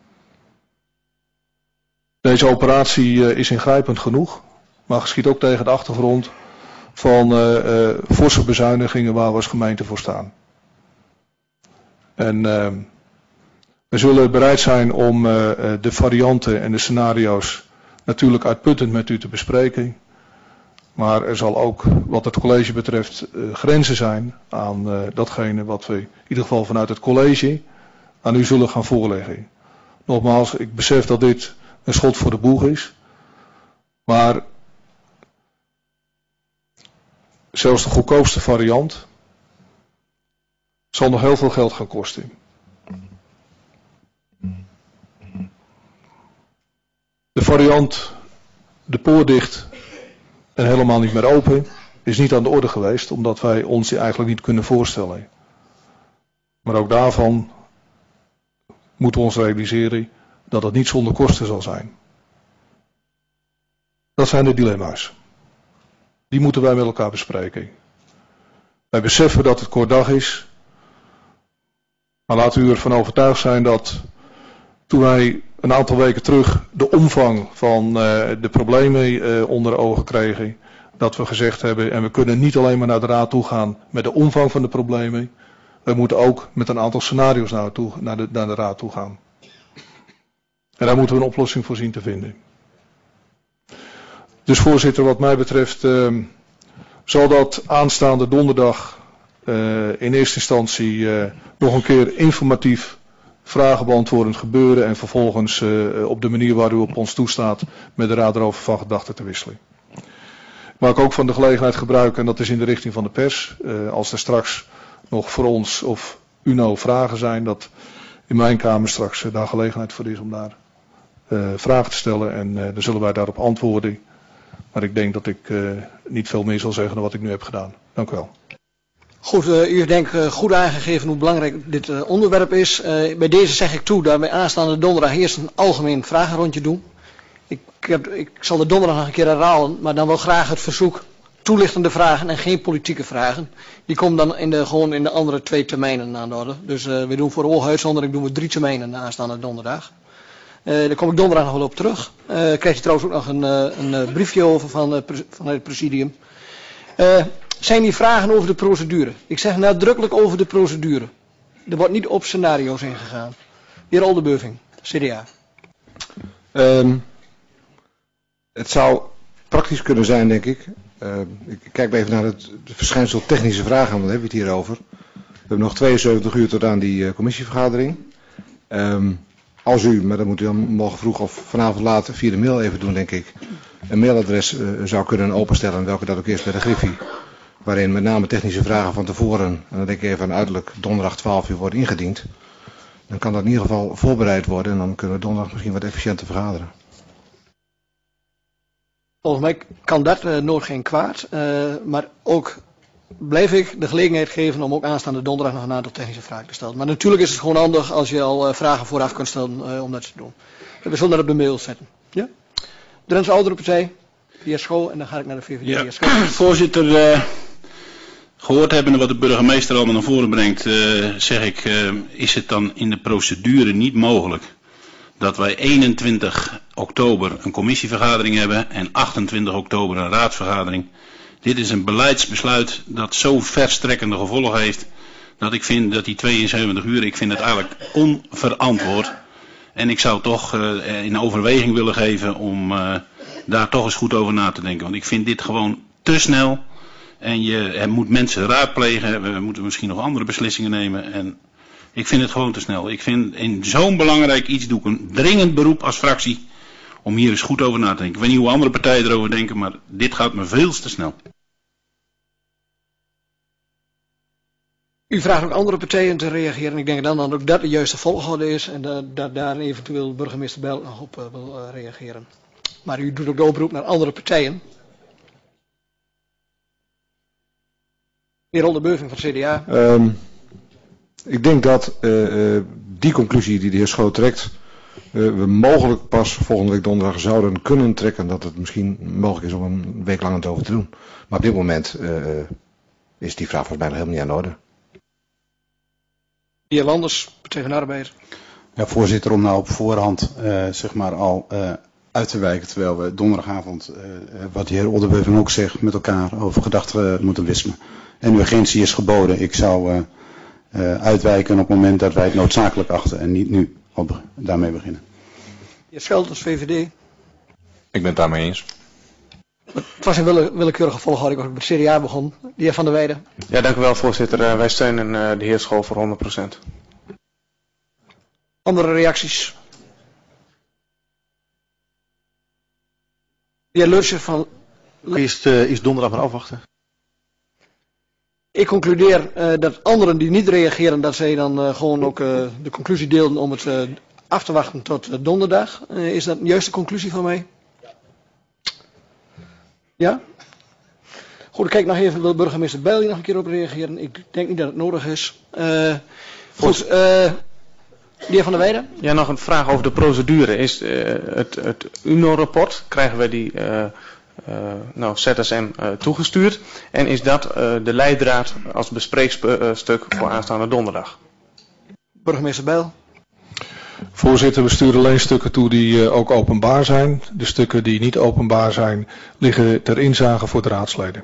Deze operatie is ingrijpend genoeg, maar geschiet ook tegen de achtergrond van forse bezuinigingen waar we als gemeente voor staan. En we zullen bereid zijn om de varianten en de scenario's natuurlijk uitputtend met u te bespreken. Maar er zal ook, wat het college betreft, grenzen zijn aan datgene wat we in ieder geval vanuit het college aan u zullen gaan voorleggen. Nogmaals, ik besef dat dit een schot voor de boeg is. Maar zelfs de goedkoopste variant zal nog heel veel geld gaan kosten. De variant de poort dicht en helemaal niet meer open is niet aan de orde geweest, omdat wij ons die eigenlijk niet kunnen voorstellen. Maar ook daarvan moeten we ons realiseren dat het niet zonder kosten zal zijn. Dat zijn de dilemma's. Die moeten wij met elkaar bespreken. Wij beseffen dat het kort dag is, maar laten u ervan overtuigd zijn dat toen wij een aantal weken terug de omvang van de problemen onder ogen kregen, dat we gezegd hebben, en we kunnen niet alleen maar naar de raad toe gaan met de omvang van de problemen, we moeten ook met een aantal scenario's naar de raad toe gaan. En daar moeten we een oplossing voor zien te vinden. Dus voorzitter, wat mij betreft zal dat aanstaande donderdag in eerste instantie nog een keer informatief vragen beantwoordend gebeuren en vervolgens op de manier waar u op ons toestaat met de raad erover van gedachten te wisselen. Ik maak ook van de gelegenheid gebruik, en dat is in de richting van de pers, als er straks nog voor ons of UNO vragen zijn, dat in mijn kamer straks daar gelegenheid voor is om daar vragen te stellen en dan zullen wij daarop antwoorden. Maar ik denk dat ik niet veel meer zal zeggen dan wat ik nu heb gedaan. Dank u wel. Goed, u heeft denk ik goed aangegeven hoe belangrijk dit onderwerp is. Bij deze zeg ik toe dat wij aanstaande donderdag eerst een algemeen vragenrondje doen. Ik zal de donderdag nog een keer herhalen, maar dan wel graag het verzoek toelichtende vragen en geen politieke vragen. Die komen dan gewoon in de andere 2 termijnen aan de orde. Dus we doen voor de uitzondering doen we 3 termijnen aanstaande donderdag. Daar kom ik donderdag nog wel op terug. Krijgt u trouwens ook nog een briefje over vanuit het presidium. Zijn die vragen over de procedure? Ik zeg nadrukkelijk over de procedure. Er wordt niet op scenario's ingegaan. De heer Oldenbeuving, CDA. Het zou praktisch kunnen zijn, denk ik. Ik kijk even naar het verschijnsel technische vragen, want dan hebben we het hier over. We hebben nog 72 uur tot aan die commissievergadering. Als u, maar dat moet u dan morgen vroeg of vanavond laat via de mail even doen, denk ik, een mailadres zou kunnen openstellen, welke dat ook is bij de Griffie, waarin met name technische vragen van tevoren, en dan denk ik even aan uiterlijk donderdag 12 uur worden ingediend. Dan kan dat in ieder geval voorbereid worden en dan kunnen we donderdag misschien wat efficiënter vergaderen. Volgens mij kan dat nooit geen kwaad, maar ook blijf ik de gelegenheid geven om ook aanstaande donderdag nog een aantal technische vragen te stellen. Maar natuurlijk is het gewoon handig als je al vragen vooraf kunt stellen om dat te doen. We zullen dat op de mail zetten. Ja? De Drentse Oudere Partij, de heer Schoo, en dan ga ik naar de VVD. Ja, voorzitter, gehoord hebbende wat de burgemeester allemaal naar voren brengt, zeg ik, is het dan in de procedure niet mogelijk dat wij 21 oktober een commissievergadering hebben en 28 oktober een raadsvergadering. Dit is een beleidsbesluit dat zo verstrekkende gevolgen heeft, dat ik vind dat die 72 uur, ik vind het eigenlijk onverantwoord. En ik zou toch in overweging willen geven om daar toch eens goed over na te denken. Want ik vind dit gewoon te snel. En je moet mensen raadplegen, we moeten misschien nog andere beslissingen nemen. En ik vind het gewoon te snel. Ik vind in zo'n belangrijk iets doe ik een dringend beroep als fractie om hier eens goed over na te denken. Ik weet niet hoe andere partijen erover denken, maar dit gaat me veel te snel. U vraagt ook andere partijen te reageren. Ik denk dan ook dat de juiste volgorde is en dat daar eventueel burgemeester Bijl nog op wil reageren. Maar u doet ook de oproep naar andere partijen. De heer Oldenbeuving van het CDA. Ik denk dat die conclusie die de heer Schoo trekt, we mogelijk pas volgende week donderdag zouden kunnen trekken, dat het misschien mogelijk is om een week lang het over te doen. Maar op dit moment is die vraag volgens mij nog helemaal niet aan de orde. De heer Landers, Partij van de Arbeid. Ja, voorzitter, om nou op voorhand zeg maar al uit te wijken, terwijl we donderdagavond, wat de heer Oldenbeuving ook zegt, met elkaar over gedachten moeten wisselen. En urgentie is geboden. Ik zou uitwijken op het moment dat wij het noodzakelijk achten en niet nu daarmee beginnen. De heer Schelders, VVD. Ik ben het daarmee eens. Het was een willekeurige volgorde. Ik was met het CDA begonnen. De heer Van der Weijden. Ja, dank u wel, voorzitter. Wij steunen de heer Schoo voor 100%. Andere reacties? De heer Lusje van... Is donderdag maar afwachten. Ik concludeer dat anderen die niet reageren, dat zij dan gewoon ook de conclusie deelden om het af te wachten tot donderdag. Is dat de juiste conclusie van mij? Ja? Goed, ik kijk nog even, wil burgemeester Bijl hier nog een keer op reageren? Ik denk niet dat het nodig is. Goed, de heer Van der Weijden? Ja, nog een vraag over de procedure. Is het UNO-rapport, krijgen wij die ZSM toegestuurd? En is dat de leidraad als bespreekstuk voor aanstaande donderdag? Burgemeester Bijl? Voorzitter, we sturen alleen stukken toe die ook openbaar zijn. De stukken die niet openbaar zijn, liggen ter inzage voor de raadsleden.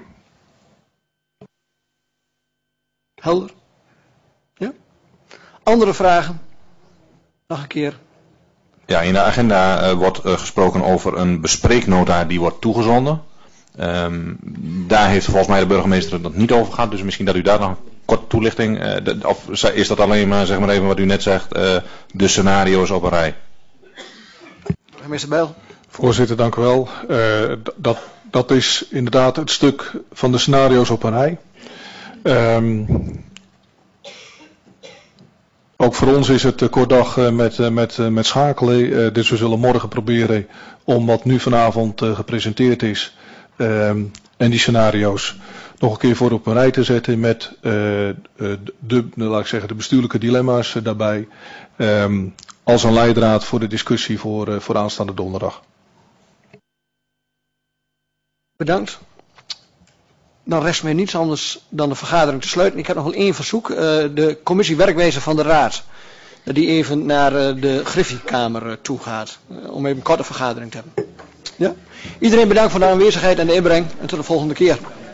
Helder? Ja? Andere vragen? Nog een keer. Ja, in de agenda wordt gesproken over een bespreeknota die wordt toegezonden. Daar heeft volgens mij de burgemeester het niet over gehad. Dus misschien dat u daar nog een korte toelichting... of is dat alleen maar, zeg maar even wat u net zegt, de scenario's op een rij? Burgemeester Bijl. Voorzitter, dank u wel. Dat is inderdaad het stuk van de scenario's op een rij. Ook voor ons is het kort dag met schakelen. Dus we zullen morgen proberen om wat nu vanavond gepresenteerd is en die scenario's nog een keer voor op een rij te zetten met laat ik zeggen, de bestuurlijke dilemma's daarbij. Als een leidraad voor de discussie voor aanstaande donderdag. Bedankt. Dan rest mij niets anders dan de vergadering te sluiten. Ik heb nog wel één verzoek. De commissie werkwijze van de Raad. Dat die even naar de Griffie-kamer toe gaat. Om even een korte vergadering te hebben. Ja? Iedereen bedankt voor de aanwezigheid en de inbreng. En tot de volgende keer.